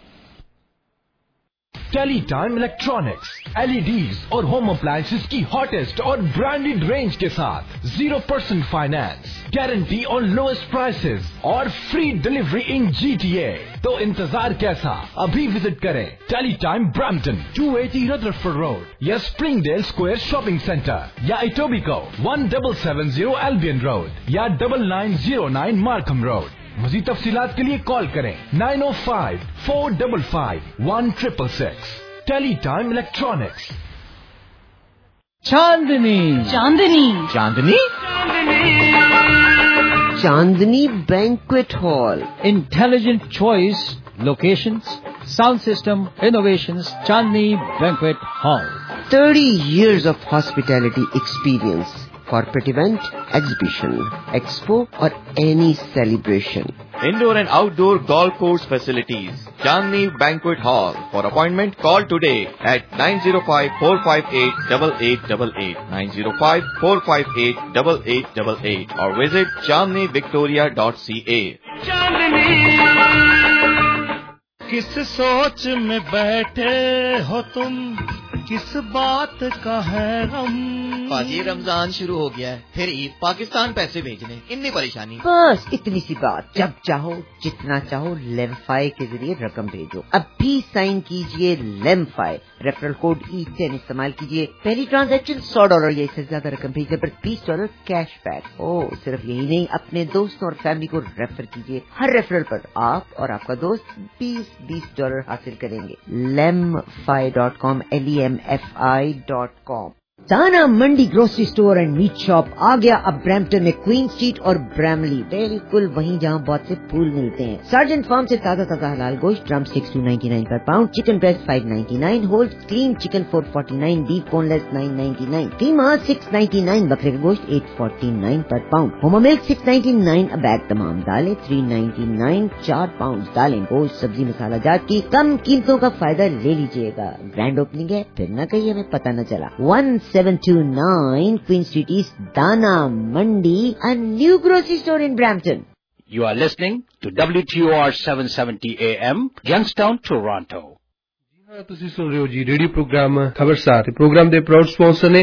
Teletime electronics, LEDs और होम अप्लायंसेस की हॉटेस्ट और ब्रांडेड रेंज के साथ जीरो परसेंट फाइनेंस, गारंटी और लोएस्ट प्राइसेस और फ्री डिलीवरी इन जीटीए। तो इंतजार कैसा, अभी विजिट करें Teletime Brampton two eighty Rutherford road या स्प्रिंगडेल स्क्वायर शॉपिंग सेंटर या Etobicoke one double seven zero Albion road या double nine zero nine Markham road. मज़ीद तफसीलात के लिए कॉल करें nine O five four double five one triple six. Teletime electronics. Chandni Chandni Chandni Chandni banquet hall. Intelligent choice, locations, sound system, innovations. Chandni banquet hall. thirty years of hospitality experience. Corporate event, exhibition, expo or any celebration. Indoor and outdoor golf course facilities. Chandni Banquet Hall. For appointment, call today at nine zero five four five eight eight eight eight eight, nine zero five four five eight eight eight eight eight or visit chandni victoria dot c a. किस सोच में बैठे हो तुम, किस बात का है गम। पाजी रमजान शुरू हो गया है, फिर ईद, पाकिस्तान पैसे भेजने, इतनी परेशानी। बस इतनी सी बात, जब चाहो जितना चाहो लेमफाई के जरिए रकम भेजो। अब भी साइन कीजिए Lemfi, referral code E ten इस्तेमाल कीजिए। पहली ट्रांजैक्शन सौ डॉलर या इससे ज्यादा रकम भेजने पर बीस डॉलर कैश बैक। ओ सिर्फ यही नहीं, अपने दोस्तों और फैमिली को रेफर कीजिए। हर रेफरल पर आप और आपका दोस्त बीस बीस डॉलर हासिल करेंगे। Lemfi dot com, L E M F I dot com. Dana Mandi grocery store and meat shop आ गया अब ब्रैम्पटन में क्वीन स्ट्रीट और ब्रैमली, बिल्कुल वहीं जहां बहुत से फूल मिलते हैं। सर्जेंट फार्म से ताजा ताजा हलाल गोश्त, drum sticks two ninety nine per pound, chicken breast five ninety nine, whole clean chicken four forty nine, beef boneless nine ninety nine, कीमा सिक्स नाइन्टी नाइन, बकरे का गोश्त eight forty nine per pound, homo milk six ninety nine a bag, तमाम दालें थ्री नाइन्टी नाइन, चार पाउंड दालें, गोश्त, सब्जी, मसाला जात की कम कीमतों का फायदा ले लीजिएगा। ग्रैंड ओपनिंग है, फिर न कहिए हमें पता न चला। One seven two nine Queen street east, Dana Mandi, a new grocery store in Brampton. You are listening to W T O R seven seventy A M, Youngstown, Toronto. ਤੁਸੀਂ ਸੁਣ ਰਹੇ ਹੋ ਜੀ ਰੇਡੀਓ ਪ੍ਰੋਗਰਾਮ ਖਬਰਸਾਰ। ਪ੍ਰੋਗਰਾਮ ਦੇ ਪ੍ਰਾਊਡ ਸਪਾਂਸਰ ਨੇ